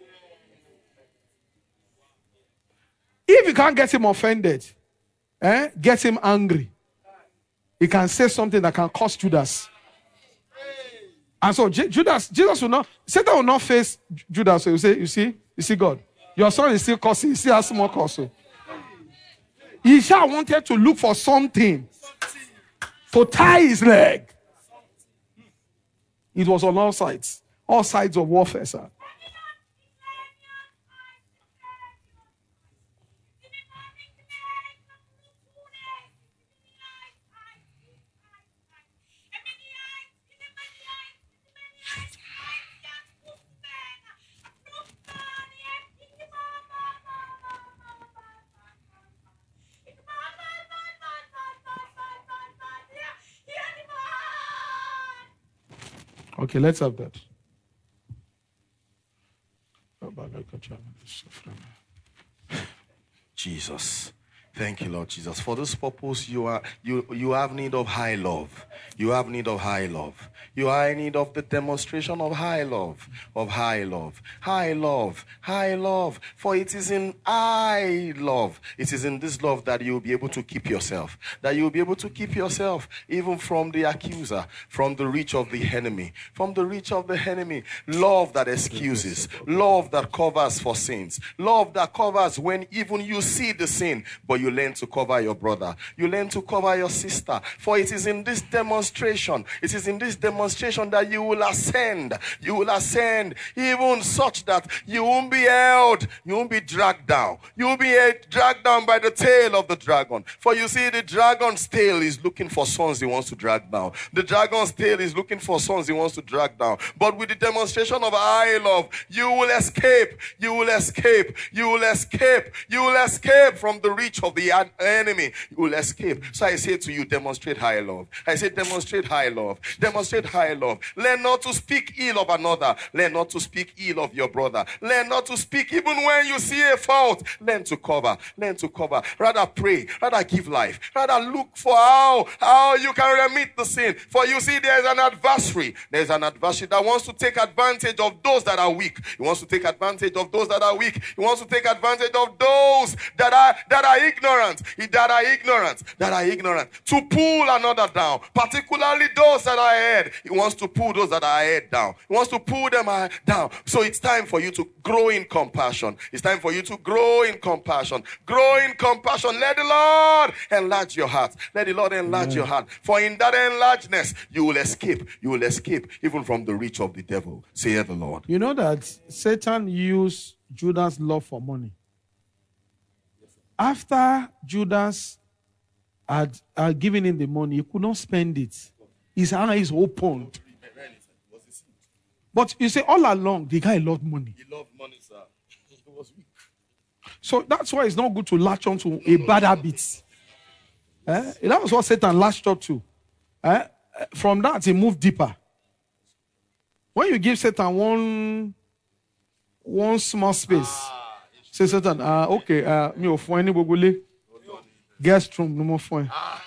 If you can't get him offended, get him angry, he can say something that can cost Judas. And so Jesus will not, Satan will not face Judas. So you see God, your son is still cursing, he still has more cursing. He shall wanted to look for something to tie his leg. It was on all sides of warfare, sir. Okay, let's have that. Jesus. Thank you, Lord Jesus. For this purpose, you have need of high love. You have need of high love. You are in need of the demonstration of high love. Of high love. High love. High love. For it is in high love. It is in this love that you will be able to keep yourself. That you will be able to keep yourself even from the accuser, from the reach of the enemy. From the reach of the enemy. Love that excuses. Love that covers for sins. Love that covers when even you see the sin, but you learn to cover your brother. You learn to cover your sister. For it is in this demonstration, that you will ascend. You will ascend even such that you won't be held. You won't be dragged down. You will be dragged down by the tail of the dragon. For you see, the dragon's tail is looking for sons he wants to drag down. The dragon's tail is looking for sons he wants to drag down. But with the demonstration of high love, you will escape. You will escape. You will escape. You will escape from the reach of the enemy. You will escape. So I say to you, demonstrate high love. I say demonstrate high love. Demonstrate high love. Learn not to speak ill of another. Learn not to speak ill of your brother. Learn not to speak even when you see a fault. Learn to cover. Learn to cover. Rather pray. Rather give life. Rather look for how you can remit the sin. For you see, there is an adversary. There is an adversary that wants to take advantage of those that are weak. He wants to take advantage of those that are weak. He wants to take advantage of those that are ignorant. That are ignorant. To pull another down. Particularly those that are ahead. He wants to pull those that are ahead down. He wants to pull them down. So it's time for you to grow in compassion. It's time for you to grow in compassion. Grow in compassion. Let the Lord enlarge your heart. Let the Lord enlarge your heart. For in that enlargedness, you will escape. You will escape even from the reach of the devil. Saith the Lord. You know that Satan used Judas' love for money. After Judas had given him the money, he could not spend it. His eyes opened. But you see, all along, the guy loved money. He loved money, sir. He was weak. So that's why it's not good to latch on to a bad habit. That was what Satan latched up to. From that, he moved deeper. When you give Satan one small space, say Satan, okay, me of any bogule, guest room, no more fun.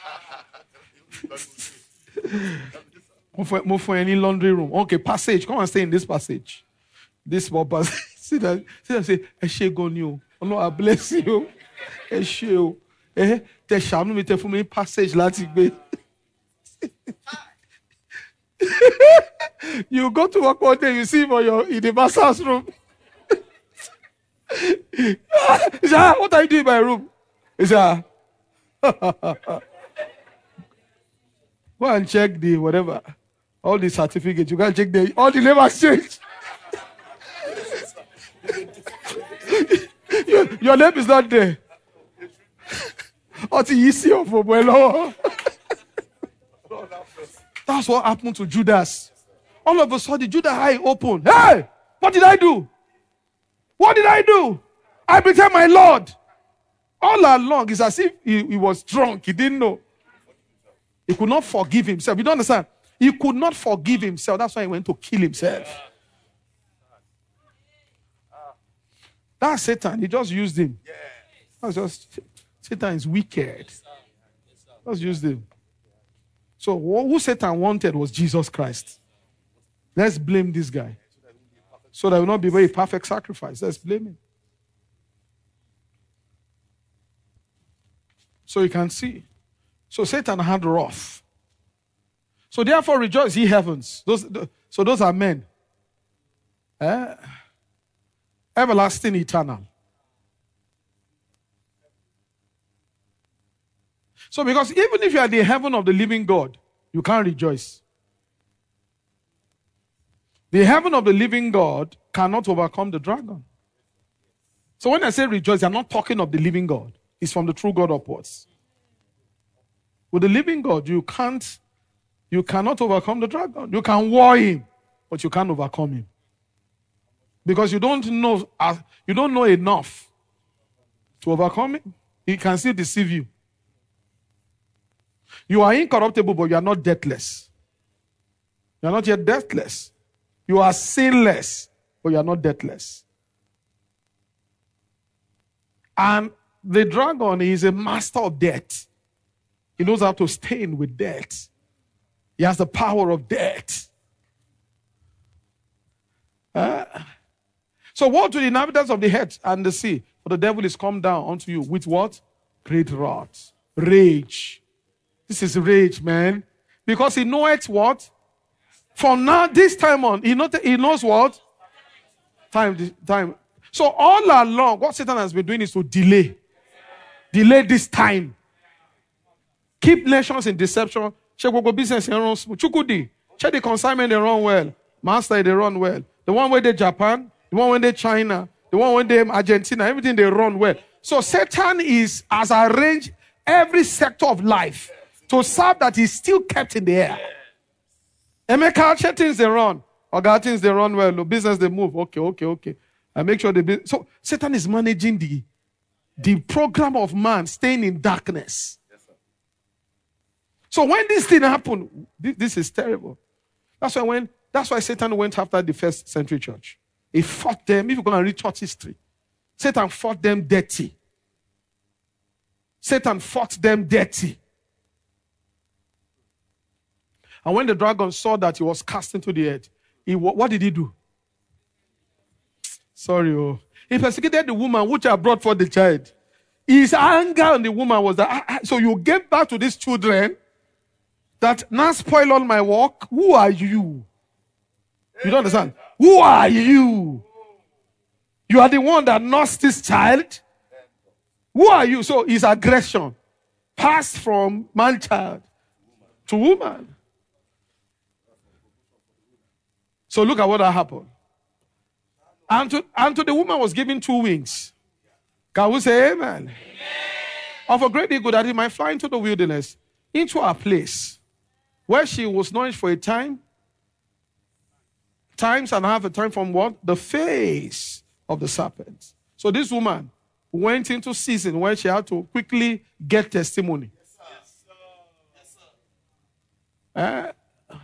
More for any laundry room. Okay, passage. Come and stay in this passage. This small passage. See that? Say, Eshe gone you. Oh no, I bless you. Eshe. Te shall me te for me passage lati be. You go to work one day, you see him in the master's room. He said, what are you doing in my room? He said, go and check the whatever. All the certificates. You can check all the labor exchange. Your name is not there. That's what happened to Judas. All of a sudden, Judas' eye opened. Hey, what did I do? What did I do? I betrayed my Lord. All along, it's as if he was drunk. He didn't know. He could not forgive himself. You don't understand? He could not forgive himself. That's why he went to kill himself. That's Satan. He just used him. That's just Satan is wicked. Just used him. So who Satan wanted was Jesus Christ. Let's blame this guy. So that will not be very perfect sacrifice. Let's blame him. So you can see. So Satan had wrath. So therefore rejoice, ye heavens. Those are men. Everlasting, eternal. So because even if you are the heaven of the living God, you can't rejoice. The heaven of the living God cannot overcome the dragon. So when I say rejoice, I'm not talking of the living God. It's from the true God upwards. With the living God, you cannot overcome the dragon. You can war him, but you can't overcome him. Because you don't know enough to overcome him. He can still deceive you. You are incorruptible, but you are not deathless. You are not yet deathless. You are sinless, but you are not deathless. And the dragon is a master of death. He knows how to stain with death. He has the power of death. So woe to the inhabitants of the earth and the sea, for the devil is come down unto you with what? Great wrath. Rage. This is rage, man. Because he knoweth what? From now, this time on, he knows what? Time. So all along, what Satan has been doing is to delay. Delay this time. Keep nations in deception. Check what business they run smooth. Chukudi. Check the consignment they run well. Master, they run well. The one where they Japan, the one where they China, the one where they Argentina, everything they run well. So Satan has arranged every sector of life to serve that is still kept in the air. Emeka, things they run. Or things they run well. No business they move. Okay. I make sure so Satan is managing the program of man staying in darkness. So when this thing happened, this is terrible. That's why Satan went after the first century church. He fought them. If you're going to read church history, Satan fought them dirty. Satan fought them dirty. And when the dragon saw that he was cast into the earth, what did he do? He persecuted the woman which had brought forth the child. His anger on the woman was that, so you gave back to these children that now spoil all my work? Who are you? You don't understand? Who are you? You are the one that nursed this child? Who are you? So his aggression passed from man-child to woman. So look at what happened. And to the woman was given 2 wings. Can we say amen? Amen. Of a great eagle that he might fly into the wilderness, into a place where she was nourished for a times and a half a time from what? The face of the serpent. So this woman went into season where she had to quickly get testimony. Yes, sir.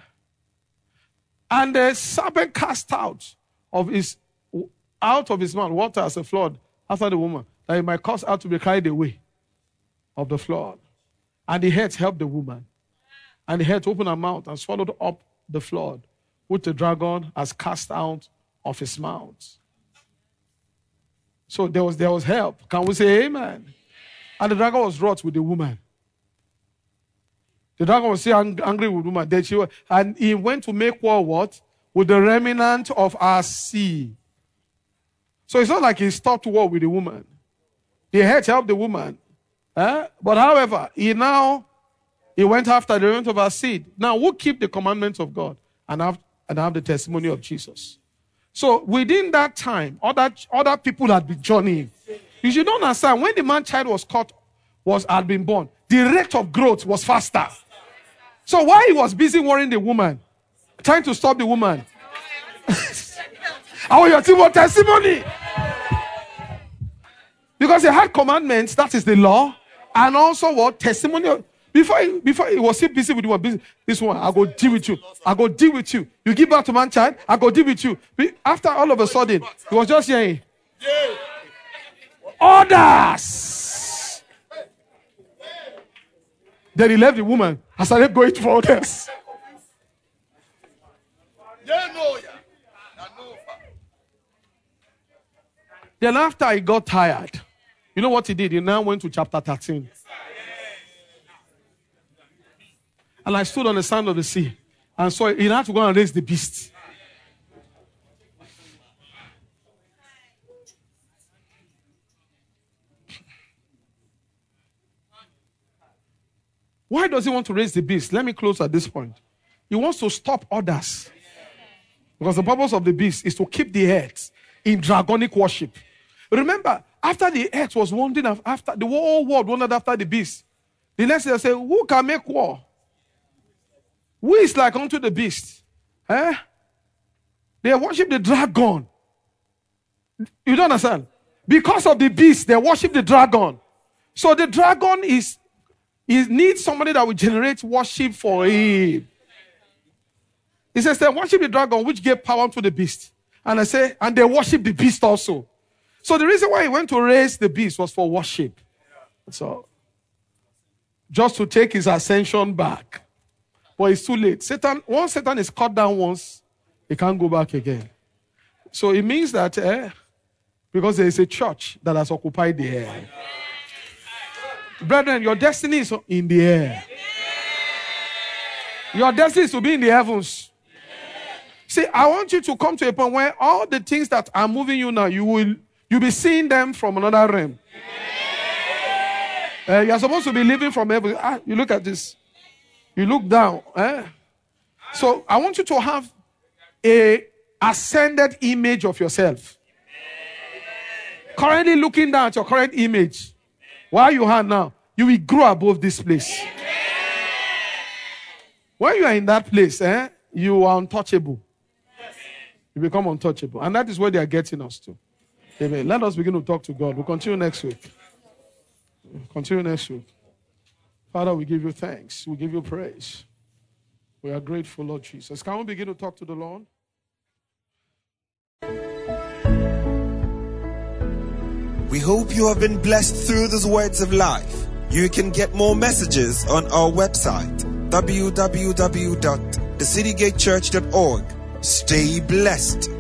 And the serpent cast out of his mouth water as a flood after the woman, that he might cause her to be carried away of the flood. And the head helped the woman. And the head opened her mouth and swallowed up the flood, which the dragon has cast out of his mouth. So there was help. Can we say amen? And the dragon was wroth with the woman. The dragon was still angry with the woman. Then and he went to make war what? With the remnant of our seed. So it's not like he stopped war with the woman. He had to help the woman. But however, he went after the remnant of our seed. Now, who keep the commandments of God and have the testimony of Jesus? So within that time, other people had been journeying. You should understand, when the man child had been born, the rate of growth was faster. So while he was busy worrying the woman, trying to stop the woman, I want your team of testimony. Because he had commandments, that is the law, and also what? Testimony. Before he was still busy with the one, this one, I go deal with you. I go deal with you. You give birth to man child, I go deal with you. After all of a sudden, he was just hearing orders. Then he left the woman and started going for orders. Then after he got tired, you know what he did? He now went to chapter 13. And I stood on the sand of the sea and saw he had to go and raise the beast. Why does he want to raise the beast? Let me close at this point. He wants to stop others. Because the purpose of the beast is to keep the earth in dragonic worship. Remember, after the earth was wandering, after the whole world wandered after the beast, the next day they say, who can make war? Who is like unto the beast? They worship the dragon. You don't understand? Because of the beast, they worship the dragon. So the dragon needs somebody that will generate worship for him. He says they worship the dragon, which gave power to the beast. And they worship the beast also. So the reason why he went to raise the beast was for worship. So, just to take his ascension back. But it's too late. Once Satan is cut down once, he can't go back again. So it means that, because there is a church that has occupied the air. Brethren, your destiny is in the air. Your destiny is to be in the heavens. See, I want you to come to a point where all the things that are moving you now, you'll be seeing them from another realm. You're supposed to be living from heaven. You look at this. You look down. So I want you to have a ascended image of yourself. Currently looking down at your current image. Where you are now, you will grow above this place. When you are in that place, you are untouchable. You become untouchable. And that is where they are getting us to. Amen. Let us begin to talk to God. We'll continue next week. Father, we give you thanks. We give you praise. We are grateful, Lord Jesus. Can we begin to talk to the Lord? We hope you have been blessed through these words of life. You can get more messages on our website, www.thecitygatechurch.org. Stay blessed.